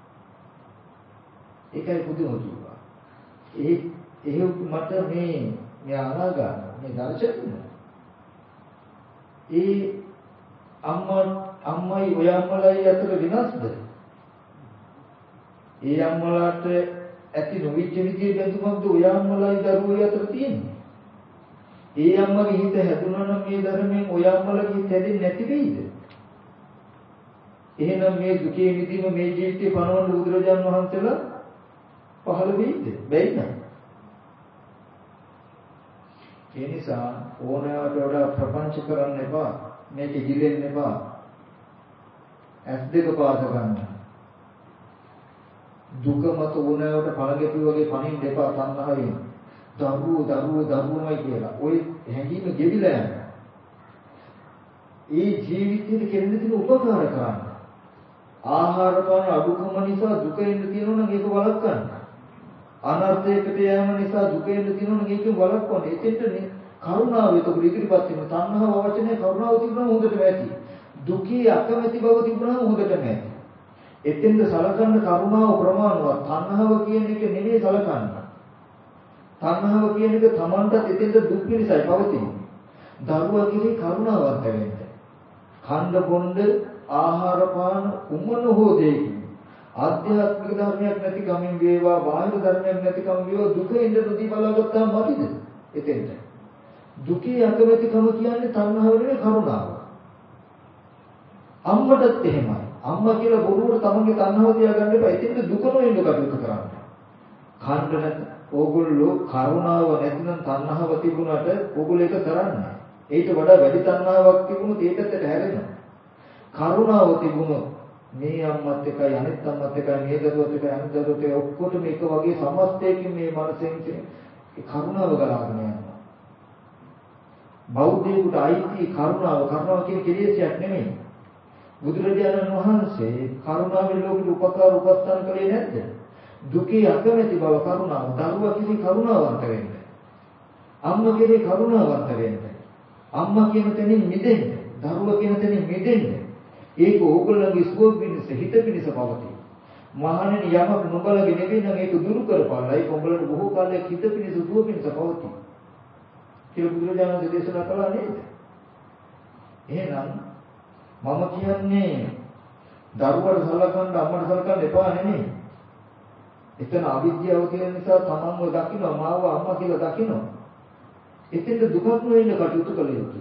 ඒකයි පුදුම කිව්වා. එහෙ මට මේ අනාගාන මේ දර්ශන ඒ අම්මයි ඔය අම්මලයි අතර විනාශද? ඒ අම්මලාට ඇති නොවිච්ච විදිහේ බඳුමක්ද ඔය අම්මලයි දරුවෝ අතර තියෙන්නේ? ඒ අම්මගේ හිත හැදුනා නම් මේ ධර්මයෙන් ඔය අම්මලගේ හිත හැදෙන්නේ නැති වෙයිද? එහෙනම් මේ දුකේ විදීම මේ ජීවිතේ පණවන්න බුදුරජාන් වහන්සේලා පහළ වෙයිද? බැයි නෑ. ඒ නිසා ඕනෑවට වඩා ප්‍රපංච කරන්න එපා. මේක ගිලෙන්න එපා. ඇස් දෙක පාස ගන්න. දුක මත ඕනෑවට පළගෙපි වගේ පණින්න එපා තණ්හාවෙන්. දරුවෝමයි කියලා. ওই හැඟීම ගෙවිලා යනවා. ඒ ජීවිතේ කෙරෙන තියෙන උපකාර කරන්න. ආහාර පාන අඩුකම නිසා දුක එන්න තියෙනවා නම් ඒක වළක්වන්න. අනර්ථයකට යෑම නිසා දුක එන්න තියෙනවා නම් ඒකෙන් වළක්වන්න. එතෙන්ට කරුණාව එතකොට ඉදිරිපත් වෙන තණ්හාව වචනේ කරුණාව තිබුණාම හොඳටම ඇති. දුකේ අකමැති බව තිබුණාම හොඳටම ඇති. එතෙන්ද සලකන්න කරුණාව ප්‍රමාණවත්. තණ්හාව කියන එක නෙමෙයි සලකන්න. තණ්හාව කියන එක Tamanටත් එතෙන්ද දුක් පිණිසයි පවතින්නේ. දරුවා කෙරේ කරුණාවක් වෙන්න. ඛණ්ඩ බොණ්ඩ ආහාර පාන උමන හෝ දෙයකින් ආධ්‍යාත්මික ධර්මයක් නැති කමින් වේවා බාහිර ධර්මයක් නැති කම වේවා දුක ඉඳ දුදී බලාගත්තාම මතිද එතෙන්ට දුකේ අකමැතිකම කියන්නේ තණ්හාව නෙවෙයි කරුණාව. අම්මටත් එහෙමයි. අම්මා කියලා බොරුවට තමන්ගේ තණ්හාව තියාගන්න එපා. එතෙන්ද දුක නොවෙන්න කටයුතු කරන්න. ඛණ්ඩ නැත් ඕගොල්ලෝ කරුණාව නැතිනම් තණ්හාව තිබුණාට ඕගොල්ලෝ ඒක කරන්නේ. ඊට වඩා වැඩි තණ්හාවක් තිබුණොත් ඒ පැත්තට හැරෙනවා. කරුණාව තිබුණොත් මේ අම්මත් එකයි අනිත් අම්මත් එකයි මේ දරුවත් එකයි අනිත් දරුවත් එකයි ඔක්කොටම එක වගේ සමස්තයකින් මේ මනසෙන් ඒ කරුණාව ගලාගෙන යනවා. බෞද්ධයෙකුට අයිති කරුණාව කියන කෙලෙසයක් නෙමෙයි. බුදුරජාණන් වහන්සේ කරුණාවෙන් ලෝකෙට උපකාර උපස්ථාන කළේ නැද්ද? දුකේ අකමැති බව කරුණාව. දරුවා කිසි කරුණාවන්ත වෙන්න. අම්මා කෙරේ කරුණාවන්ත වෙන්න. අම්මා කියන තැනින් මිදෙන්න. දරුවා කියන තැනින් මිදෙන්න. ඒක ඕගොල්ලන්ගේ සුව පිණිස හිත පිණිස පවතී. මහණෙනි යමක් නුඹලගේ නෙවෙයි නම් ඒක දුරු කරපළා. ඒක උඹලට බොහෝ කාලයක් හිත පිණිස සුව පිණිස පවතී. කියලා බුදුරජාණන් දේශනා කළා නේද? එහෙනම් මම කියන්නේ දරුවට සලකන්න අම්මට සලකන්න එපා නෙමෙයි. එතන අවිද්‍යාව තියෙන නිසා තමන්ව දකින්න මාව අම්මා කියලා දකින්න. එතෙන්ද දුකක් නොවෙන්න කටයුතු කළ යුතුයි.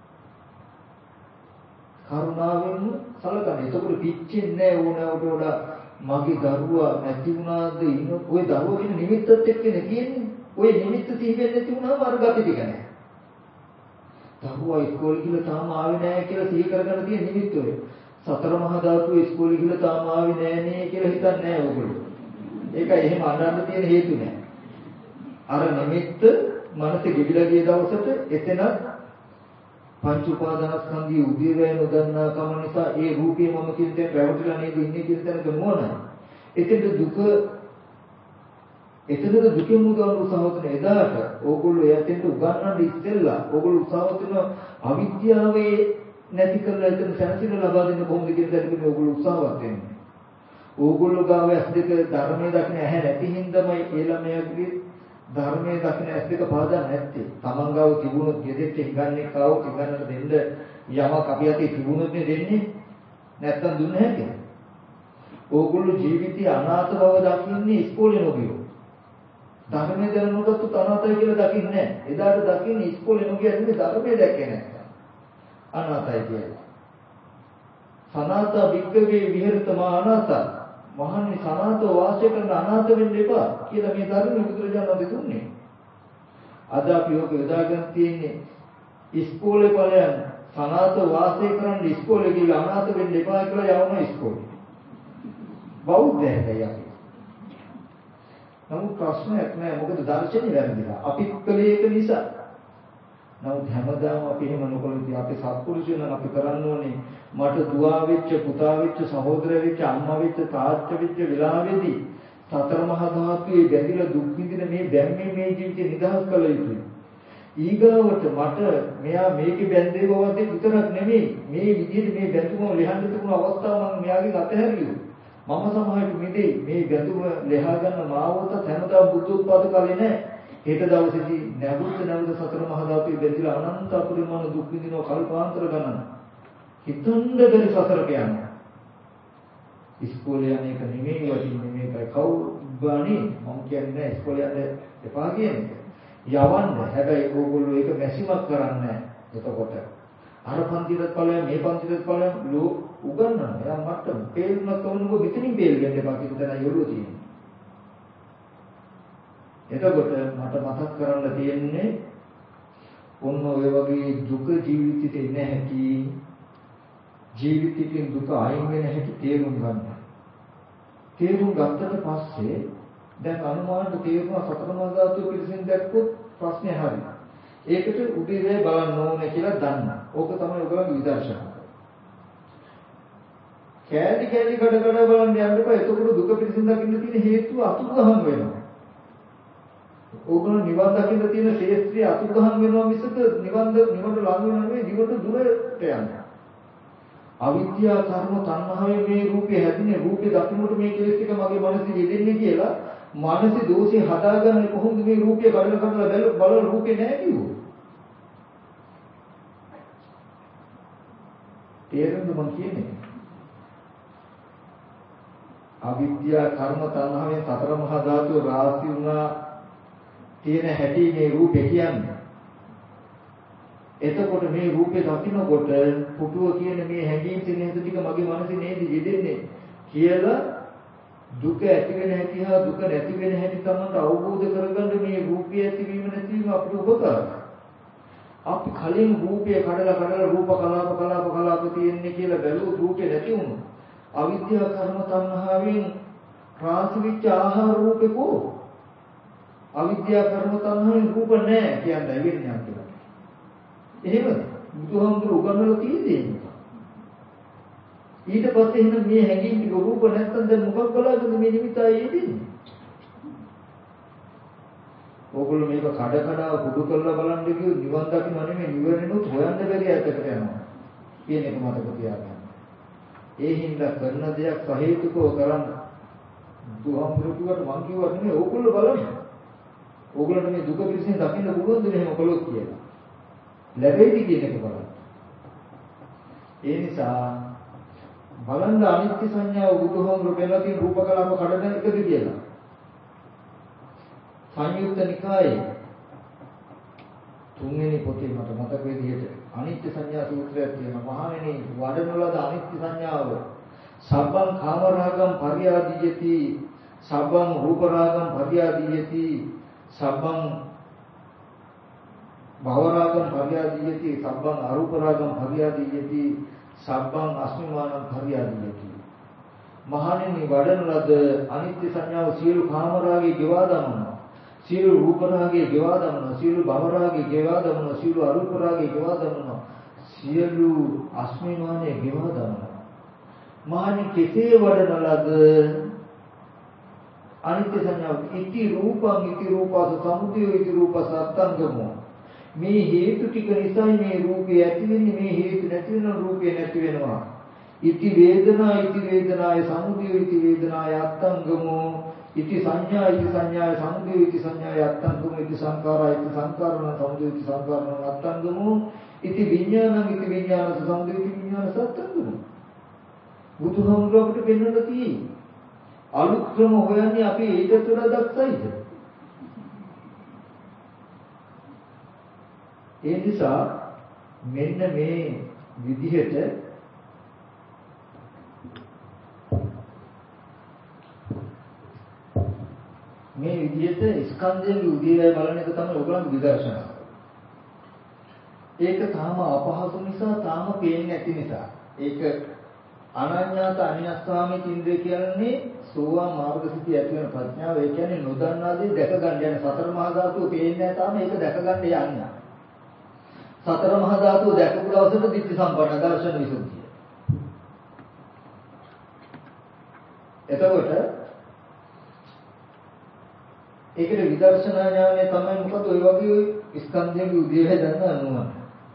කරුණාවෙන් සලකන්න. එතකොට පිච්චෙන්නේ නැහැ ඕනවට වඩා මගේ දරුවා නැති වුණාද ඉන්න ඔය දරුවා කියන නිමිත්තත් එක්කනේ තියෙන්නේ. ඔය නිමිත්ත තීවෙන්නේ නැති වුණාම අර ගති ටික නැහැ. දරුවා ඉස්කෝලේ ගිහලා තාම ආවේ නැහැ කියලා සිහි කරගන්න තියෙන නිමිත්ත ඔය. සතර මහා ධාතු ඉස්කෝලේ ගිහලා තාම ආවේ නැහැ නේ කියලා හිතන්නේ නැහැ ඔයගොල්ලෝ. ඒක එහෙම අඬන්න තියෙන හේතු නැහැ. අර නිමිත්ත මනසේ ගෙවිලා ගිය දවසට එතන පංච උපාදානස්කන්ධයේ උදේවැය නොදන්නා කම නිසා ඒ රූපේ මම කියන දේ රැවටිලා නේද ඉන්නේ කියන තැනක මොනයි. එතෙන්ද දුකෙන් මුදවන්න උත්සාහ කරන එදාට ඕගොල්ලෝ එයාට උගන්වන්න ඉස්සෙල්ලා ඕගොල්ලෝ උත්සාහ කරන අවිද්‍යාවේ නැති කරලා එතන සැනසීම ලබා දෙන්න කොහොමද කියන දේ ඕගොල්ලෝ උත්සාහවත් වෙන්නේ. ඕගොල්ලෝ ගාව ඇස් දෙක ධර්මයේ දකින්න ඇහැ නැති හින්දාමයි ඒ ළමයාගේ ධර්මයේ දකින්න ඇස් දෙක පාදා නැත්තේ. තමන් ගාව තිබුණොත් ගෙදෙට්ට හිඟන්නේ කාව හිඟන්නට දෙන්න යමක් අපි අතේ තිබුණොත් දෙන්නේ නැත්තම් දුන්නේ නැහැ. ඕගොල්ලෝ ජීවිතේ අනාථ බව දකින්නේ ඉස්කෝලේ නොගියෝ. ධර්මයේ දැනනකොට අනාථයි කියලා දකින්නේ නැහැ. එදාට දකින්නේ ඉස්කෝලේ නොගියන්නේ ධර්මයේ දැක්කේ නැහැ. අනාථයි කියලා. සනාත වික්කවේ විහෙරතමා අනාථ. මහන්නේ සනාතව වාසය කරන අනාථ වෙන්න එපා කියලා මේ ධර්මයේ බුදුරජාණන් වහන්සේ දුන්නේ. අද අපි ඔක යොදාගෙන තියෙන්නේ ඉස්කෝලේ ඵලයන් සනාතව වාසය කරන්න ඉස්කෝලේ ගිහලා අනාථ වෙන්න එපා කියලා යවන ඉස්කෝලේ. බෞද්ධයයි අපි. නමුත් ප්‍රශ්නයක් නෑ මොකද දර්ශනේ වැරදිලා. අපිත් කලේ ඒක නිසා. නමුත් හැමදාම අපි එහෙම නොකළොත් අපි සත්පුරුෂයෝ නම් අපි කරන්න ඕනේ මට දුවා වෙච්ච පුතා වෙච්ච සහෝදර වෙච්ච අම්මා වෙච්ච තාත්තා වෙච්ච වෙලාවේදී සතර මහා ධාතුවේ බැඳිලා දුක් විඳින මේ දැම්මේ මේ ජීවිතේ නිදහස් කළ යුතුයි. ඊගාවට මට මෙයා මේකේ බැඳේ බවත් විතරක් නෙමෙයි මේ විදිහට මේ බැඳුම ලියන්න තිබුණු අවස්ථාව මම මෙයාගේ අතහැරියු. මම සමහරට මිදේ මේ බැඳුම ලියා ගන්න මාවත හැමදාම බුද්ධ උත්පාද කාලේ නෑ. හෙට දවසේදී නැවුත් සතර මහා ධාතුවේ බැඳිලා අනන්ත අපරිමාණ දුක් විඳිනවා කල්පාන්තර ගණන. හිතන්න බැරි සතරක යනවා. ඉස්කෝලේ යන එක නෙමෙයි වටින්නේ මේකයි කවුරුගානේ මම කියන්නේ ඉස්කෝලේ යන්න එපා කියන්නේ. යවන්න. හැබැයි ඕගොල්ලෝ ඒක මැසිමක් කරන්නේ නැහැ. එතකොට අර පන්තිරත් ඵලයන් මේ පන්තිරත් ඵලයන් උගන්වන්න. එයා මට්ටම පේල්මක් තවන්නකො මෙතනින් පේල් ගන්න එපා කියන තැන යොරුව තියෙනවා. එතකොට මට මතක් කරන්න තියෙන්නේ ඔන්න ඔය වගේ දුක ජීවිතේ ඉන්නේ නැති ජීවිතයෙන් දුක අයින් වෙන හැටි තේරුම් ගන්න. තේරුම් ගත්තට පස්සේ දැන් අනුමානට තේරුණා සතර මහා ධාතු පිළිසින් දැක්කොත් ප්‍රශ්නේ හරියි. ඒකට උදේවැය බලන්න ඕනේ කියලා දන්න. ඕක තමයි ඔයගොල්ලෝ විදර්ශනා. කෑලි කෑලි කඩ කඩ බලන්න යන්න එපා. එතකොට දුක පිළිසින් දකින්න තියෙන හේතුව අතුරුදහන් වෙනවා. ඕගොල්ලෝ නිවන් දකින්න තියෙන ශේත්‍රය අතුරුදහන් වෙනවා මිසක නිවන්ට ළඟ වෙනව නෙවෙයි නිවට දුරට යනවා. අවිද්‍යාව කර්ම තණ්හාවේ මේ රූපේ හැදිනේ රූපේ දකින්නට මේ කෙලෙස් ටික මගේ මනසේ යෙදෙන්නේ කියලා මානසික දෝෂේ හදාගන්නේ කොහොමද මේ රූපය කඩලා බලන රූපේ නැහැ කිව්වෝ. තේරෙනවද මම කියන්නේ? අවිද්‍යා කර්ම තණ්හාවෙන් සතර මහා ධාතු රාශි වුණා තියෙන හැටි මේ රූපේ කියන්නේ. එතකොට මේ රූපේ දකින්නකොට පුටුව කියන මේ හැඟීම් තියෙන ටික මගේ මනසේ නේද යෙදෙන්නේ කියලා දුක ඇති වෙන හැටි හා දුක නැති වෙන හැටි තමයි අවබෝධ කරගන්න මේ රූපය ඇතිවීම නැතිවීම අපිට උපකාරයි. අපි කලින් රූපය කඩලා රූප කලාප තියෙන්නේ කියලා බැලුවොත් රූපේ නැති වුණා. අවිද්‍යා කර්ම තණ්හාවෙන් රාශි වෙච්ච ආහාර රූපේ කො අවිද්‍යා කර්ම තණ්හාවෙන් රූප නැහැ කියන්නේ ඇවිල්ලා කියලා. එහෙමද? බුදුහාමුදුරුවෝ උගන්වලා තියෙන්නේ. ඊට පස්සේ එහෙනම් මේ හැඟීම් ටික රූප නැත්තම් දැන් මොකක් බලාගෙනද මේ නිමිතයි යෙදෙන්නේ? ඕගොල්ලෝ මේක කඩ කුඩු කරලා බලන්න කිව්වොත් නිවන් දකින්න නෙමෙයි නිවරෙනුත් හොයන්න බැරි ඇතකට යනවා. කියන එක මතක තියාගන්න. ඒ හින්දා කරන දෙයක් සහේතුකව කරන්න. බුදුහාමුදුරුවෝ මං කිව්වා නෙමෙයි ඕගොල්ලෝ බලන්න. ඕගොල්ලන්ට මේ දුක පිළිසින් දකින්න පුළුවන්ද මෙහෙම කළොත් කියලා. ලැබෙයිද කියන එක බලන්න. ඒ නිසා බලන්න අනිත්‍ය සංඥාව බුදුහාමුදුරුවෝ කියලා තියෙන රූප කලාප කඩන එකද කියලා. සංයුක්ත නිකායේ තුන්වෙනි පොතේ මට මතක විදිහට අනිත්‍ය සංඥා සූත්‍රයක් තියෙනවා. මහණෙනි වඩන ලද අනිත්‍ය සංඥාව සබ්බං කාමරාගම් පරියාදීයති සබ්බං රූපරාගම් පරියාදීයති සබ්බං භවරාගම් පරියාදීයති සබ්බං අරූපරාගම් පරියාදීයති සබ්බං අස්මිමානං පරියාදීයති. මහණෙනි වඩන ලද අනිත්‍ය සංඥාව සියලු කාමරාගේ ගෙවා දමනවා. සියලු රූපරාගේ ගෙවා දමනවා. සියලු භවරාගේ ගෙවා දමනවා. සියලු අරූපරාගේ ගෙවා දමනවා. සියලු අස්මිමානයේ ගෙවා දමනවා. මහණෙනි කෙසේ වඩන ලද අනිත්‍ය සංඥාව ඉති රූපං ඉති රූපස සමුදය ඉති රූපස අත්තංගමෝ. මේ හේතු ටික නිසා මේ රූපේ ඇති වෙන්නේ මේ හේතු නැති වෙන රූපේ නැති වෙනවා. ඉති වේදනාය සමුදය ඉති වේදනාය අත්තංගමෝ. ඉති සංඥාය සමුදය ඉති සංඥාය අත්තංගමෝ. ඉති සංකාරණ සමුදය ඉති සංකාරණ අත්තංගමෝ. ඉති විඥාන සමුදය ඉති විඥාන සත්තංගමෝ. බුදුහාමුදුරුවෝ අපිට පෙන්වන්න තියෙන්නේ අලුත් ක්‍රම හොයන්නේ අපි ඊට වඩා දක්ෂයිද? ඒ නිසා මෙන්න මේ විදිහට ස්කන්ධයේ උදේවැය බලන එක තමයි ඔයගොල්ලන්ගේ විදර්ශනාව. ඒක තාම අපහසු නිසා තාම පේන්නේ නැති නිසා ඒක අනඤ්ඤාත අඤ්ඤස්සාමි ඉන්ද්‍රිය කියන්නේ සෝවාන් මාර්ගසිතිය ඇති වෙන ප්‍රඥාව. ඒ කියන්නේ නොදන්නා දේ දැක ගන්න යන සතර මහා ධාතුව පේන්නේ නැහැ තාම ඒක දැක ගන්න යන්නේ. සතර මහා ධාතුව දැකපු දවසට දිට්ඨි සම්පන්න දර්ශන විසුද්ධිය. එතකොට ඒකේ විදර්ශනා ඥානය තමයි මොකද ඔය වගේ ස්කන්ධයේ උදේවැය දන්න අනුමත.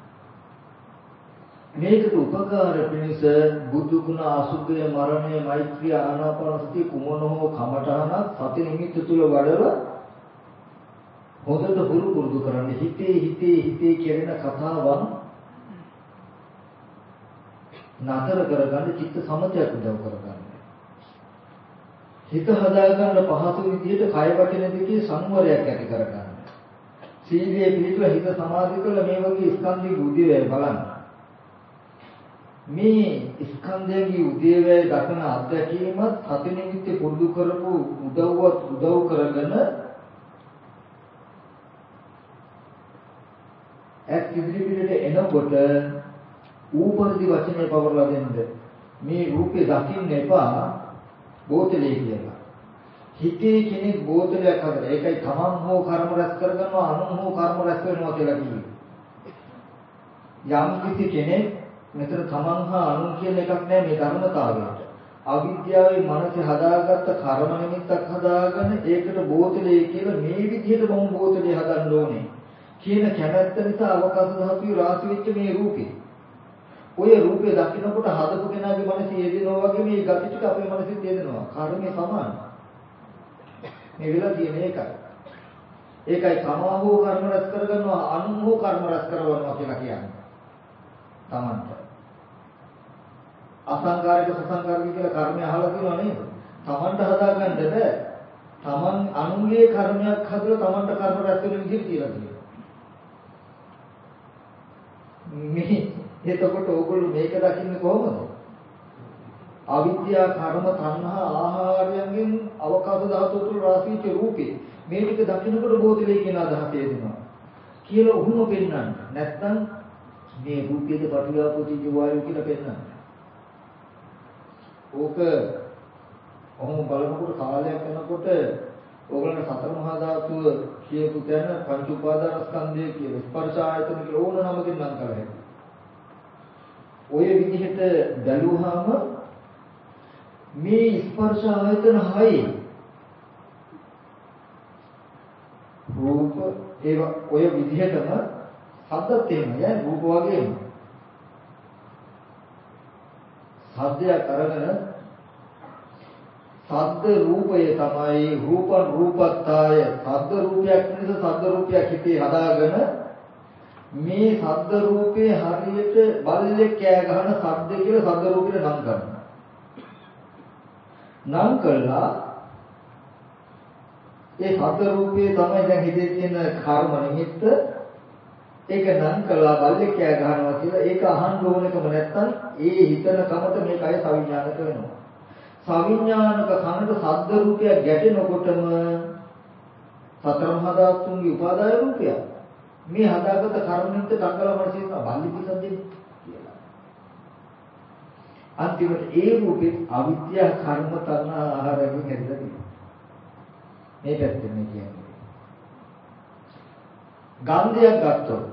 මේකට උපකාර පිණිස බුදු ගුණ අසුභය මරණය මෛත්‍රිය ආනාපාන සතිය කුමන හෝ කමඨාන සති නිමිත්ත තුල වඩලා හොඳට හුරු පුරුදු කරන්න. හිතේ කෙරෙන කතාවන් නතර කරගන්න චිත්ත සමතයක් උදව් කරගන්න. හිත හදාගන්න පහසු විදිහට කය වචන දෙකේ සංවරයක් ඇති කරගන්න. සීලයේ පිළිතුර හිත සමාධි කරලා මේ වගේ ස්කන්ධයේ උදේවැය බලන්න. මේ ස්කන්ධයේ උදේවැය දක්න අත්දැකීමත් සති නිමිත්ත පුරුදු කරපු උදව් කරගෙන ඇත් ඉදිරියට එනකොට ඌපරිදි වචනේ පවරලා දෙන්න. මේ රූපේ දකින්න එපා බෝතලේ කියලා. හිතේ කෙනෙක් බෝතලයක් හදලා ඒකයි තමන් හෝ කර්ම රැස් කරගන්නවා අනුන් හෝ කර්ම රැස් වෙනවා කියලා කියන්නේ. යම් කිසි කෙනෙක් මෙතන තමන් හා අනුන් කියන එකක් නෑ මේ ධර්මතාවයට. අවිද්‍යාවේ මනසේ හදාගත්ත කර්ම නිමිත්තක් හදාගෙන ඒකට බෝතලේ කියලා මේ විදිහට මම බෝතලේ හදන්න ඕනේ කියන කැමැත්ත නිසා අවකාශ ධාතුවේ රාශි වෙච්ච මේ රූපේ. ඔය රූපේ දකින්නකොට හදපු කෙනාගේ මනසේ යෙදෙනවා වගේ මේ ගති ටික අපේ මනසෙත් යෙදෙනවා. කර්මයේ සමානයි. මේ වෙලා තියෙන එකයි. ඒකයි තමා හෝ කර්ම රැස් කරගන්නවා අනුන් හෝ කර්ම රැස් කරවනවා කියලා කියන්නේ. තමන්ට. අසංකාරික සසංකාරික කියලා කර්මය අහලා තියෙනව නේද? තමන්ට හදාගන්න බෑ. තමන් අනුන්ගේ කර්මයක් හදලා තමන්ට කර්ම රැස් වෙන විදිහට කියලා තියෙනවා. මේ එතකොට ඕගොල්ලෝ මේක දකින්නේ කොහොමද? අවිද්‍යා කර්ම තණ්හා ආහාරයෙන් අවකාශ ධාතු තුළ රාශීච රූපේ මේ ටික දකින්නකොට බෝධිලේ කියන අදහස එනවා කියලා උහුම පෙන්නන්න. නැත්තම් මේ රූපයේද පටිඝාපෝති ජීවායු කියලා පෙන්නන්න. ඕක ඔහොම බලනකොට කාලයක් යනකොට ඕගලන්ට සතර මහා ධාතුව කියපු තැන පංච උපාදානස්කන්ධය කියලා ස්පර්ශ ආයතන කියලා ඕන නමකින් නම් කරලා ඔය විදිහට බැලුවාම මේ ස්පර්ශ ආයතන 6 රූප ඒවා ඔය විදිහටම සද්දත් එහෙමයි රූප වගේම සද්දයක් අරගෙන සද්ද රූපය තමයි රූපං රූපත්තාය සද්ද රූපයක් නිසා සද්ද රූපයක් හිතේ හදාගෙන මේ සද්ද රූපේ හරියට බල්ලෙක් කෑ ගහන සද්ද කියලා සද්ද රූපෙට නම් කරනවා. නම් කළා ඒ සද්ද රූපේ තමයි දැන් හිතේ තියෙන කර්ම නිමිත්ත ඒක නම් කළා බල්ලෙක් කෑ ගහනවා කියලා ඒක අහන්න ඕනකම නැත්තම් ඒ හිතන කමත මේක අය සවිඥානික වෙනවා. සවිඥානික කනට සද්ද රූපයක් ගැටෙනකොටම සතර මහා ධාතුන්ගේ උපාදාය රූපයක් මේ හදාගත්ත කර්මනින්ද තංගල මනසේ බල්ලි පිටද්දේ කියලා. අන්තිමට ඒ රූපේ අවිද්‍යා කර්ම තණ්හා ආහාරයෙන් හැදලා තියෙනවා. මේ පැත්තෙන් මේ කියන්නේ. ගන්ධයක් ගත්තොත්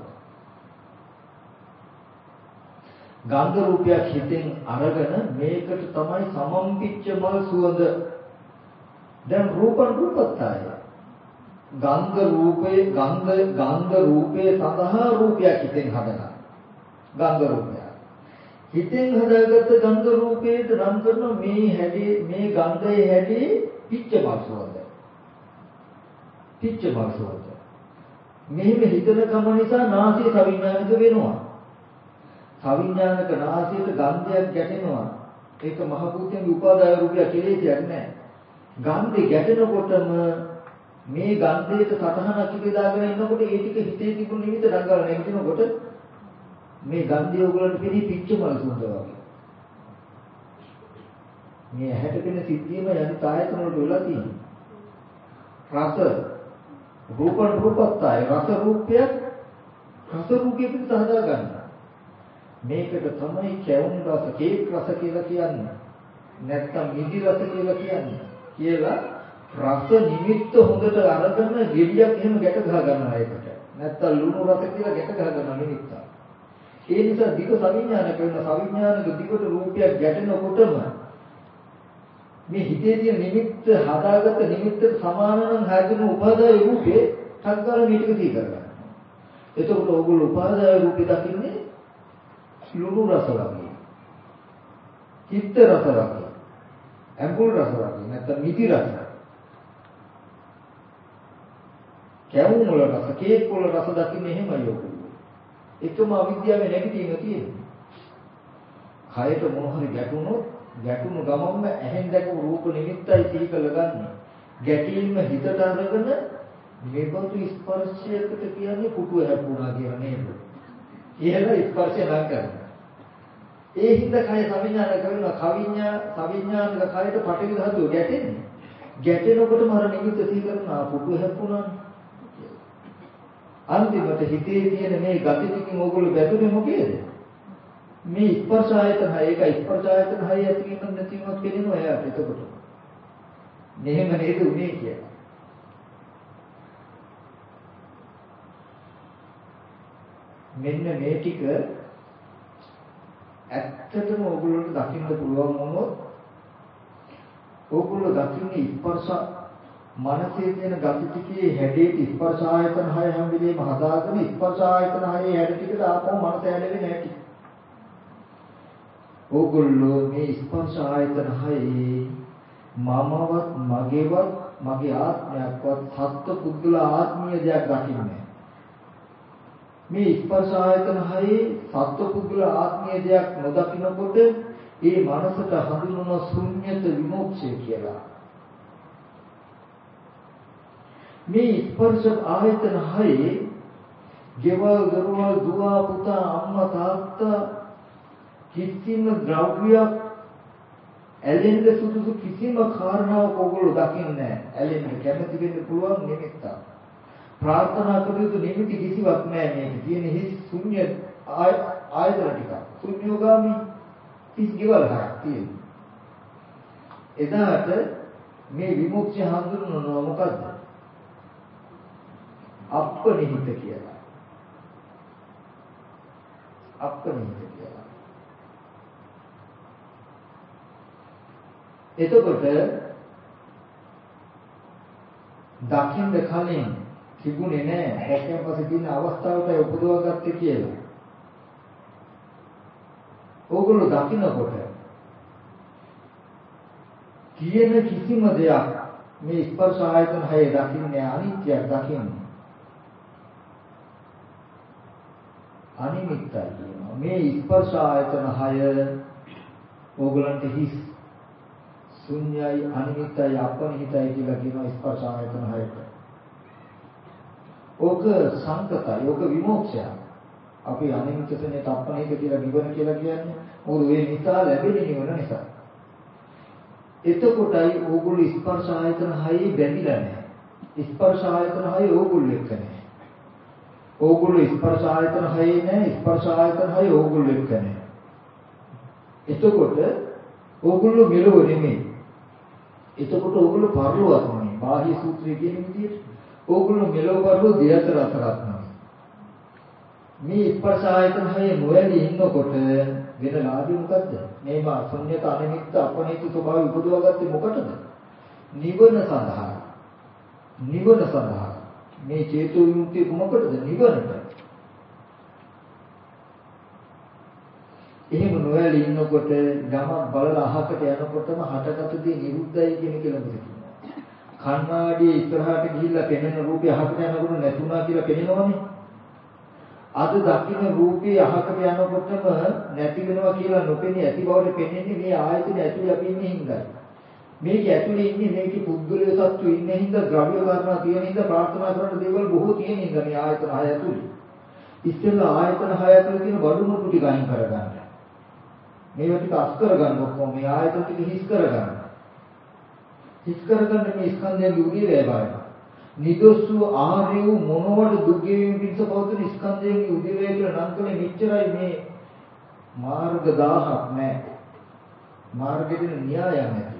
ගන්ධ රූපයක් හිතෙන් අරගෙන මේකට තමයි සමම්පිච්ච මල් සුවඳ. දැන් රූපං රූපත්තාය. ගන්ධ රූපයේ ගන්ධ රූපයේ සඳහා රූපයක් හිතෙන් හදනවා. ගන්ධ රූපය. හිතෙන් හදාගත්ත ගන්ධ රූපයට නම් කරන මේ හැඩේ මේ ගන්ධයේ හැඩේ පිච්ච මල් සුවඳ. පිච්ච මල් සුවඳ. මෙහෙම හිතන කම නිසා නාසය සවිඥානික වෙනවා. සවිඥානික නාසයට ගන්ධයක් ගැටෙනවා. ඒක මහ භූතයේ උපාදාය රූපය කෙලෙසියක් නෑ. ගන්ධය ගැටෙනකොටම මේ ගන්ධයට සතහනක් ඉඳලාගෙන ඉන්නකොට ඒ ටික හිතේ තිබුණු නිමිත දඟල නැගිටිනකොට මේ ගන්ධය ඔයගලන්ට පිළි පිච්ච මල් සුවඳ වගේ. මේ ඇහැට පෙනෙන සිද්ධියම යන ආයතන වලට වෙලා තියෙනවා. රස රූපං රූපත්තාය රස රූපයක් රස රූපයෙන් හදා ගන්න. මේකට තමයි කැවුම් රස කේක් රස කියලා කියන්නේ. නැත්තම් මිදි රස කියලා කියන්නේ. කියලා රස නිමිත්ත හොඳට අරගෙන ගෙඩියක් එහෙම ගැට ගහ ගන්නවා ඒකට. නැත්තම් ලුණු රස කියලා ගැට ගහ ගන්නවා නිමිත්ත. ඒ නිසා දිග සවිඥානික වෙන සවිඥානික දිගට රූපයක් ගැටෙනකොටම මේ හිතේ තියෙන නිමිත්ත හදාගත්ත නිමිත්තට සමාන නම් හැදෙන උපාදාය රූපේ සංකාර මේක දී කරගන්නවා. එතකොට ඕගොල්ලෝ උපාදාය රූපේ දකින්නේ ලුණු රස වගේ. චිත්ත රස වගේ. ඇඹුල් රස වගේ නැත්නම් මිදි රස. කැවුම් වල රස, කේක් වල රස දකින්නේ එහෙමයි ඔයගොල්ලෝ. එකම අවිද්‍යාවේ නැගිටින්න තියෙනවා. කයට මොන හරි ගැටුණු ගමන්ම ඇහෙන් දැකපු රූප නිමිත්තයි සිහි කරගන්න. ගැටීම හිතට අරගෙන මේබඳු ස්පර්ශයකට කියන්නේ පුටුව හැපුණා කියලා නේද? කියලා ස්පර්ශය නම් කරනවා. ඒ හින්දා කය සවිඥානික කරනවා. සවිඥානික කයට පටිඝ ධාතුව ගැටෙන්නේ. ගැටෙනකොටම අර නිමිත්ත සිහි කරනවා පුටුව හැපුණා. අන්තිමට හිතේ තියෙන මේ ගති ටිකෙන් ඕගොල්ලෝ බැඳුනේ මොකේද? මේ ස්පර්ශ ආයතන 6 ඒක ස්පර්ශ ආයතන 6 ඇතිවෙන්න නැතිවෙන්නත් පේනවා එයාට එතකොට. මෙහෙම නේද උනේ කියලා. මෙන්න මේ ටික ඇත්තටම ඕගොල්ලන්ට දකින්න පුළුවන් වුණොත් ඕගොල්ලෝ දකින්නේ ස්පර්ශ මනසේ තියෙන ගති ටිකේ හැඩේ ස්පර්ශ ආයතන 6 හැම වෙලේම හදාගෙන ස්පර්ශ ආයතන 6 හැඩ ටිකට ආපහු මනස හැදෙන්නේ නැති. ඕගොල්ලෝ මේ ස්පර්ශ ආයතන 6 මමවත් මගේවත් මගේ ආත්මයක්වත් සත්ත්ව පුද්ගල ආත්මීය දෙයක් දකින්නේ. මේ ස්පර්ශ ආයතන 6 සත්ත්ව පුද්ගල ආත්මීය දෙයක් නොදකින්නකොට ඒ මනසට හඳුන්වන ශුන්්‍යත විමුක්තිය කියලා. මේ ස්පර්ශ ආයතන හයේ ගෙවල් දරුවල් දුව පුතා අම්මා තාත්තා කිසිම ද්‍රව්‍යයක් ඇලෙන්න සුදුසු කිසිම කාරණාවක් ඕගොල්ලෝ දකින්නේ නැහැ. ඇලෙන්න කැමති වෙන්න පුළුවන් නිමිත්තක්. ප්‍රාර්ථනා කළ යුතු නිමිති කිසිවක් නැහැ මේක. තියෙන හිස් ශුන්‍ය ආයතන ටික. ශුන්‍යෝගාමි හිස් ගෙවල් හයක් තියෙනවා. එදාට මේ විමුක්තිය හඳුන්වනවා මොකද්ද? අප්පනිහිත කියලා. අප්පනිහිත කියලා. එතකොට දකින්න කලින් තිබුණේ නැහැ. දැක්කම පස්සේ තියෙන අවස්ථාවට උපදවා ගත්තේ කියලා. ඕගොල්ලෝ දකින්නකොට තියෙන කිසිම දෙයක් මේ ස්පර්ශ ආයතන හය දකින්නේ අනිත්‍යයක් දකින්නේ. අනිමිත්තයි කියනවා. මේ ස්පර්ශ ආයතන හය ඕගලන්ට හිස් ශුන්‍යයි අනිමිත්තයි අපනිහිතයි කියලා කියනවා ස්පර්ශ ආයතන හයට. ඕක සංකතයි, ඕක විමෝක්ෂය. අපි අනිමිත්තනේ අපනිහිත කියලා නිවන කියලා කියන්නේ. මොකද ඒ නිසා ලැබෙන නිවන නිසා. එතකොටයි ඕගොල්ලෝ ස්පර්ශ ආයතන හයේ බැඳිලා නැහැ. ස්පර්ශ ආයතන හය ඕගොල්ලෝ එක්ක නැහැ. ඕගොල්ලෝ ස්පර්ශ ආයතන හයේ නැහැ, ස්පර්ශ ආයතන හය ඕගොල්ලෝ එක්ක නැහැ. එතකොට ඕගොල්ලෝ මෙලොව නෙමෙයි. එතකොට ඕගොල්ලෝ පරලොවක් නෙමෙයි. බාහ්‍ය සූත්‍රයේ කියන විදිහට ඕගොල්ලෝ මෙලොව පරලොව දෙයතර අතරක් නෙමෙයි. මේ ස්පර්ශ ආයතන හයේ නොයලී ඉන්නකොට වෙන ලාභය මොකද්ද? මේම අසඤ්ඤත අනිමිත්ත අපනිත ස්වභාවය උපදවාගත්තේ මොකටද? නිවන සඳහා. නිවන සඳහා. මේ චේතෝ විමුක්තිය කොහොමද? නිවනට. එහෙම නොයලී ඉන්නකොට යමක් බලලා අහකට යනකොටම හටගත් දේ නිරුද්ධයි කියන කියලා කියනවා. කණ්ණාඩියේ ඉස්සරහට ගිහිල්ලා පෙනෙන රූපය අහකට යනකොට නැතුණා කියලා පෙනෙනවනේ. අද දකින්න රූපේ අහකට යනකොටම නැති වෙනවා කියලා නොපෙනී ඇති බවට පෙනෙන්නේ මේ ආයතන ඇතුලේ අපි ඉන්නේ හින්දායි. මේක ඇතුලේ ඉන්නේ මේකේ පුද්ගලය සත්තු ඉන්නේ හින්දා ද්‍රව්‍ය කාරණා තියෙන හින්දා ප්‍රාර්ථනා කරන දේවල් බොහෝ තියෙන හින්දා මේ ආයතන හය ඇතුලේ. ඉස්සෙල්ලා ආයතන හය ඇතුලේ තියෙන බඩු මුට්ටු ටික අයින් කරගන්න. මේවා ටික අස් කරගන්න ඔක්කොම මේ ආයතන ටික හිස් කරගන්න. හිස් කරගන්න මේ ස්කන්ධයන්ගේ උදේවැය බලන්න. නිදොස්සු ආර්ය වූ මොනවට දුක් ගෙවීම පිණිස පවතින ස්කන්ධයන්ගේ උදේවැය කියලා නම් කලේ මෙච්චරයි මේ මාර්ග 1000ක් නැහැ. මාර්ගෙදින න්‍යායයක් නැහැ.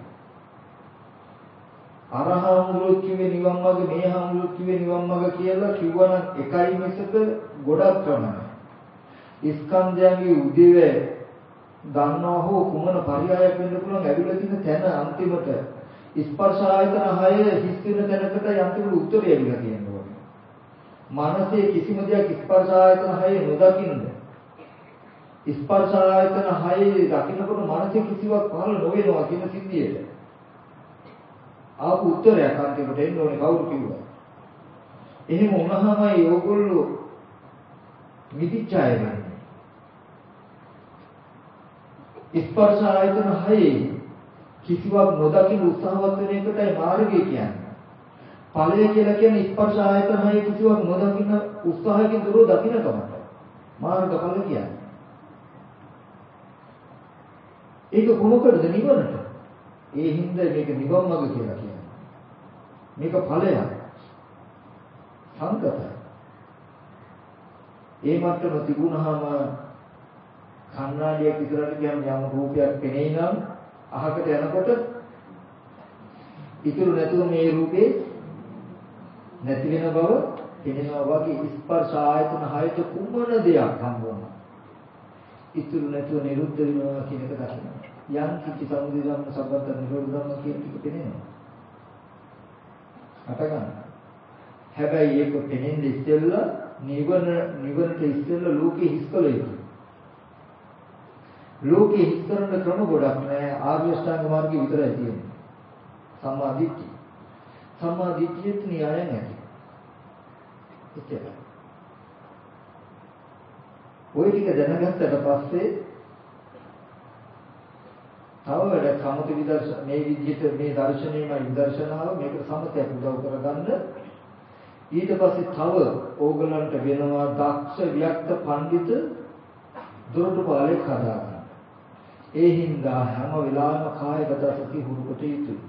අරහංගුලොත් කිව්වේ නිවන් මාර්ග මේ හංගුලොත් කිව්වේ නිවන් මාර්ග කියලා කිව්වනම් එකයි මිසක ගොඩක් ක්‍රමයි. ස්කන්ධයන්ගේ උදේවැය ගන්නවා හෝ කුමන පරියායක් වෙන්න පුළුවන් ඇවිල්ලා තියෙන තැන අන්තිමට ස්පර්ශ ආයතන හය හිස් වෙන තැනකට යන්තිම උත්තරය ඇවිල්ලා තියෙනවා. මනසේ කිසිම දෙයක් ස්පර්ශ ආයතන හය නොදකින්න. ස්පර්ශ ආයතන හය දකින්නකොට මනසේ කිසිවක් පහළ නොවෙනවා කියන සිද්ධියට. ආපු උත්තරයක් අන්තිමට එන්න ඕනේ කවුරු කිව්වා. එහෙම වුණාමයි ඕගොල්ලෝ මිදිච්චාය වෙන්නේ. ස්පර්ශ ආයතන හයේ කිසිවක් නොදකින උත්සාහවත් වෙන එකටයි මාර්ගය කියන්නේ. ඵලය කියලා කියන්නේ ස්පර්ශ ආයතන හයේ කිසිවක් නොදකින උත්සාහයෙන් දුර දකින්න කමට. මාර්ගඵල කියන්නේ. ඒක කොහොමද නිවනට? ඒ හින්දා මේක නිවන් මාර්ග කියලා කියන්නේ. මේක ඵලයක්. සංකතයි. ඒ මට්ටම තිබුණාම කන්නාඩියක් ඉදරට ගියම යම් රූපයක් පෙනෙයි නම් අහකට යනකොට ඉතුරු නැතුව මේ රූපේ නැති වෙන බව පෙනෙනවා වගේ ස්පර්ශ ආයතන හයට කුමන දෙයක් හම්බ වුණා. ඉතුරු නැතුව නිරුද්ධ වෙනවා කියන එක දකිනවා. යම් කිසි සමුදය ධම්ම සම්බන්ත නිරෝධ ධම්ම කියන එක පෙනෙනවා. අට ගන්න. හැබැයි ඒක පෙනෙන්නේ ඉස්සෙල්ලා නිවනට ඉස්සෙල්ලා ලෝකේ හිස් කළ යුතුයි. ලෝකේ හිස් කරන ක්‍රම ගොඩක් නෑ. ආර්ය අෂ්ටාංග මාර්ගය විතරයි තියෙන්නේ. සම්මා දිට්ඨිය. සම්මා දිට්ඨියට න්‍යාය නැහැ. එච්චරයි. ඔය ටික දැනගත්තට පස්සේ තව වැඩ සමත විදර්ශන මේ විදිහට මේ දර්ශනයම විදර්ශනාව මේක සමතයක් උදව් කරගන්න. ඊට පස්සේ තව ඕගලන්ට වෙනවා දක්ෂ වික්ත පඬිත දොරටුපාලේ හදාගන්න. ඒ හින්දා හැම වෙලාවෙම කායගත සති හුරු කොට යුතුයි.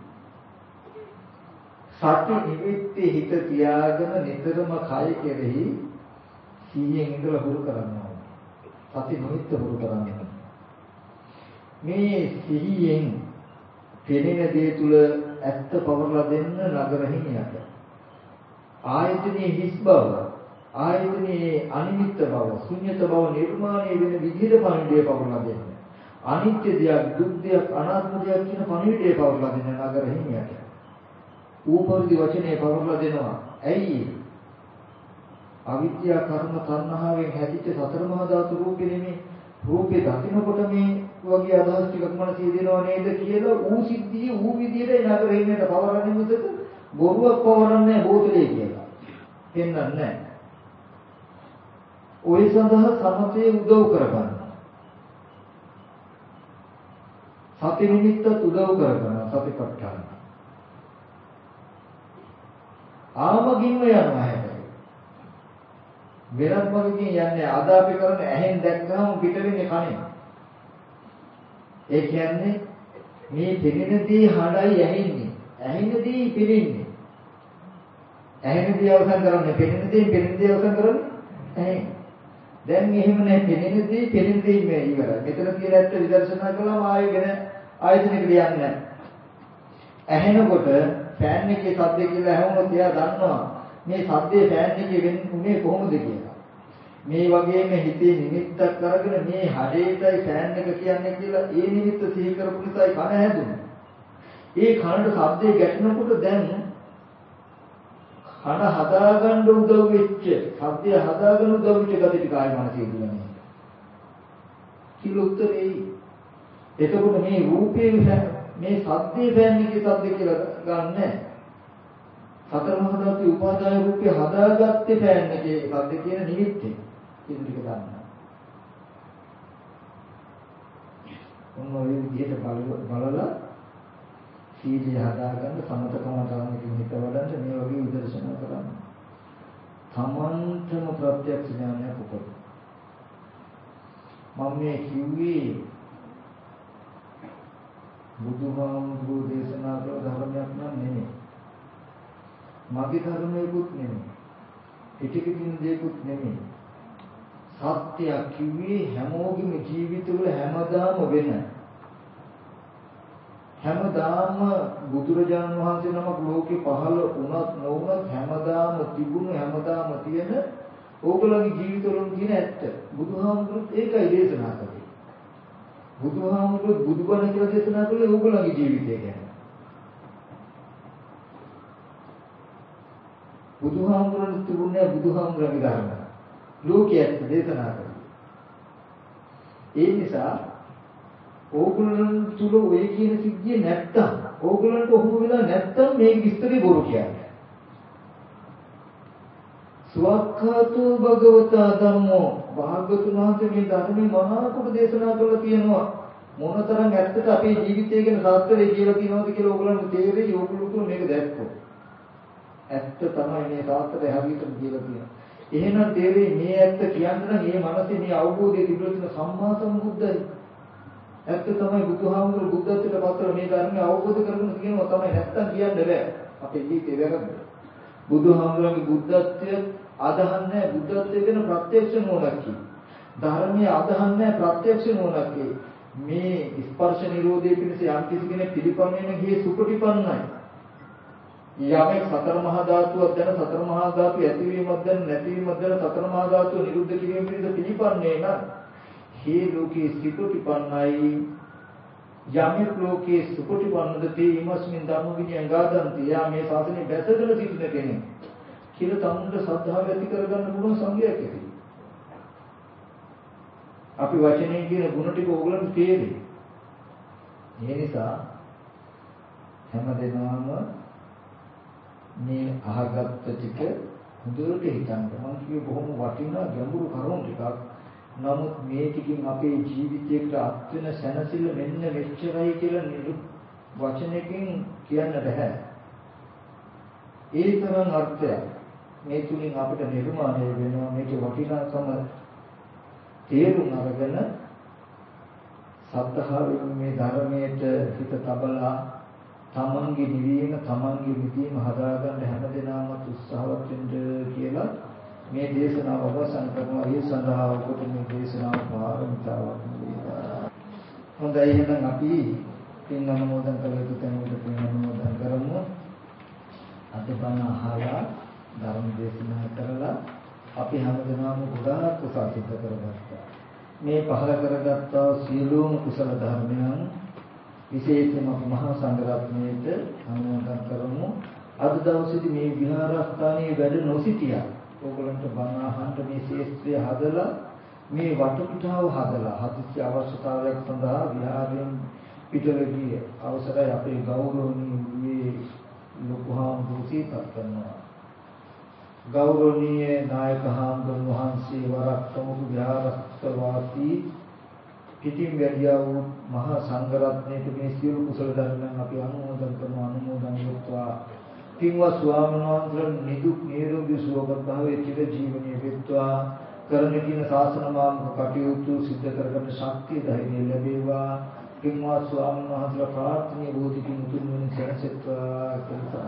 සති නිමිත්තේ හිත තියාගෙන නිතරම කය කෙරෙහි සිහියෙන් ඉඳලා හුරු කරනවා. සති නිමිත්ත හුරු කරනවා. මේ සිහියෙන් පෙනෙන දේ තුල ඇත්ත පවරලා දෙන්න නගර හිමියට. ආයතනයේ හිස් බව, ආයතනයේ අනිමිත්ත බව, ශුන්‍යත බව නිර්මාණය වෙන විදිහට පණිවිඩය පවරලා දෙන්න. අනිත්‍ය දෙයක්, දුක් දෙයක්, අනාත්ම දෙයක් කියන පණිවිඩය පවරලා දෙන්න නගර හිමියට. ඌපරිදි වචනේ පවරලා දෙනවා. ඇයි? අවිද්‍යා කර්ම තණ්හාවෙන් හැදිච්ච සතර මහා ධාතු රූපේ නෙමේ. රූපේ දකින්නකොට මේ වගේ අදහස් ටිකක් මනසේ දෙනව නේද කියලා ඌ සිද්ධිය ඌ විදියට නගර හිමියට පවරන්නේ මොකද? බොරුවක් පවරන්නේ බෝතලේ කියලා. පෙන්වන්නේ නැහැ. ඔය සඳහා සමතේ උදව් කරගන්න. සති නිමිත්තත් උදව් කරගන්න සතිපට්ඨාන. ආමගින්ම යනවා හැබැයි. වෙනත් මගකින් යන්නේ අද අපි කරන ඇහෙන් දැක්කම පිට වෙන්නේ කනේ. ඒ කියන්නේ මේ පෙනෙනදී හඩයි ඇහෙන්නේ. ඇහෙනදී පෙනෙන්නේ. ඇහෙනදී අවසන් කරන්නේ පෙනෙනදී අවසන් කරන්නේ ඇහෙන්. දැන් එහෙම නැහැ පෙනෙනදී මේ ඉවරයි. මෙතන කියලා ඇත්ත විදර්ශනා කළාම ආයෙ වෙන ආයතනෙකට යන්නේ නැහැ. ඇහෙනකොට ෆෑන් එකේ ශබ්දය කියලා ඇහුනොත් එයා දන්නවා මේ ශබ්දේ ෆෑන් එකේ වෙන්නේ කොහොමද කියලා. මේ වගේම හිතේ නිමිත්තක් අරගෙන මේ හඩේටයි ෆෑන් එක කියන්නේ කියලා ඒ නිමිත්ත සිහි කරපු නිසායි කන හැදුනේ. ඒ කනට ශබ්දේ ගැටෙනකොට දැන් කන හදාගන්න උදව් වෙච්ච ශබ්දය හදාගන්න උදව් වෙච්ච gati ටික ආයි මනසේ ඉඳලා කියලා උත්තරේ. එතකොට මේ රූපේ මේ සද්දේ ෆෑන් එකේ සද්ද කියලා ගන්නෑ. සතර මහා ධාතු උපාදාය රූපේ හදාගත්තේ ෆෑන් එකේ සද්ද කියන නිමිත්තේ. ඒක ටික ගන්න. මොන ඔය විදිහට බලලා සීලය හදාගන්න සමතකම ගන්න හිත වඩන්න මේ වගේ විදර්ශනා කරන්න. තමන්ටම ප්‍රත්‍යක්ෂ ඥානයක් උපදින. මම මේ කිව්වේ බුදුහාමුදුරුවෝ දේශනා කළ ධර්මයක් නම් නෙමෙයි. මගේ ධර්මයකුත් නෙමෙයි. පිටිකින් දෙයක්කුත් නෙමෙයි. සත්‍යයක් කිව්වේ හැමෝගෙම ජීවිතවල හැමදාම වෙන. හැමදාම බුදුරජාණන් වහන්සේ නමක් ලෝකේ පහළ වුණත් නොවුණත් හැමදාම තිබුණු හැමදාම තියෙන ඕගොල්ලෝගේ ජීවිතවල තියෙන ඇත්ත. බුදුහාමුදුරුවෝ ඒකයි දේශනා කළේ. බුදුහාමුදුරුවෝ බුදුබණ කියලා දේශනා කළේ ඕගොල්ලෝගේ ජීවිතය ගැන. බුදුහාමුදුරුවෝ තිබුණේ බුදුහාමුදුරුවෝගේ ධර්ම. ලෝකයට දේශනා කළේ. ඒ නිසා ඕගොල්ලන් තුල ඔය කියන සිද්ධිය නැත්තම් ඕගොල්ලන්ට ඔහොම වෙලා නැත්තම් මේ විස්තරේ බොරු කියන්නේ. සුවක්ඛාතු භගවතා ධම්මෝ භාග්‍යවතුන් වහන්සේ මේ ධර්මයේ මහාකොට දේශනා කරලා තියෙනවා. මොනතරම් ඇත්තට අපේ ජීවිතය ගැන සාස්ත්‍රයේ කියලා තියෙනවද කියලා ඕගොල්ලන්ට තේරෙයි. ඕගොල්ලෝ මේක දැක්කොත්. ඇත්ත තමයි මේ සාස්ත්‍රයේ හරියටම කියලා තියෙනවා. එහෙනම් තේරෙයි මේ ඇත්ත කියන්න නම් මේ මනසේ මේ අවබෝධය තිබුණ තියෙන සම්මා සම්බුද්ධයි. ඇත්ත තමයි බුදුහාමුදුරු බුද්ධත්වයට පතර මේ ධර්මය අවබෝධ කරගන්න කියනවා තමයි නැත්තම් කියන්න බෑ. අපේ ජීවිතේ වැරද්ද. බුදුහාමුදුරන්ගේ බුද්ධත්වය අදහන්නේ බුද්ධත්වයේ වෙන ප්‍රත්‍යක්ෂ නුවණක් කි. ධර්මයේ අදහන්නේ ප්‍රත්‍යක්ෂ නුවණක් කි. මේ ස්පර්ශ නිරෝධයේ පිණිස යම් කිසි කෙනෙක් පිළිපන්නේ නම් හේ සුපටිපන්නයි. යමෙක් සතර මහා ධාතුවක් දැන සතර මහා ධාතු ඇතිවීමක් දැන නැතිවීමක් දැන සතර මහා ධාතු නිරුද්ධ කිරීම පිණිස පිළිපන්නේ නම් හේ ලෝකේ සුපටිපන්නයි. යමෙක් ලෝකේ සුපටිපන්නද තේ ීමස්මින් ධම්ම විනයං ගාදන්ති. යා මේ ශාසනය බැසගෙන සිටින කෙනෙක් කියලා තමුන්ට ශ්‍රද්ධාව ඇති කරගන්න පුළුවන් සංගයක් ඇති. අපි වචනේ කියන ගුණ ටික ඕගලන්ට තේරෙයි. ඒ නිසා හැමදෙනාම මේ අහගත්ත ටික හොඳට හිතන්න. මම කිව්වේ බොහොම වටිනා ගැඹුරු කරුණු ටිකක්. නමුත් මේ ටිකින් අපේ ජීවිතයකට අත් වෙන සැනසෙල්ල මෙන්න මෙච්චරයි කියලා වචනයකින් කියන්න බෑ. ඒ තරම් අර්ථයක් මේ තුලින් අපිට නිර්මාණය වෙනවා. මේකේ වටිනාකම තේරුම් අරගෙන සත්‍තාවෙන් මේ ධර්මයට හිත තබලා තමන්ගේ නිවීම තමන්ගේ විදීම හදාගන්න හැමදෙනාම උත්සාහවත් වෙන්න කියලා මේ දේශනාව අවසන් කරනවා. ඒ සඳහා ඔබට මේ දේශනාව පාරමිතාවක් වේවා. හොඳයි, එහෙනම් අපි පින් අනුමෝදන් කළ යුතු තැනකට පින් අනුමෝදන් කරමු. අද බණ අහලා ධර්ම දේශනා කරලා අපි හැමදෙනාම ගොඩාක් කුසල සිද්ධ කරගත්තා. මේ පහළ කරගත්තා සියලුම කුසල ධර්මයන් විශේෂයෙන්ම මහා සංඝරත්නයට අනුමෝදන් කරමු. අද දවසේදී මේ විහාරස්ථානයේ වැඩ නොසිටියා. ඕගොල්ලන්ට බණ අහන්න මේ ශේෂ්ත්‍රය හදලා මේ වටපිටාව හදලා හදිසි අවශ්‍යතාවයක් සඳහා විහාරයෙන් පිටවෙගිය අවසරයි අපේ ගෞරවනීය ලොකු හාමුදුරුවෝ සිතත් කරනවා. ගෞරවනීය නායක හාමුදුරුවෝ වහන්සේ වරක් සමුදු විහාරස්ථ වාසී පිටින් වැඩියා වූ මහා සංඝරත්නයේ මේ සියලු කුසල ධර්මයන් අපි අනුමෝදන් කරනවා. පින්වත් ස්වාමීන් වහන්සේලා නිදුක් නිරෝගී සුවපත් භාවයේ චිර ජීවනයේ වෙත්වා. කරන කින ශාසන මාර්ග කටයුතු සිද්ධ කරගන්න ශක්තිය ධෛර්යය ලැබේවා. පින්වත් ස්වාමීන් වහන්සේලා ප්‍රාර්ථනීය බෝධිකින් උතුම් වන සැනසෙත්වා කියලා.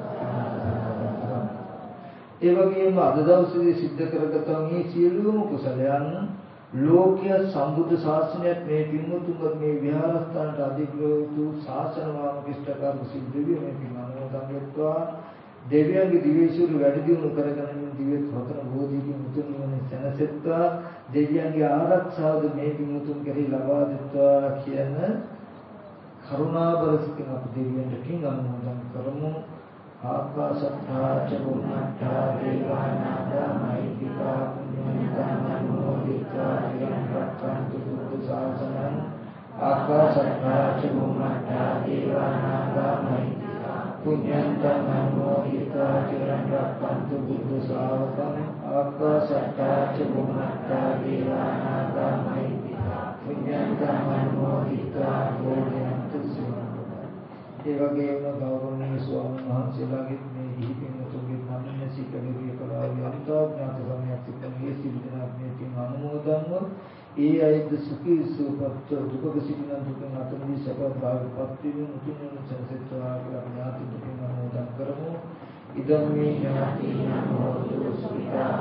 ඒ වගේම අද දවසේ සිද්ධ කරගත මේ සියලුම කුසලයන් ලෝකීය සම්බුද්ධ ශාසනයත් මේ පින්වතුන්ගේ මේ විහාරස්ථානට අධිග්‍රහතු ශාසන වාමකිෂ්ඨකාර සිද්ධ වේ මේ පින් අනුමෝදන් වෙත්වා. දෙවියන්ගේ දිවයිසුරු වැඩි දියුණු කරගෙන දිවෙත් හතර බෝධිකින් උතුම් වන සැනසෙත්වා. දෙවියන්ගේ ආරක්ෂාවද මේ පින්වතුන් කෙරෙහි ලබා දෙත්වා කියන කරුණාබර සිතින් අපි දෙවියන්ට පින් අනුමෝදන් කරමු. ආකාශත්තා ච බුම්මත්තා දේවානාගා මහිත්‍තිකා පුඤ්ඤන්තං අනුමෝදිत्वा චිරං රක්ඛන්තු බුද්ධ ශාසනං. ආකාශත්තා ච බුම්මත්තා දේවානාගා මහිත්‍තිකා පුඤ්ඤන්තං අනුමෝදිत्वा චිරං රක්ඛන්තු බුද්ධ ශාසනං. ආකාශත්තා ච බුම්මත්තා දේවානාගා මහිත්‍තිකා පුඤ්ඤන්තං අනුමෝදිत्वा චිරං ඒ වගේම ගෞරවනීය ස්වාමීන් වහන්සේලාගේ මේ දීපින් උතුම්ගේ මන්නේ සිකවිරිය කලාවේ අන්තර්ඥාත සමයක් සිටිනේ සිටිනා මේ තින් අනුමෝදන්ව ඒ අයද සුඛී සුවපත් දුක සිටින දුකෙන් අත මිදී සපත් භාගපත් වීම උතුම් සැනසෙත්වා කියලා ඥාති දුකින් අනුමෝදන් කරමු. ඉදම් මේ ඥාතින හෝතු සුඛිතා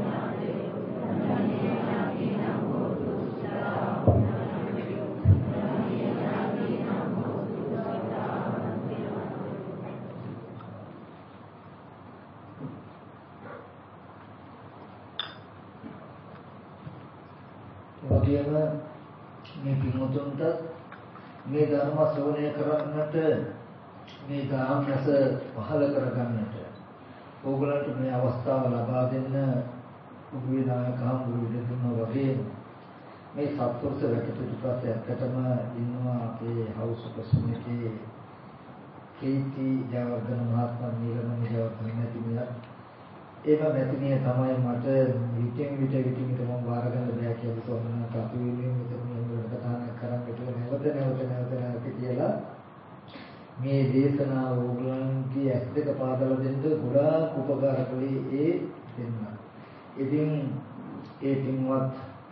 මේ පින්වතුන්ට මේ ධර්ම ශ්‍රවණය කරන්නට මේ ධර්මස පහළ කරගන්නට ඕගලන්ට මේ අවස්ථාව ලබා දෙන්න උපවිනායක හමුදුරු දෙන්නා වගේ මේ සත්පුරුෂ වැටපිටපත් ඇත්තටම ඉන්නවා අපේ හවුස් කොස්මෙටි කීටි ජයවර්ධන මහත්මයා නිලම ජයවර්ධන මැතිණිය ඒක මැතිණිය තමයි මට විටින් විට මම වාර ගන්න බෑ කියලා සෝමනාත අපි වෙනුවෙන් මෙතන කතා කරන්න කියලා නැවත කියලා මේ දේශනාව ඕගලන්ගේ ඇස් දෙක පාදලා දෙන්න ගොඩාක් උපකාර කළේ ඒ දෙන්න. ඉතින් ඒ පින්වත්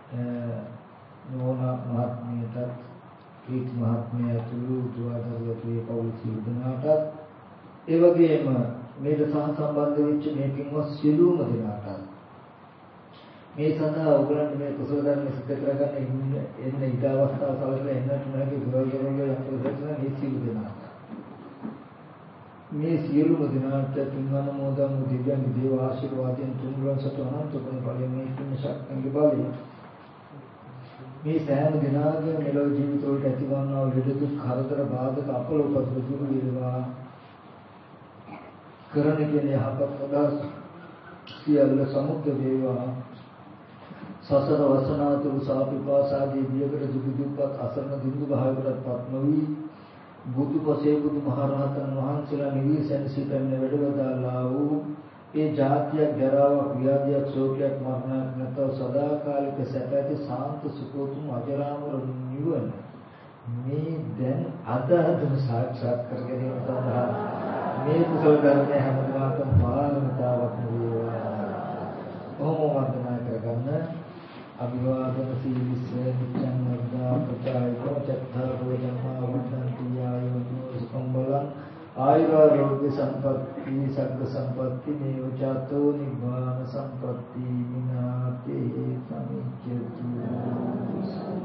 නෝනා මහත්මියට කීර්ති මහත්මිය ඇතුළු දුවදරුවෝ පෞලිසි උදනාට ඒ වගේම මේක සහ සම්බන්ධ වෙච්ච මේ පින්වත් සියලුම දෙනාට මේ සඳහා ඔයගලන්ට මේ කුසල ධර්ම සිද්ධ කරගන්න එන්න ඉඩ අවස්ථාව සලසලා එන්නට නැති ගුරුවරයෝ යම්පොදෙන්න මේ සියලු දෙනාට මේ සියලුම දෙනාට පින් අනුමෝදන් වූ දිව්‍යංග දේව ආශිර්වාදයෙන් තුන්වන් සතු අනන්ත ගුණ ඵලයෙන් මේ පින් ශක්තිය බලයෙන් මේ සෑම දිනාගම මෙලොව ජීවිතවලට ඇතිවන්නා වූ ලෙඩ දුක් කරදර බාධක අපලෝපස දුරු වේවා. කරන කියන යහපත් අදහස් සියල්ල සමුද්ද වේවා. සසර වසනාතුරු සාපිපාසාදී වියකට දුක දුක්පත් අසරණ දින්දු භාවයකටපත් නොවි බුදුපසේ බුදුමහරහතන් වහන්සේලා නිවී සැනසී පැමිණ වැඩවදාලා වූ ඒ ජාතියක් ජරාවක් ව්‍යාධියක් ශෝකයක් මරණයක් නැතව සදාකාලික සැප ඇති සාන්ත සුඛෝතුම් අජරාමර නිවන මේ දැන් අදම සාක්ෂාත් කර ගැනීම සඳහා මේ කුසල ධර්මයේ හැමදාම පාරමිතාවක් වේවා. ඔහොම වන්දනා කරගන්න. අභිවාදන සීලිස්ස නිච්ඡං වද්දා පචායෝ චත්තාරෝ ධම්මා වද්දන්ති ආයුර්වේද සුඛං බලං ආයුරාෝග්‍ය සම්පatti සග්ග සම්පatti මේව චාතෝ නිබ්බාන සම්පatti විනාතේ සමිච්ඡති.